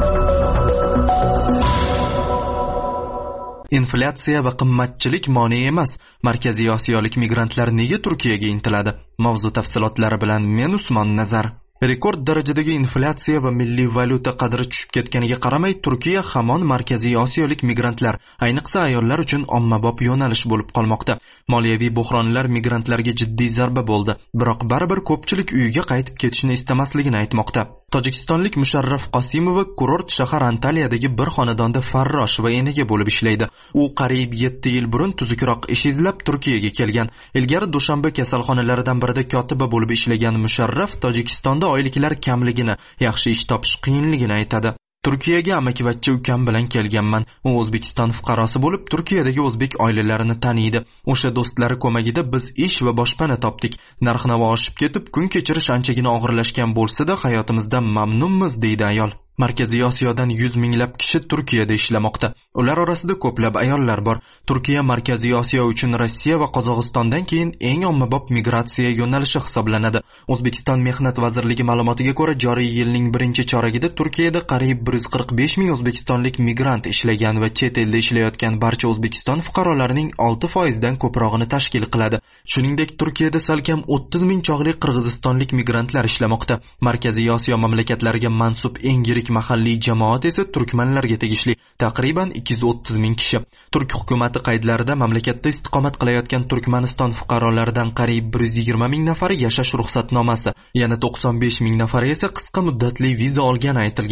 Inflyatsiya va qimmatchilik mane emas. Markaziy Osiyolik migrantlar nega Turkiyaga intiladi? Mavzu tafsilotlari bilan men Usmon Nazar. Rekord darajadagi inflyatsiya va milliy valyuta qadri tushib ketganiga qaramay, Turkiya hamon Markaziy Osiyolik migrantlar, ayniqsa ayollar uchun ommabop yo'nalish bo'lib qolmoqda. Moliyaviy buhronlar migrantlarga jiddiy zarba bo'ldi, biroq baribir ko'pchilik uyiga qaytib ketishni istamasligini aytmoqda. Tojikistonlik Musharraf Qosimova kurort shahar Antaliyadagi bir xonadonda farrosh va enaga bo'lib ishlaydi. U qariyb yetti yil burun tuzukroq ish izlab Turkiyaga kelgan. Ilgari Dushanbe kasalxonalaridan birida kotiba bo'lib ishlagan Musharraf Tojikistonda oyliklar kamligini, yaxshi ish topish qiyinligini aytadi. Turkiyaga amakivachcha ukam bilan kelganman. U O'zbekiston fuqarosi bo'lib, Turkiyadagi o'zbek oilalarini taniydi. O'sha do'stlari ko'magida biz ish va boshpana topdik. Narx-navo oshib ketib, kun kechirish anchagina og'irlashgan bo'lsa-da, hayotimizdan mamnunmiz, deydi ayol. Markaziy Osiyodan yuz minglab kishi Turkiyada ishlamoqda. Ular orasida ko'plab ayollar bor. Turkiya Markaziy Osiyo uchun Rossiya va Qozog'istondan keyin eng ommabop migratsiya yo'nalishi hisoblanadi. O'zbekiston Mehnat vazirligi ma'lumotiga ko'ra, joriy yilning birinchi choragida Turkiyada qariyb bir yuz qirq besh ming o'zbekistonlik migrant ishlagan va chet elda ishlayotgan barcha O'zbekiston fuqarolarining olti foiz dan ko'prog'ini tashkil qiladi. Shuningdek, Turkiyada salkam o'ttiz ming chog'li qirg'izistonlik migrantlar ishlamoqda. Markaziy Osiyo mamlakatlariga mansub eng yirik mahalliy jamoat esa turkmanlarga tegishli, taqriban ikki yuz o'ttiz ming kishi. Turk hukumatı qaydlarida mamlakatda istiqomat qilayotgan Turkmaniston fuqarolaridan qariyb bir yuz yigirma ming nafari yashash ruxsatnomasi, yana to'qson besh ming nafari esa qisqa muddatli viza olgani aytilgan.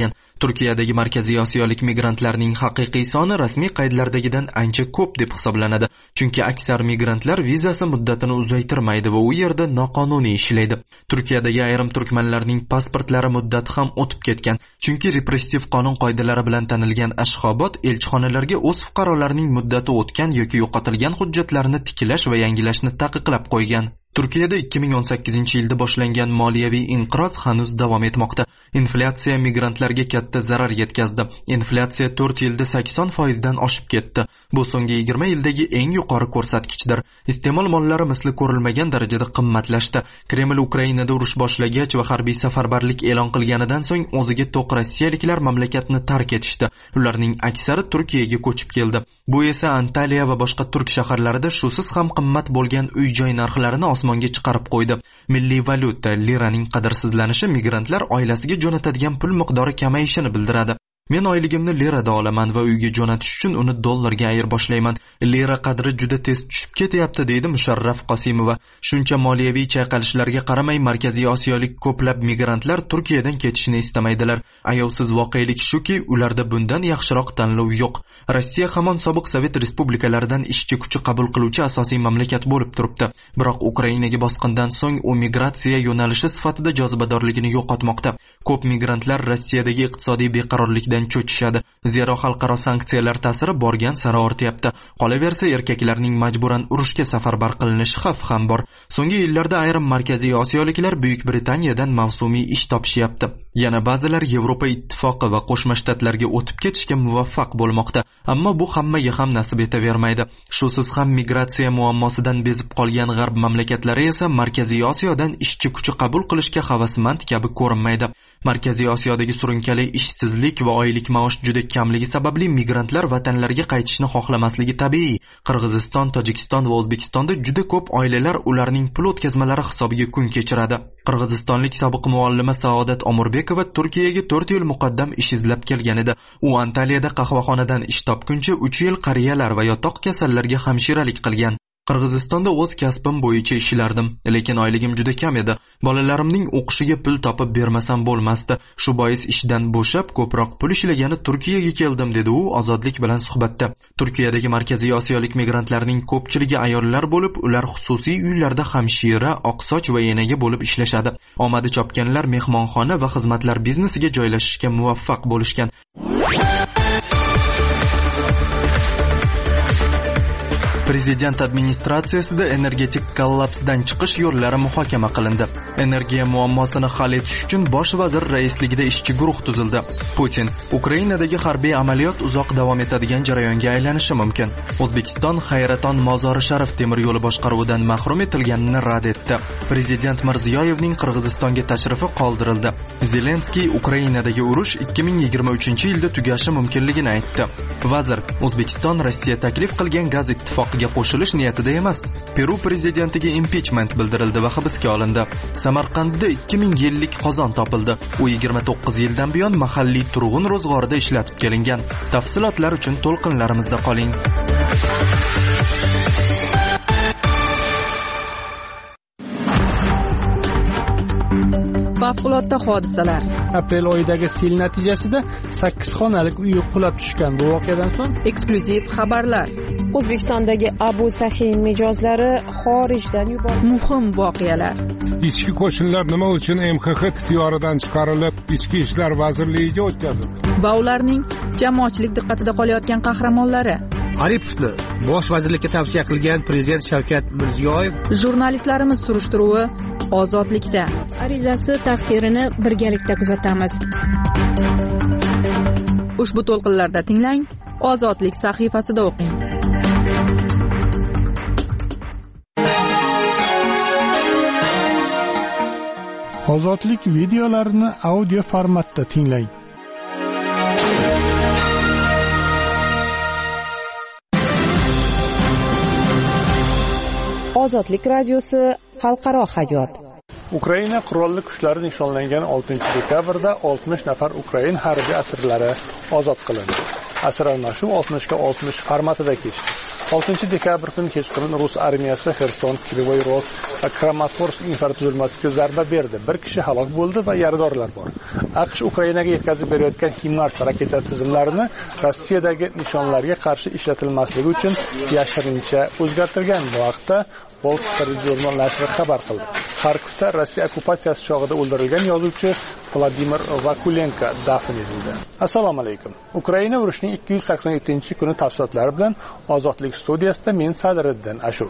Turkiyadagi Markaziy Osiyolik migrantlarning haqiqiy soni rasmiy qaydlardagidan ancha ko'p deb hisoblanadi, chunki aksar migrantlar vizasi muddatini uzaytirmaydi va u yerda noqonuniy ishlaydi. Turkiyadagi ayrim turkmanlarning pasportlari muddati ham o'tib ketgan, chunki repressiv qonun qoidalari bilan tanilgan Ashxobod elchixonalarga o'z fuqarolarining muddati o'tgan yoki yo'qotilgan hujjatlarini tiklash va yangilashni taqiqlab qo'ygan. Turkiyada ikki ming o'n sakkizinchi yilda boshlangan moliyaviy inqiroz hanuz davom etmoqda. Inflyatsiya migrantlarga katta zarar yetkazdi. Inflyatsiya to'rt yilda sakson foizdan oshib ketdi. Bu so'nggi yigirma yildagi eng yuqori ko'rsatkichdir. Iste'mol mollari misli ko'rilmagan darajada qimmatlashdi. Kreml Ukrainada urush boshlagach va harbiy safarbarlik e'lon qilganidan so'ng o'ziga to'q rossiyaliklar mamlakatni tark etishdi. Ularning aksari Turkiyaga ko'chib keldi. Bu esa Antaliya va boshqa turk shaharlarida shusiz ham qimmat bo'lgan uy-joy narxlarini osmonga chiqarib qo'ydi. Milliy valyuta liraning qadrsizlanishi migrantlar oilasiga jo'natadigan pul miqdori kamayishini bildiradi. Men oyligimni lirada olaman va uyga jo'natish uchun uni dollarga ayirboshlayman. Lira qadri juda tez tushib ketyapti, deydi Musharraf Qosimova. Shuncha moliyaviy chayqalishlarga qaramay Markaziy Osiyolik ko'plab migrantlar Turkiyadan ketishni istamaydilar. Ayovsiz voqelik shuki, ularda bundan yaxshiroq tanlov yo'q. Rossiya hamon sobiq Sovet respublikalaridan ishchi kuchi qabul qiluvchi asosiy mamlakat bo'lib turibdi. Biroq Ukrainaga bosqindan so'ng u migratsiya yo'nalishi sifatida jozibadorligini yo'qotmoqda. Ko'p migrantlar Rossiyadagi iqtisodiy beqarorlikdan cho'chishadi. Zero xalqaro sanksiyalar ta'siri borgan sari ortyapti. Qolaversa, erkaklarning majburan urushga safarbar qilinishi xavfi ham bor. So'nggi yillarda ayrim Markaziy Osiyoliklar Buyuk Britaniyadan mavsumiy ish topishyapti. Yana ba'zilar Yevropa ittifoqi va Qo'shma Shtatlarga o'tib ketishga muvaffaq bo'lmoqda. Ammo bu hammaga ham nasib etavermaydi. Shusiz ham migratsiya muammosidan bezib qolgan g'arb mamlakatlari esa Markaziy Osiyodan ishchi kuchi qabul qilishga havasmand kabi ko'rinmaydi. Markaziy Osiyodagi surunkali ishsizlik va oylik maosh juda kamligi sababli migrantlar vatanlariga qaytishni xohlamasligi tabiiy. Qirg'iziston, Tojikiston va O'zbekistonda juda ko'p oilalar ularning pul o'tkazmalari hisobiga kun kechiradi. Qirg'izistonlik sobiq muallima Saodat Omurbekova Turkiyaga to'rt yil muqaddam ish izlab kelgan edi. U Antaliyada qahvaxonadan ish topguncha uch yil qariyalar va yotoq kasallarga hamshiralik qilgan. Qirg'izistonda o'z kasbim bo'yicha ishlardim, lekin oyligim juda kam edi. Bolalarimning o'qishiga pul topib bermasam bo'lmasdi. Shu bois ishdan bo'shab, ko'proq pul ishlagani Turkiyaga keldim, dedi u ozodlik bilan suhbatda. Turkiyadagi Markaziy Osiyolik migrantlarning ko'pchiligi ayollar bo'lib, ular xususiy uylarda hamshira, oqsoch va enaga bo'lib ishlashadi. Omadi chopganlar mehmonxona va xizmatlar biznesiga joylashishga muvaffaq bo'lishgan. Prezident administratsiyasida energetik kollapsdan chiqish yo'llari muhokama qilindi. Energiya muammosini hal etish uchun bosh vazir raisligida ishchi guruh tuzildi. Putin: Ukrainadagi harbiy amaliyot uzoq davom etadigan jarayonga aylanishi mumkin. O'zbekiston Hayraton Mozori Sharif temir yo'li boshqaruvidan mahrum etilganini rad etdi. Prezident Mirziyoyevning Qirg'izistonga tashrifi qoldirildi. Zelenskiy Ukrainadagi urush ikki ming yigirma uchinchi yilda tugashi mumkinligini aytdi. Vazir: O'zbekiston Rossiya taklif qilgan gaz ittifoqi qo'shilish niyatida emas. Peru prezidentiga impichment bildirildi va hibsga olindi. Samarqandda ikki ming yillik qozon topildi. U yigirma to'qqiz yildan buyon mahalliy turg'un ro'zg'orida ishlatib kelingan. Tafsilotlar uchun to'lqinlarimizda qoling. Favqulodda hodisalar. Aprel oyidagi sel natijasida sakkiz xonalik uy qulab tushgan. Bu voqeadan so'ng eksklyuziv xabarlar. O'zbekistondagi Abu Sahiy mijozlari xorijdan yuborildi. Muhim voqealar. Ichki qo'shinlar nima uchun M X X ixtiyoridan chiqarilib, Ichki ishlar vazirligiga o'tkazildi? Va ularning jamoatchilik diqqatida qolayotgan qahramonlari. Aripovni bosh vazirlikka tavsiya qilgan prezident Shavkat Mirziyoyev. Jurnalistlarimiz surishtiruvi ozodlikda. Arizasi taqdirini birgalikda kuzatamiz. Ushbu to'lqinlarda tinglang, Ozodlik sahifasida o'qing. Ozodlik videolarini audio formatda tinglang. Ozodlik radiosi xalqaro hayot. Ukraina qurolli kuchlari nishonlangan oltinchi dekabrda oltmish nafar Ukrain harbiy asirlari ozod qilindi. Asir almashuv oltmishga oltmish formatida kechdi. oltinchi dekabr kuni kechqurun rus armiyasi Xerson, Krivoy Rog va Kramatorsk infratuzilmasiga zarba berdi. Bir kishi halok bo'ldi va yaradorlar bor. AQSh Ukrainaga yetkazib berayotgan HIMARS raketa tizimlarini Rossiyadagi nishonlarga qarshi ishlatilmasligi uchun yashirincha o'zgartirgan. Bu haqda Wall Street Journal nashri xabar qildi. Xarkovda Rossiya okkupatsiyasi chog'ida o'ldirilgan yozuvchi Vladimir Vakulenko dafn etildi. Assalomu alaykum. Ukraina urushining ikki yuz sakson yettinchi kuni tafsilotlari bilan Ozodlik studiyasida men Sadiriddin Ashur.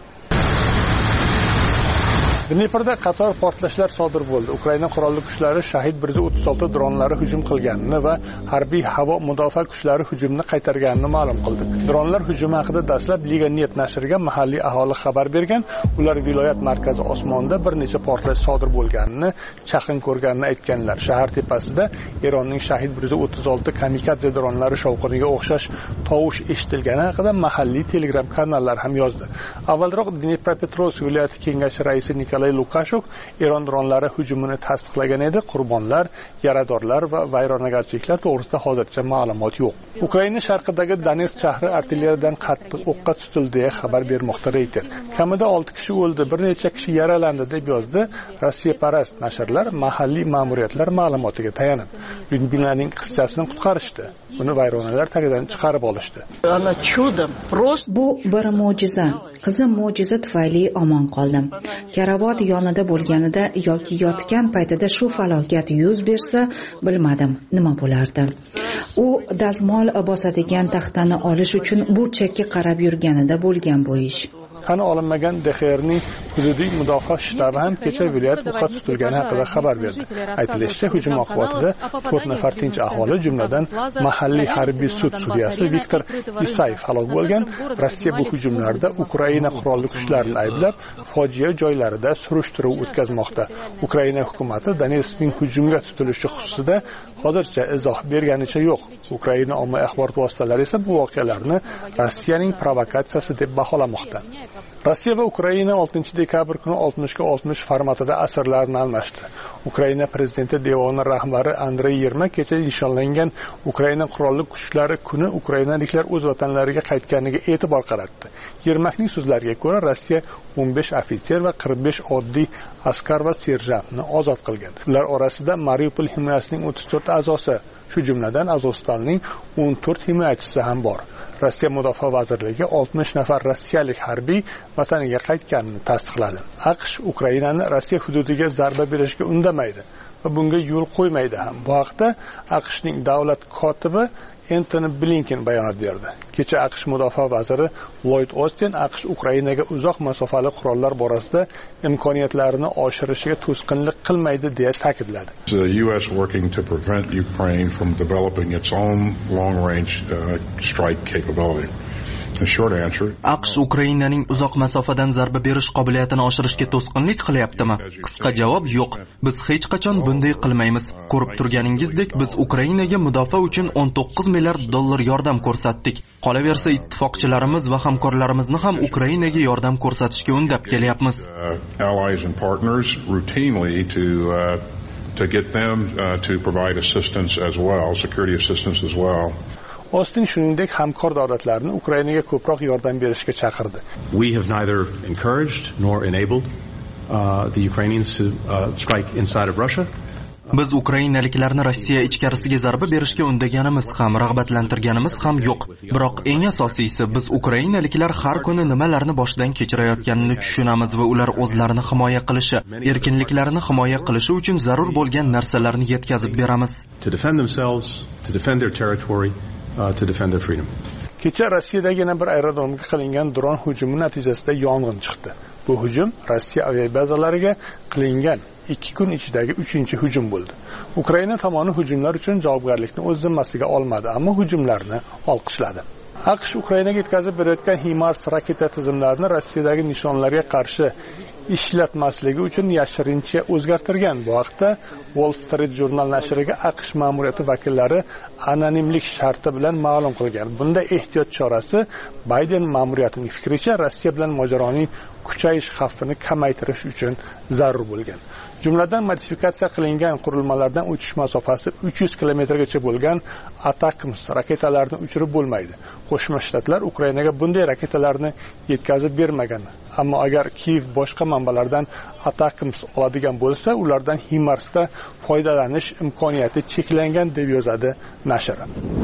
Dneprda qator portlashlar sodir bo'ldi. Ukraina qurolli kuchlari Shahid bir yuz o'ttiz olti dronlari hujum qilganini va harbiy havo mudofaa kuchlari hujumni qaytarganini ma'lum qildi. Dronlar hujumi haqida dastlab Liga net nashriga mahalliy aholi xabar bergan. Ular viloyat markazi osmonida bir necha portlash sodir bo'lganini, chaqin ko'rganini aytganlar. Shahar tepasida Eronning Shahid bir yuz o'ttiz olti kamikadze dronlari shovqiniga o'xshash tovush eshitilgani haqida mahalliy Telegram kanallar ham yozdi. Avvalroq Dnepropetrovsk viloyati kengashi raisi Lukashuk Eron dronlari hujumini tasdiqlagan edi. Qurbonlar, yaradorlar va vayronagarchiliklar to'g'risida hozircha ma'lumot yo'q. Ukraina sharqidagi Donetsk shahri artilleriyadan qattiq o'qqa tutildi deya xabar bermoqda Reuters. Kamida olti kishi o'ldi, bir necha kishi yaralandi deb yozdi Rossiyaparast nashrlar mahalliy ma'muriyatlar ma'lumotiga tayanib. Binaning qizchasini qutqarishdi. Uni vayronalar tagidan chiqarib olishdi. Bu bir mo'jiza. Qizim mo'jiza tufayli omon qoldim. Karavot yonida bo'lganida yoki yotgan paytida shu falokat yuz bersa, bilmadim nima bo'lardi. U dazmol bosadigan taxtani olish uchun burchakka qarab yurganida bo'lgan bu ish. Qani olinmagan D X R'ning hududiy mudofaa shtabi ham kecha viloyat o'qqa tutilgani haqida xabar berdi. Aytilishicha, hujum oqibatida to'rt nafar tinch aholi, jumladan mahalliy harbiy sud sudyasi Viktor Isayev halok bo'lgan. Rossiya bu hujumlarda Ukraina qurolli kuchlarini ayblab, fojia joylarida surishtiruv o'tkazmoqda. Ukraina hukumatı Donetskning hujumga tutilishi xususida hozircha izoh berganicha yo'q. Ukraina ommaviy axborot vositalari esa bu voqealarni Rossiyaning provokatsiyasi deb baholamoqda. Rossiya va Ukraina oltinchi dekabr kuni oltmishga oltmish formatida asirlarni almashdi. Ukraina prezidenti devoni rahbari Andrey Yermak kecha nishonlangan Ukraina qurolli kuchlari kuni ukrainaliklar o'z vatanlariga qaytganiga e'tibor qaratdi. Yermakning so'zlariga ko'ra, Rossiya o'n besh ofitser va qirq besh oddiy askar va serjantni ozod qilgan. Ular orasida Mariupol himoyasining o'ttiz to'rt a'zosi, shu jumladan Azovstalning o'n to'rt himoyachisi ham bor. Rossiya Mudofaa vazirligi oltmish nafar rossiyalik harbiy vataniga qaytganini tasdiqladi. AQSh Ukrainani Rossiya hududiga zarba berishga undamaydi va bunga yo'l qo'ymaydi ham. Bu haqda AQShning davlat kotibi Antony Blinken bayonot berdi. Kecha AQSh mudofaa vaziri Lloyd Austin AQSh Ukrainaga uzoq masofali qurollar borasida imkoniyatlarini oshirishiga to'sqinlik qilmaydi deya ta'kidladi. The U S working to prevent Ukraine from developing its own long-range uh, strike capability. AQSh Ukrainaning uzoq masofadan zarba berish qobiliyatini oshirishga to'sqinlik qilyaptimi? Qisqa javob yo'q. Biz hech qachon bunday qilmaymiz. Ko'rib turganingizdek, biz Ukrainaga mudofaa uchun o'n to'qqiz milliard dollar yordam ko'rsatdik. Qolaversa, ittifoqchilarimiz va hamkorlarimizni ham Ukrainaga yordam ko'rsatishga undab kelyapmiz. Allies and partners routinely to uh, to get them uh, to provide assistance as well, security assistance as well. Austin shuningdek hamkor davlatlarni Ukrainaga ko'proq yordam berishga chaqirdi. We have neither encouraged nor enabled uh, the Ukrainians to uh, strike inside of Russia. Biz ukrainaliklarni Rossiya ichkarisiga zarba berishga undaganimiz ham, rag'batlantirganimiz ham yo'q. Biroq eng asosiysi, biz ukrainaliklar har kuni nimalarni boshdan kechirayotganini tushunamiz va ular o'zlarini himoya qilishi, erkinliklarini himoya qilishi uchun zarur bo'lgan narsalarni yetkazib beramiz. To defend themselves, to defend their territory, uh, to defend their freedom. Kecha Rossiyadagi yana bir aerodromga qilingan dron hujumi natijasida yong'in chiqdi. Bu hujum Rossiya aviabazalariga qilingan ikki kun ichidagi uchinchi hujum bo'ldi. Ukraina tomoni hujumlar uchun javobgarlikni o'z zimmasiga olmadi, ammo hujumlarni olqishladi. AQSh Ukrainaga yetkazib berayotgan HIMARS raketa tizimlarini Rossiyadagi nishonlarga qarshi ishlatmasligi uchun yashirincha o'zgartirgan. Bu haqda Wall Street Journal nashriga AQSh ma'muriyati vakillari anonimlik sharti bilan ma'lum qilgan. Bunda ehtiyot chorasi Bayden ma'muriyatining fikricha Rossiya bilan mojaroning kuchayish xavfini kamaytirish uchun zarur bo'lgan. Jumladan modifikatsiya qilingan qurilmalardan o'tish masofasi uch yuz kilometrgacha bo'lgan ATACMS raketalarini uchirib bo'lmaydi. Qo'shma Shtatlar Ukrainaga bunday raketalarni yetkazib bermagan. Ammo agar Kiyev boshqa manbalardan ATACMS oladigan bo'lsa, ulardan HIMARSda foydalanish imkoniyati cheklangan deb yozadi nashr.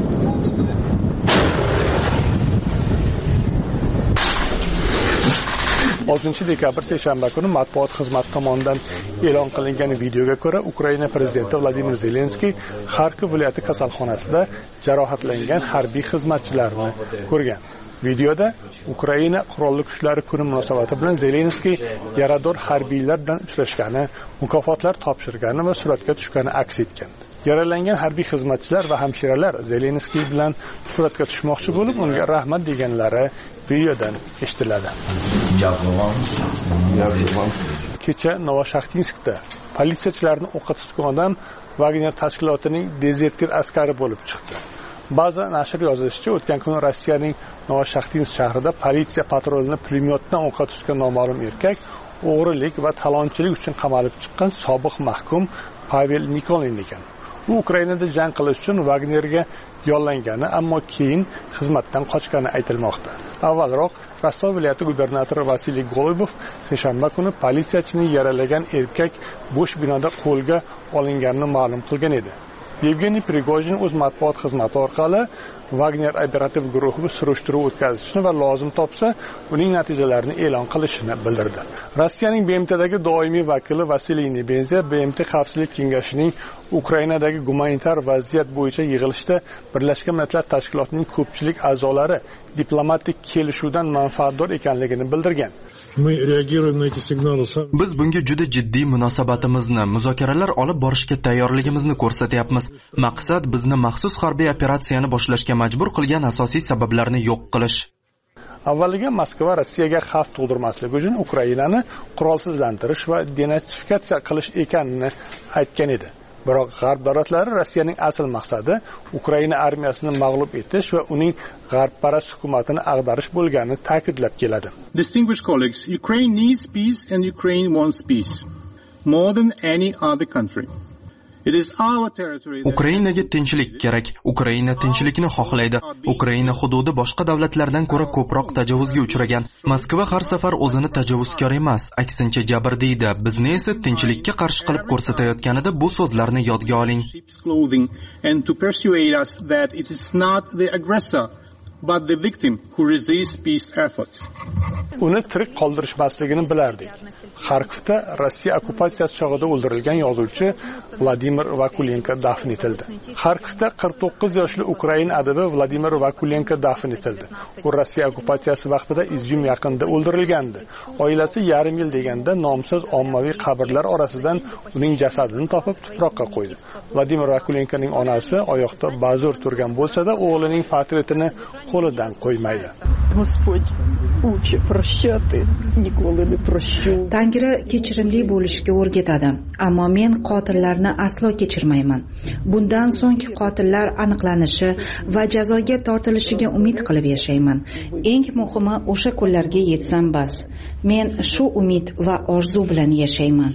oltinchi dekabr seshanba kuni matbuot xizmati tomonidan e'lon qilingan videoga ko'ra, Ukraina prezidenti Vladimir Zelenskiy Xarkov viloyati kasalxonasida jarohatlangan harbiy xizmatchilarni ko'rgan. Videoda Ukraina qurolli kuchlari kuni munosabati bilan Zelenskiy yarador harbiylar bilan uchrashgani, mukofotlar topshirgani va suratga tushgani aks etgan. Yaralangan harbiy xizmatchilar va hamshiralar Zelenskiy bilan suratga tushmoqchi bo'lib, unga rahmat deganlari videodan eshitiladi. Kecha Novoshaxtinskda politsiyachilarni o'qqa tutgan odam Wagner tashkilotining dezertir askari bo'lib chiqdi. Ba'zi nashr yozishicha, o'tgan kuni Rossiyaning Novoshaxtinsk shahrida politsiya patrulini pulemyotdan o'qqa tutgan noma'lum erkak o'g'rilik va talonchilik uchun qamalib chiqqan sobiq mahkum Pavel Nikolin ekan. U Ukrainada jang qilish uchun Wagnerga yollangani, ammo keyin xizmatdan qochgani aytilmoqda. Avvalroq Rostov viloyati gubernatori Vasiliy Golubov seshanba kuni politsiyachining yaralagan erkak bo'sh binoda qo'lga olinganini ma'lum qilgan edi. Yevgeniy Prigojin o'z matbuot xizmati orqali Wagner operativ guruhi surishtiruv o'tkazishni va lozim topsa, uning natijalarini e'lon qilishini bildirdi. Rossiyaning B M Tdagi doimiy vakili Vasiliy Nebenziya B M T Xavfsizlik kengashining Ukrainadagi gumanitar vaziyat bo'yicha yig'ilishda Birlashgan Millatlar Tashkilotining ko'pchilik a'zolari diplomatik kelishuvdan manfaatdor ekanligini bildirgan. Biz bunga juda jiddiy munosabatimizni, muzokaralar olib borishga tayyorligimizni ko'rsatyapmiz. Maqsad bizni maxsus harbiy operatsiyani boshlashga majbur qilgan asosiy sabablarni yo'q qilish. Avvaliga Moskva Rossiyaga xavf tug'dirmaslik uchun Ukrainani qurolsizlantirish va denatsifikatsiya qilish ekanini aytgan edi. Biroq G'arb davlatlari Rossiyaning asl maqsadi Ukraina armiyasini mag'lub etish va uning g'arbparast hukumatini ag'darish bo'lganini ta'kidlab keladi. Distinguished colleagues, Ukraine needs peace and Ukraine wants peace more than any other country. Ukrainaga tinchlik kerak. Ukraina tinchlikni xohlaydi. Ukraina hududi boshqa davlatlardan ko'ra ko'proq tajovuzga uchragan. Moskva har safar o'zini tajovuzkor emas, aksincha jabrdiydi. Bizni esa tinchlikka qarshi qilib ko'rsatayotganida bu so'zlarni yodga oling. But the victim who resists peace efforts. Uni tirik qoldirishmasligini bilardik. Xarkovda Rossiya okkupatsiyasi chog'ida o'ldirilgan yozuvchi Vladimir Vakulenko dafn etildi. Xarkovda qirq to'qqiz yoshli Ukrain adibi Vladimir Vakulenko dafn etildi. U Rossiya okkupatsiyasi vaqtida Izyum yaqinida o'ldirilgandi. Oilasi yarim yil deganda nomsiz ommaviy qabrlar orasidan uning jasadini topib tuproqqa qo'ydi. Vladimir Vakulenkoning onasi oyoqda ba'zur turgan bo'lsa-da, o'g'lining portretini qo'lidan qo'ymaydi. Tangri kechirimli bo'lishga o'rgatadi, ammo men qotillarni aslo kechirmayman. Bundan so'ng qotillar aniqlanishi va jazoga tortilishiga umid qilib yashayman. Eng muhimi o'sha kunlarga yetsam bas. Men shu umid va orzu bilan yashayman.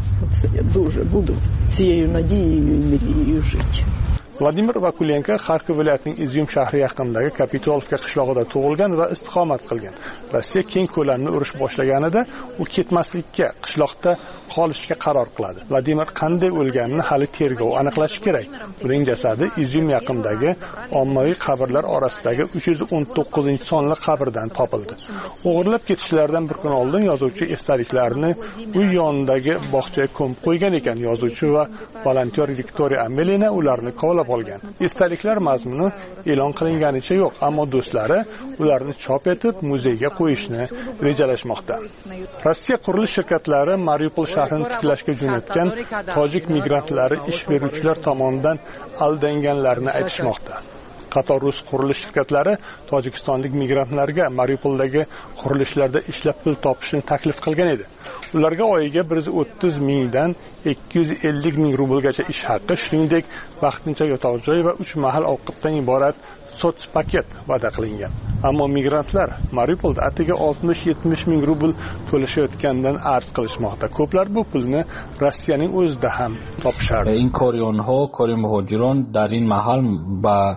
Vladimir Vakulenko Xarkov viloyatining Izyum shahri yaqinidagi Kapitolovka qishlog'ida tug'ilgan va istiqomat qilgan. Rossiya keng ko'lamli urush boshlaganida u ketmaslikka, qishloqda qolishga qaror qiladi. Vladimir qanday o'lganini hali tergov aniqlash kerak. Uning jasadi Izyum yaqinidagi ommaviy qabrlar orasidagi uch yuz o'n to'qqizinchi sonli qabrdan topildi. O'g'irlab ketishlaridan bir kun oldin yozuvchi esdaliklarini uy yonidagi bog'chaga ko'mib qo'ygan ekan. Yozuvchi va volontyor Viktoriya Amelina ularni kovlab olgan. Esdaliklar mazmuni e'lon qilinganicha yo'q, ammo do'stlari ularni chop etib muzeyga qo'yishni rejalashmoqda. Rossiya qurilish shirkatlari Mariupol shahrini tiklashga jo'natgan tojik migrantlari ish beruvchilar tomonidan aldanganlarini aytishmoqda. Qator rus qurilish shirkatlari tojikistonlik migrantlarga Mariupoldagi qurilishlarda ishlab pul topishni taklif qilgan edi. Ularga oyiga bir yuz o'ttiz mingdan ikki yuz ellik ming rublgacha ish haqi, shuningdek vaqtincha yotoq joy va uch mahal ovqatdan iborat sotspaket va'da qilingan. Ammo migrantlar Mariupolda atigi oltmish yetmish ming rubl to'lashayotganidan arz qilishmoqda. Ko'plar bu pulni Rossiyaning o'zida ham topishardi. این کاریونها کاری مهاجران در این محل با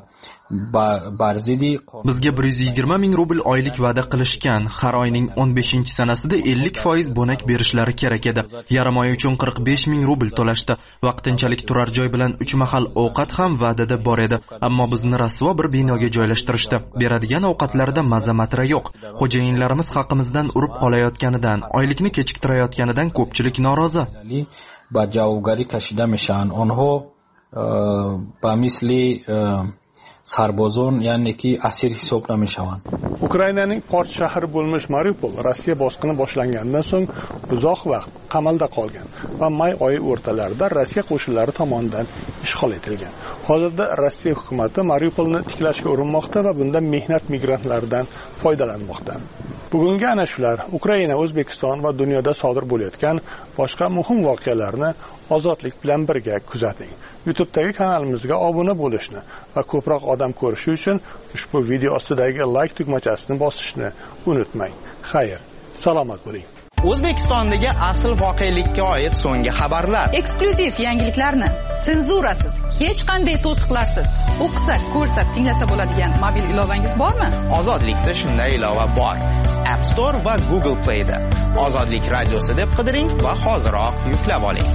bizga bir yuz yigirma ming rubl oylik va'da qilishgan. Har oyning o'n beshinchi sanasida ellik foiz bo'nak berishlari kerak edi. Yarim oy uchun qirq besh ming rubl to'lashdi. Vaqtinchalik turar joy bilan uch mahal ovqat ham va'dada bor edi. Ammo bizni rasvo bir binoga joylashtirishdi. Beradigan ovqatlarda maza-matra yo'q. Xo'jayinlarimiz haqimizdan urib qolayotganidan, oylikni kechiktirayotganidan ko'pchilik norozi. با جوابگری کشیده میشن. آنها به مثل سربازان یعنی که اسیر حساب نمیشوند. Ukrainaning port shahri bo'lmish Mariupol Rossiya bosqini boshlangandan so'ng uzoq vaqt qamalda qolgan va may oyi o'rtalarida Rossiya qo'shinlari tomonidan ishg'ol etilgan. Hozirda Rossiya hukumati Mariupolni tiklashga urinmoqda va bunda mehnat migrantlaridan foydalanmoqda. Bugungi ana shular Ukraina, O'zbekiston va dunyoda sodir bo'layotgan boshqa muhim voqealarni ozodlik bilan birga kuzating. YouTube'dagi kanalimizga obuna bo'lishni va ko'proq odam ko'rishi uchun ushbu video ostidagi like tugmachasini bosishni unutmang. Xayr, salomat bo'ling. O'zbekistondagi asl voqelikka oid so'nggi xabarlar, eksklyuziv yangiliklarni senzurasiz, hech qanday to'siqlarsiz o'qisa, ko'rsa, tinglasa bo'ladigan mobil ilovangiz bormi? Ozodlikda shunday ilova bor. App Store va Google Play'da Ozodlik radiosi deb qidiring va hoziroq yuklab oling.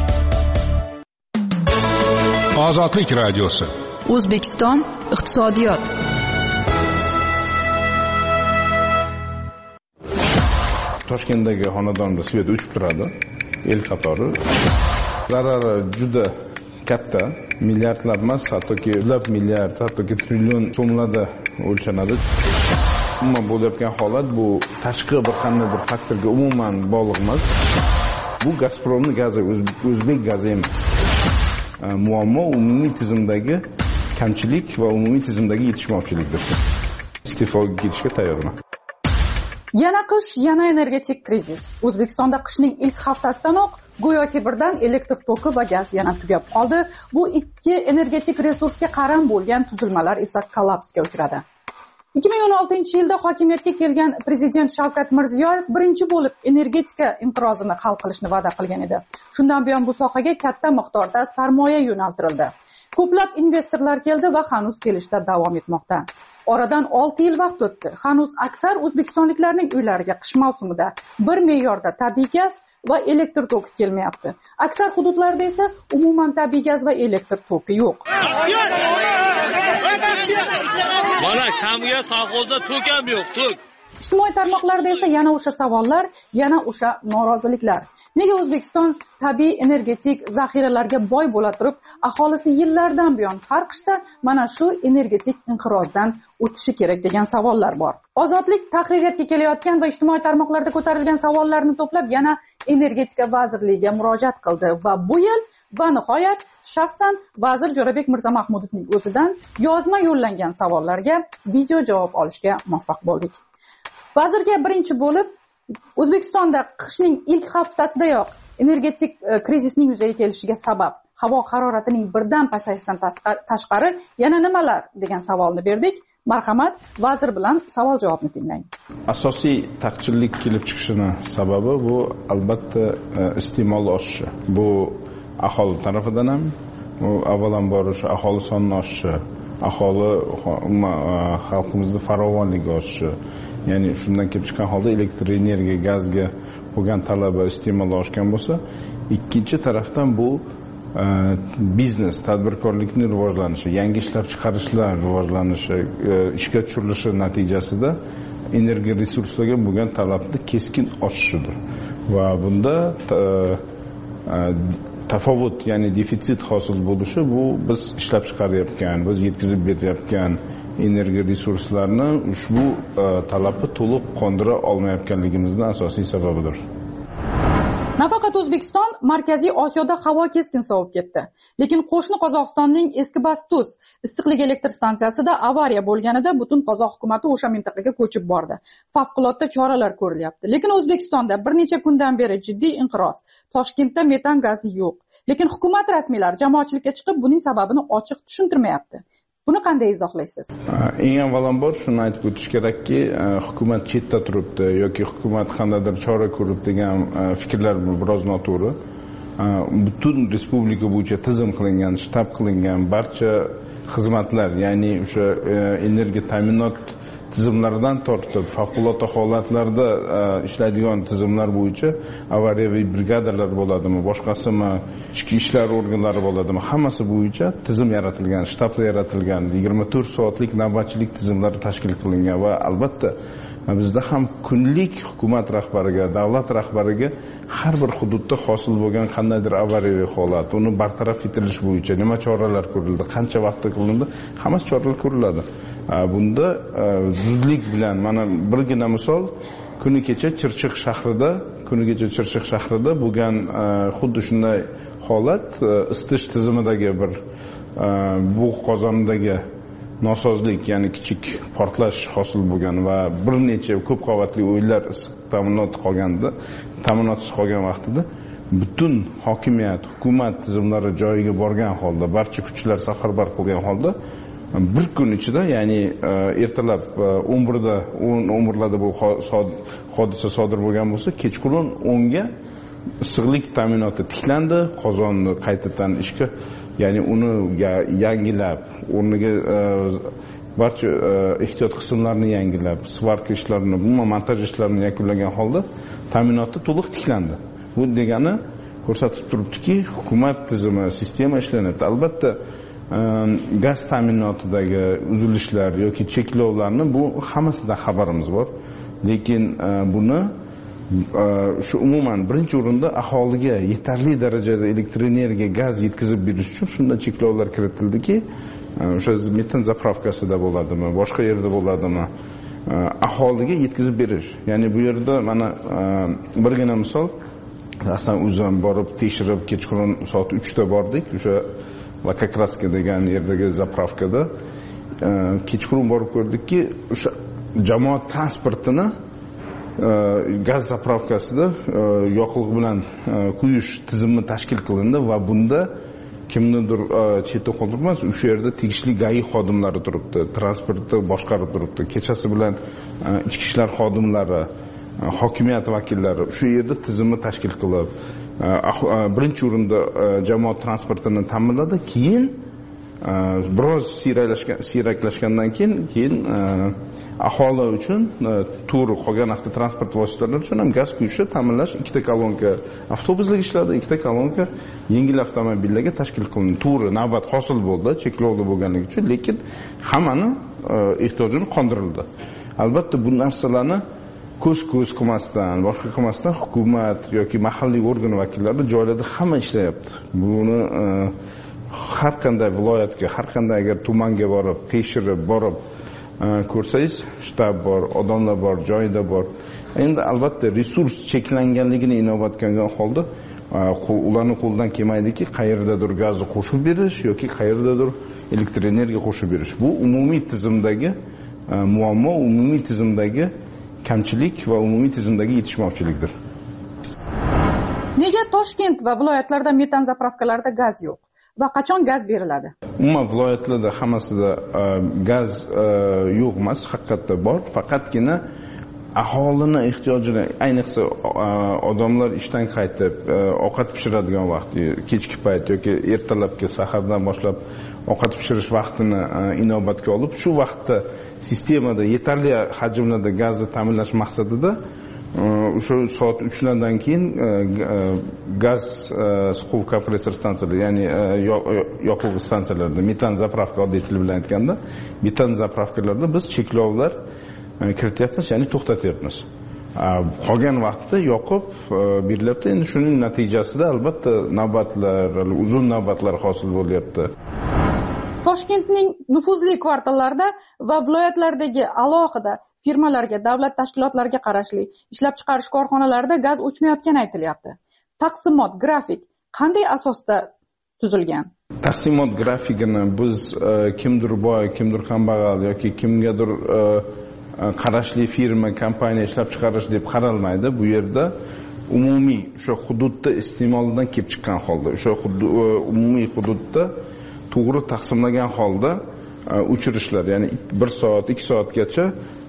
Ozodlik radiosi. O'zbekiston iqtisodiyot. Toshkentdagi xonadonda svet o'chib turadi, el qatori. Zarari juda katta, milliardlab emas, hattoki yuzlab milliard, hattoki trillion so'mlarda o'lchanadi. Umuman bo'layotgan holat bu tashqi bir qanday bir faktorga umuman bog'liq emas. Bu Gazpromning gazi, o'zbek gazi emas. Muammo umumiy tizimdagi kamchilik va umumiy tizimdagi yetishmovchilikdir. Iste'foga ketishga tayyorman. Yana qish, yana energetik krizis. O'zbekistonda qishning ilk haftasidanoq go'yoki birdan elektr toki va gaz yana tugab qoldi. Bu ikki energetik resursga qaram bo'lgan tuzilmalar esa kollapsga uchradi. ikki ming o'n oltinchi yilda hokimiyatga kelgan prezident Shavkat Mirziyoyev birinchi bo'lib energetika inqirozini hal qilishni va'da qilgan edi. Shundan buyon bu sohaga katta miqdorda sarmoya yo'naltirildi. Ko'plab investorlar keldi va hanuz kelishda davom etmoqda. Oradan olti yil vaqt o'tdi. Hanuz aksar o'zbekistonliklarning uylariga qish mavsumida bir me'yorda tabiiy gaz va elektr toki kelmayapti. Aksar hududlarda esa umuman tabiiy gaz va elektr toki yo'q. Mana kamga savg'ozda tok ham yo'q, tok. Ijtimoiy tarmoqlarda esa yana o'sha savollar, yana o'sha noroziliklar. Nega O'zbekiston tabiiy energetik zaxiralarga boy bo'la turib, aholisi yillardan buyon har qishda mana shu energetik inqirozdan o'tishi kerak degan savollar bor. Ozodlik tahririyatga kelayotgan va ijtimoiy tarmoqlarda ko'tarilgan savollarni to'plab yana energetika vazirligiga murojaat qildi va bu yil va nihoyat shaxsan vazir Jo'rabek Mirzamahmudovning o'zidan yozma yo'llangan savollarga video javob olishga muvaffaq bo'ldik. Vazirga birinchi bo'lib O'zbekistonda qishning ilk haftasidayoq energetik krizisning yuzaga kelishiga sabab havo haroratining birdan pasayishidan tashqari yana nimalar degan savolni berdik. Marhamat, vazir bilan savol javobni tinglang. Asosiy taqchillik kelib chiqishini sababi bu albatta iste'mol oshishi. Bu aholi tarafidan ham avvalambor o'sha aholi soni oshishi, aholi xalqimizning farovonligi oshishi, ya'ni shundan kelib chiqqan holda elektr energiya, gazga bo'lgan talabi, iste'mol oshgan bo'lsa, ikkinchi tarafdan bu biznes, tadbirkorlikning rivojlanishi, yangi ishlab chiqarishlar rivojlanishi, ishga tushirilishi natijasida energiya resurslariga bo'lgan talabni keskin oshishidir. Va bunda tafovut, ya'ni defitsit hosil bo'lishi bu biz ishlab chiqarayotgan, biz yetkazib berayotgan energiya resurslarini ushbu talabni to'liq qondira olmayotganligimizning asosiy sababidir. Nafaqat O'zbekiston, Markaziy Osiyoda havo keskin sovib ketdi. Lekin qo'shni Qozog'istonning Eskibastus issiqlik elektr stansiyasida avariya bo'lganida butun Qozoq hukumatı o'sha mintaqaga ko'chib bordi. Favqulodda choralar ko'rilyapti. Lekin O'zbekistonda bir necha kundan beri jiddiy inqiroz. Toshkentda metan gazi yo'q. Lekin hukumat rasmiylari jamoatchilikka chiqib buning sababini ochiq tushuntirmayapti. Buni qanday izohlaysiz? Eng avvalambor shuni aytib o'tish kerakki, hukumat chetda turibdi yoki hukumat qandaydir chora ko'rib degan fikrlar biroz noto'g'ri. Butun respublika bo'yicha tizim qilingan, shtab qilingan barcha xizmatlar, ya'ni o'sha energiya ta'minot tizimlaridan tortib favqulodda holatlarda ishlaydigan tizimlar bo'yicha avariyaviy brigadalar bo'ladimi, boshqasimi, ichki ishlar organlari bo'ladimi, hammasi bo'yicha tizim yaratilgan, shtablar yaratilgan, yigirma to'rt soatlik navbatchilik tizimlari tashkil qilingan va albatta bizda ham kunlik hukumat rahbariga, davlat rahbariga har bir hududda hosil bo'lgan qandaydir avariyaviy holat, uni bartaraf etilish bo'yicha nima choralar ko'rildi, qancha vaqtda qilindi, hammasi choralar ko'riladi. Bunda zudlik bilan, mana birgina misol, kuni kecha Chirchiq shahrida, kuni kecha Chirchiq shahrida bo'lgan xuddi shunday holat, isitish tizimidagi bir bu qozondagi nosozlik, ya'ni kichik portlash hosil bo'lgan va bir necha ko'p qavatli uylar ta'minot qolganda, ta'minotsiz qolgan vaqtida butun hokimiyat, hukumat tizimlari joyiga borgan holda, barcha kuchlar safarbar qilgan holda bir kun ichida, ya'ni ertalab o'n birda o'n birlarda bu hodisa sodir bo'lgan bo'lsa, kechqurun o'nga issiqlik ta'minoti tiklandi, qozonni qaytadan ishga, ya'ni uni yangilab, o'rniga barcha ehtiyot qismlarini yangilab, svarka ishlarini, umuman montaj ishlarini yakunlagan holda ta'minoti to'liq tiklandi. Bu degani ko'rsatib turibdiki, hukumat tizimi, sistema ishlanadi. Albatta gaz ta'minotidagi uzilishlar yoki cheklovlarni bu hammasidan xabarimiz bor. Lekin buni shu umuman birinchi o'rinda aholiga yetarli darajada elektr energiya, gaz yetkazib berish uchun shunday cheklovlar kiritildiki, o'sha metan zapravkasida bo'ladimi, boshqa yerda bo'ladimi, aholiga yetkazib berish. Ya'ni bu yerda mana birgina misol, aslan o'zim borib tekshirib kechqurun soat uchda bordik, o'sha Lakokraska degan yerdagi zapravkada kechqurun borib ko'rdikki, o'sha jamoat transportini gaz zapravkasida yoqilg'i bilan quyish tizimi tashkil qilindi va bunda kimnidir chetda qoldirmas, o'sha yerda tegishli G A I xodimlari turibdi, transportni boshqarib turibdi. Kechasi bilan ichki ishlar xodimlari, hokimiyat vakillari shu yerda tizimni tashkil qilib, birinchi o'rinda jamoat transportini ta'minladi, keyin biroz siyraklashgandan keyin keyin aholi uchun tur qolgan avtotransport vositalari uchun ham gaz quyishni ta'minlash, ikkita kolonka avtobuslarga ishladi, ikkita kolonka yengil avtomobillarga tashkil qilindi. Turi navbat hosil bo'ldi, cheklovli bo'lganligi uchun, lekin hammani ehtiyojini qondirildi. Albatta bu narsalarni ko'z-ko'z qilmasdan, boshqa qilmasdan hukumat yoki mahalliy organ vakillari joylarda hamma ishlayapti. Buni har qanday viloyatga, har qanday agar tumanga borib, tekshirib borib ko'rsangiz, shtab bor, odamlar bor, joyida bor. Endi albatta resurs cheklanganligini inobatga olgan holda ularning qo'ldan kelmaydiki, qayerdadir gazni qo'shib berish yoki qayerdadir elektr energiya qo'shib berish. Bu umumiy tizimdagi muammo, umumiy tizimdagi kamchilik va umumiy tizimdagi yetishmovchilikdir. Nega Toshkent va viloyatlarda metan zapravkalarida gaz yo'q va qachon gaz beriladi? Umuman viloyatlarda hammasida gaz yo'q emas, haqiqatda bor, faqatgina aholini ehtiyojini, ayniqsa odamlar ishdan qaytib ovqat pishiradigan vaqt, kechki payt yoki ertalabki sahardan boshlab ovqat pishirish vaqtini inobatga olib, shu vaqtda sistemada yetarli hajmlarda gazni ta'minlash maqsadida o'sha soat uchlardan keyin gaz siquv kompressor stansiyalari, ya'ni yoqilg'i stansiyalarida metan zapravka, oddiy til bilan aytganda, metan zapravkalarda biz cheklovlar kirityapmiz, ya'ni to'xtatyapmiz. Qolgan vaqtda yoqib berilyapti. Endi shuning natijasida albatta navbatlar, uzun navbatlar hosil bo'lyapti. Toshkentning nufuzli kvartallarida va viloyatlardagi alohida firmalarga, davlat tashkilotlariga qarashli ishlab chiqarish korxonalarida gaz o'chmayotgani aytilyapti. Taqsimot grafik qanday asosda tuzilgan? Taqsimot grafikini biz kimdir boy, kimdir kambag'al yoki kimgadir qarashli firma, kompaniya ishlab chiqarish deb qaralmaydi. Bu yerda umumiy o'sha hududda iste'molidan kelib chiqqan holda o'sha umumiy hududda to'g'ri taqsimlagan holda o'chirishlar, ya'ni bir soat ikki soatgacha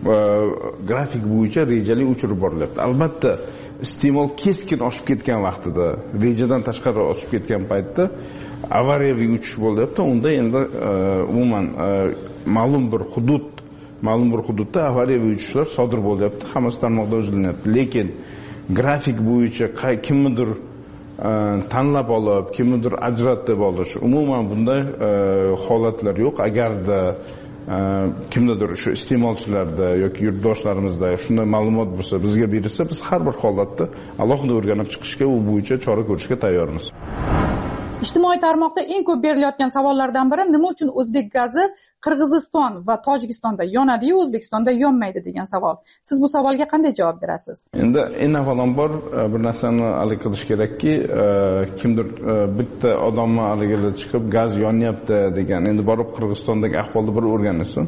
grafik bo'yicha rejali o'chirib borilyapti. Albatta iste'mol keskin oshib ketgan vaqtida, rejadan tashqari oshib ketgan paytda avariyaviy uchish bo'lyapti. Unda endi umuman ma'lum bir hudud ma'lum bir hududda avariyaviy uchishlar sodir bo'lyapti, hammasi tarmoqda o'zlanyapti. Lekin grafik bo'yicha kimnidir tanlab olib, kimnidir ajratib olish, umuman bunday holatlar yo'q. Agarda kimnidir shu iste'molchilarda yoki yurtdoshlarimizda shunday ma'lumot bo'lsa, bizga berilsa, biz har bir holatda alohida o'rganib chiqishga, u bo'yicha chora ko'rishga tayyormiz. Ijtimoiy tarmoqda eng ko'p berilayotgan savollardan biri nima uchun o'zbek gazi Qirg'iziston va Tojikistonda yonadi-yu, O'zbekistonda yonmaydi degan savol. Siz bu savolga qanday javob berasiz? Endi eng avvalambor bir narsani aniq qilish kerakki, kimdir bitta odamni aliga chiqib gaz yonyapti degan, endi borib Qirg'izistondagi ahvolni bir o'rgansin.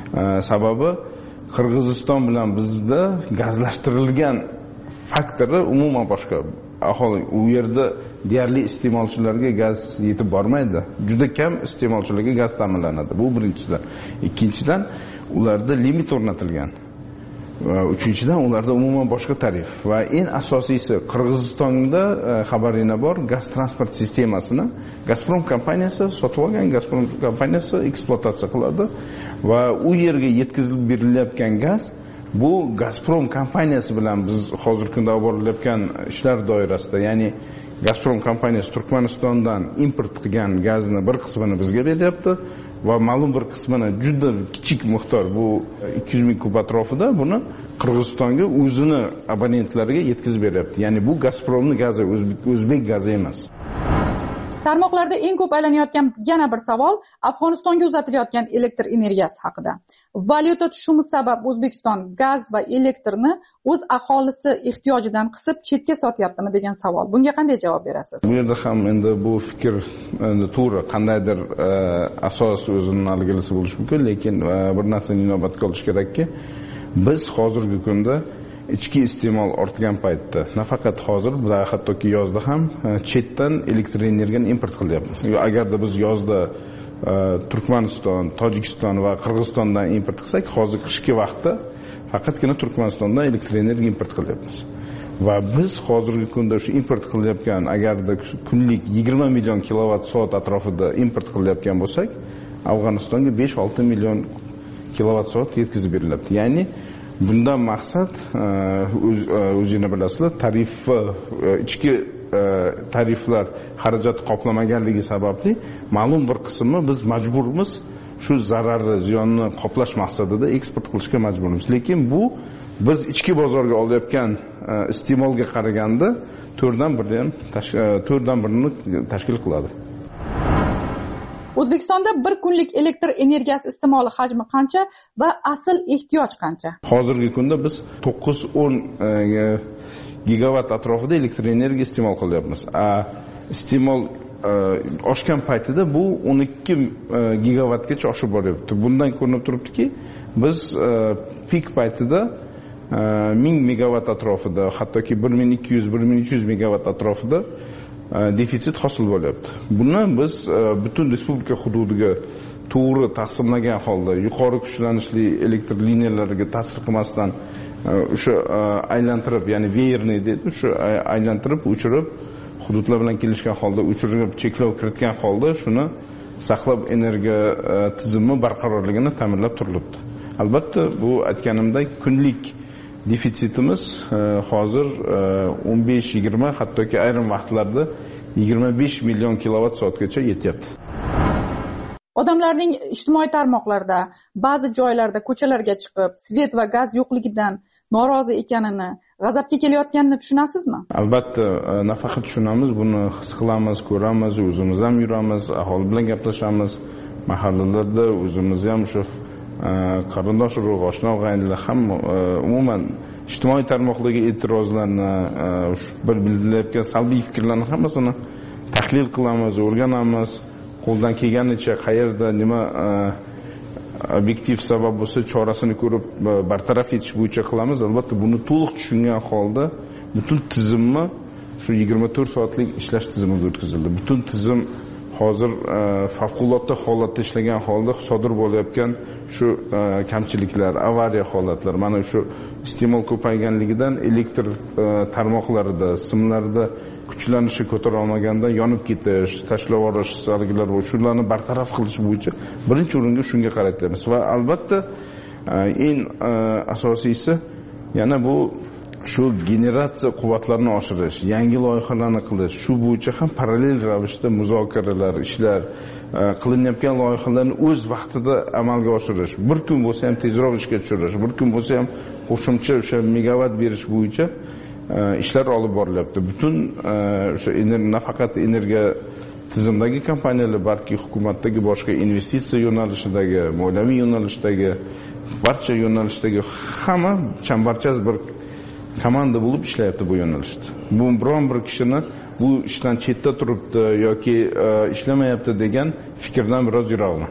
Sababi Qirg'iziston bilan bizda gazlashtirilgan faktori umuman boshqa. Aholi u yerda deyarli iste'molchilarga gaz yetib bormaydi. Juda kam iste'molchilarga gaz ta'minlanadi. Bu birinchidan. Ikkinchidan, ularda limit o'rnatilgan. Va uchinchidan, ularda umuman boshqa tarif. Va eng asosiysi, Qirg'izistonda xabaringiz bor, gaz transport sistemasini Gazprom kompaniyasi sotib olgan, Gazprom kompaniyasi ekspluatatsiya qiladi va u yerga yetkazilib berilayotgan gaz bu Gazprom kompaniyasi bilan biz hozirgi kunda olib borilayotgan ishlar doirasida, ya'ni Gazprom kompaniyasi Turkmanistondan import qilgan gazni bir qismini bizga beryapti va ma'lum bir qismini, juda kichik miqdor, bu ikki yuz ming kub atrofida, buni Qirg'izistonga o'zini abonentlariga yetkazib beryapti. Ya'ni bu Gazpromning gazi, o'zbek o'zbek gazi emas. Tarmoqlarda eng ko'p aylanayotgan yana bir savol Afg'onistonga uzatilayotgan elektr energiyasi haqida. Valyuta tushumi sabab O'zbekiston gaz va elektrni o'z aholisi ehtiyojidan qisib chetga sotyaptimi degan savol. Bunga qanday javob berasiz? Bu yerda ham endi bu fikr endi to'g'ri, qandaydir asos o'zining algilisi bo'lishi mumkin, lekin bir narsani inobatga olish kerakki, biz hozirgi kunda ichki iste'mol ortgan paytda, nafaqat hozir, balki hattoki yozda ham chetdan elektr energiyani import qilyapmiz. Agarda biz yozda Turkmaniston, Tojikiston va Qirg'izistondan import qilsak, hozir qishki vaqtda faqatgina Turkmanistondan elektr energiya import qilyapmiz. Va biz hozirgi kunda shu import qilayotgan, agarda kunlik yigirma million kilovat soat atrofida import qilayotgan bo'lsak, Afg'onistonga besh olti million kilovat soat yetkazib beriladi. Ya'ni bundan maqsad, o'zingizlar bilasizlar, tarif ichki tariflar xarajat qoplamaganligi sababli ma'lum bir qismini biz majburmiz shu zararni, ziyonni qoplash maqsadida eksport qilishga majburmiz. Lekin bu biz ichki bozorga olayotgan iste'molga qaraganda to'rtdan birdan to'rtdan birini tashkil qiladi. O'zbekistonda bir kunlik elektr energiyasi iste'moli hajmi qancha va asl ehtiyoj qancha? Hozirgi kunda biz to'qqiz o'n gigavat atrofida elektr energiya iste'mol qilyapmiz. Iste'mol oshgan paytida bu o'n ikki gigavatgacha oshib boryapti. Bundan ko'rinib turibdiki, biz pik paytida ming megavat atrofida, hattoki bir ming ikki yuz bir ming uch yuz megavat atrofida defitsit hosil bo'lyapti. Buni biz butun respublika hududiga to'g'ri taqsimlagan holda, yuqori kuchlanishli elektr liniyalariga ta'sir qilmasdan o'sha aylantirib, ya'ni veyerni deydi, o'sha aylantirib, o'chirib, hududlar bilan kelishgan holda o'chirib, cheklov kiritgan holda shuni saqlab energiya tizimi barqarorligini ta'minlab turilibdi. Albatta, bu aytganimdek kunlik defitsitimiz hozir o'n besh yigirma, hattoki ayrim vaqtlarda yigirma besh million kilovat soatgacha yetyapti. Odamlarning ijtimoiy tarmoqlarda, ba'zi joylarda ko'chalarga chiqib, svet va gaz yo'qligidan norozi ekanini, g'azabga kelayotganini tushunasizmi? Albatta, nafaqat tushunamiz, buni his qilamiz, ko'ramiz, o'zimiz ham yuramiz, aholi bilan gaplashamiz, mahallalarda o'zimiz ham shu qarindosh urug', oshna og'aynilar ham umuman ijtimoiy tarmoqdagi e'tirozlarni, bir bildirilayotgan salbiy fikrlarni hammasini tahlil qilamiz, o'rganamiz, qo'ldan kelganicha qayerda nima obyektiv sabab bo'lsa chorasini ko'rib bartaraf etish bo'yicha qilamiz. Albatta buni to'liq tushungan holda butun tizimni shu yigirma to'rt soatlik ishlash tizimiga o'tkazildi. Butun tizim hozir favqulodda holatda ishlagan holda sodir bo'layotgan shu kamchiliklar, avariya holatlar, mana shu iste'mol ko'payganligidan elektr tarmoqlarida, simlarda kuchlanishi ko'tara olmagandan yonib ketish, tashlab yuborish sargilar va shularni bartaraf qilish bo'yicha birinchi o'ringa shunga qaratyapmiz va albatta eng asosiysi yana bu shu generatsiya quvvatlarini oshirish, yangi loyihalarni qilish, shu bo'yicha ham parallel ravishda muzokaralar, ishlar qilinayotgan loyihalarni o'z vaqtida amalga oshirish, bir kun bo'lsa ham tezroq ishga tushirish, bir kun bo'lsa ham qo'shimcha o'sha megavat berish bo'yicha ishlar olib borilyapti. Butun o'sha nafaqat energiya tizimdagi kompaniyalar, balki hukumatdagi boshqa investitsiya yo'nalishidagi, moliyaviy yo'nalishdagi, barcha yo'nalishdagi hamma chambarchas bir komanda bo'lib ishlayapti bu yo'nalishda. Bu biron bir kishini bu ishdan chetda turibdi yoki ishlamayapti degan fikrdan biroz yiroqman.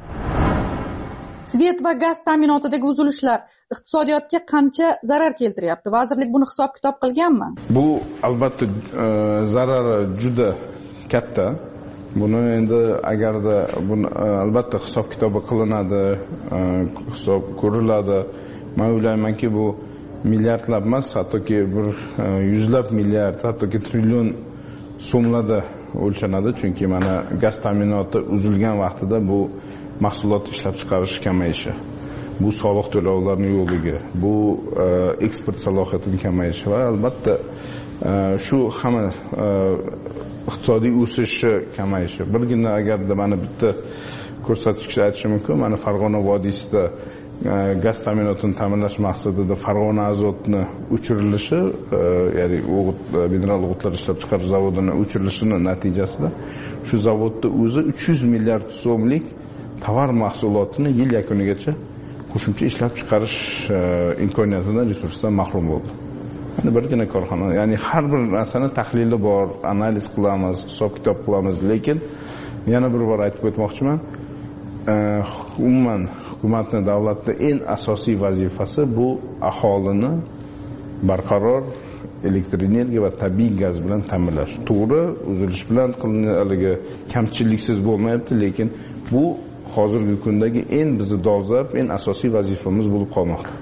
Svet va gaz ta'minotidagi uzilishlar iqtisodiyotga qancha zarar keltiryapti? Vazirlik buni hisob-kitob qilganmi? Bu albatta zarari juda katta. Buni endi agarda buni albatta hisob-kitobi qilinadi, hisob ko'riladi. Men o'ylaymanki bu milliardlab emas, hattoki bir yuzlab milliard, hattoki trillion so'mlarda o'lchanadi, chunki mana gaz ta'minoti uzilgan vaqtida bu mahsulot ishlab chiqarish kamayishi, bu soliq to'lovlarining yo'qligi, bu eksport salohiyatining kamayishi va albatta shu hamma iqtisodiy o'sishi kamayishi. Birgina agarda mana bitta ko'rsatkichni aytishim mumkin, mana Farg'ona vodiysida gaz ta'minotini ta'minlash maqsadida Farg'ona azotni o'chirilishi, ya'ni o'g'it mineral o'g'itlar ishlab chiqarish zavodining o'chirilishining natijasida shu zavodda o'zi uch yuz milliard so'mlik tovar mahsulotini yil yakunigacha qo'shimcha ishlab chiqarish imkoniyatidan, resursidan mahrum bo'ldi. Ya'ni birgina korxona, ya'ni har bir narsani tahlili bor, analiz qilamiz, hisob-kitob qilamiz, lekin yana bir bor aytib o'tmoqchiman, umuman hukumatning, davlatning eng asosiy vazifasi bu aholini barqaror elektr energiya va tabiiy gaz bilan ta'minlash. To'g'ri, uzilish bilan qilinadigan kamchiliksiz bo'lmayapti, lekin bu hozirgi kundagi eng bizni dolzarb, eng asosiy vazifamiz bo'lib qolmoqda.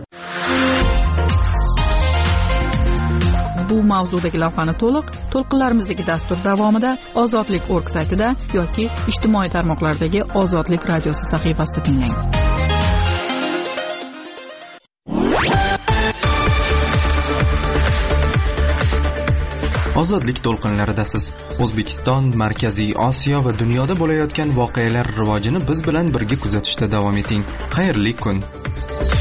Bu mavzudagi lavhani to'liq to'lqinlarimizdagi dastur davomida ozodlik точка org saytida yoki ijtimoiy tarmoqlardagi Ozodlik radiosi sahifasida tinglang. Ozodlik to'lqinlaridasiz. O'zbekiston, Markaziy Osiyo va dunyoda bo'layotgan voqealar rivojini biz bilan birga kuzatishda davom eting. Xayrli kun.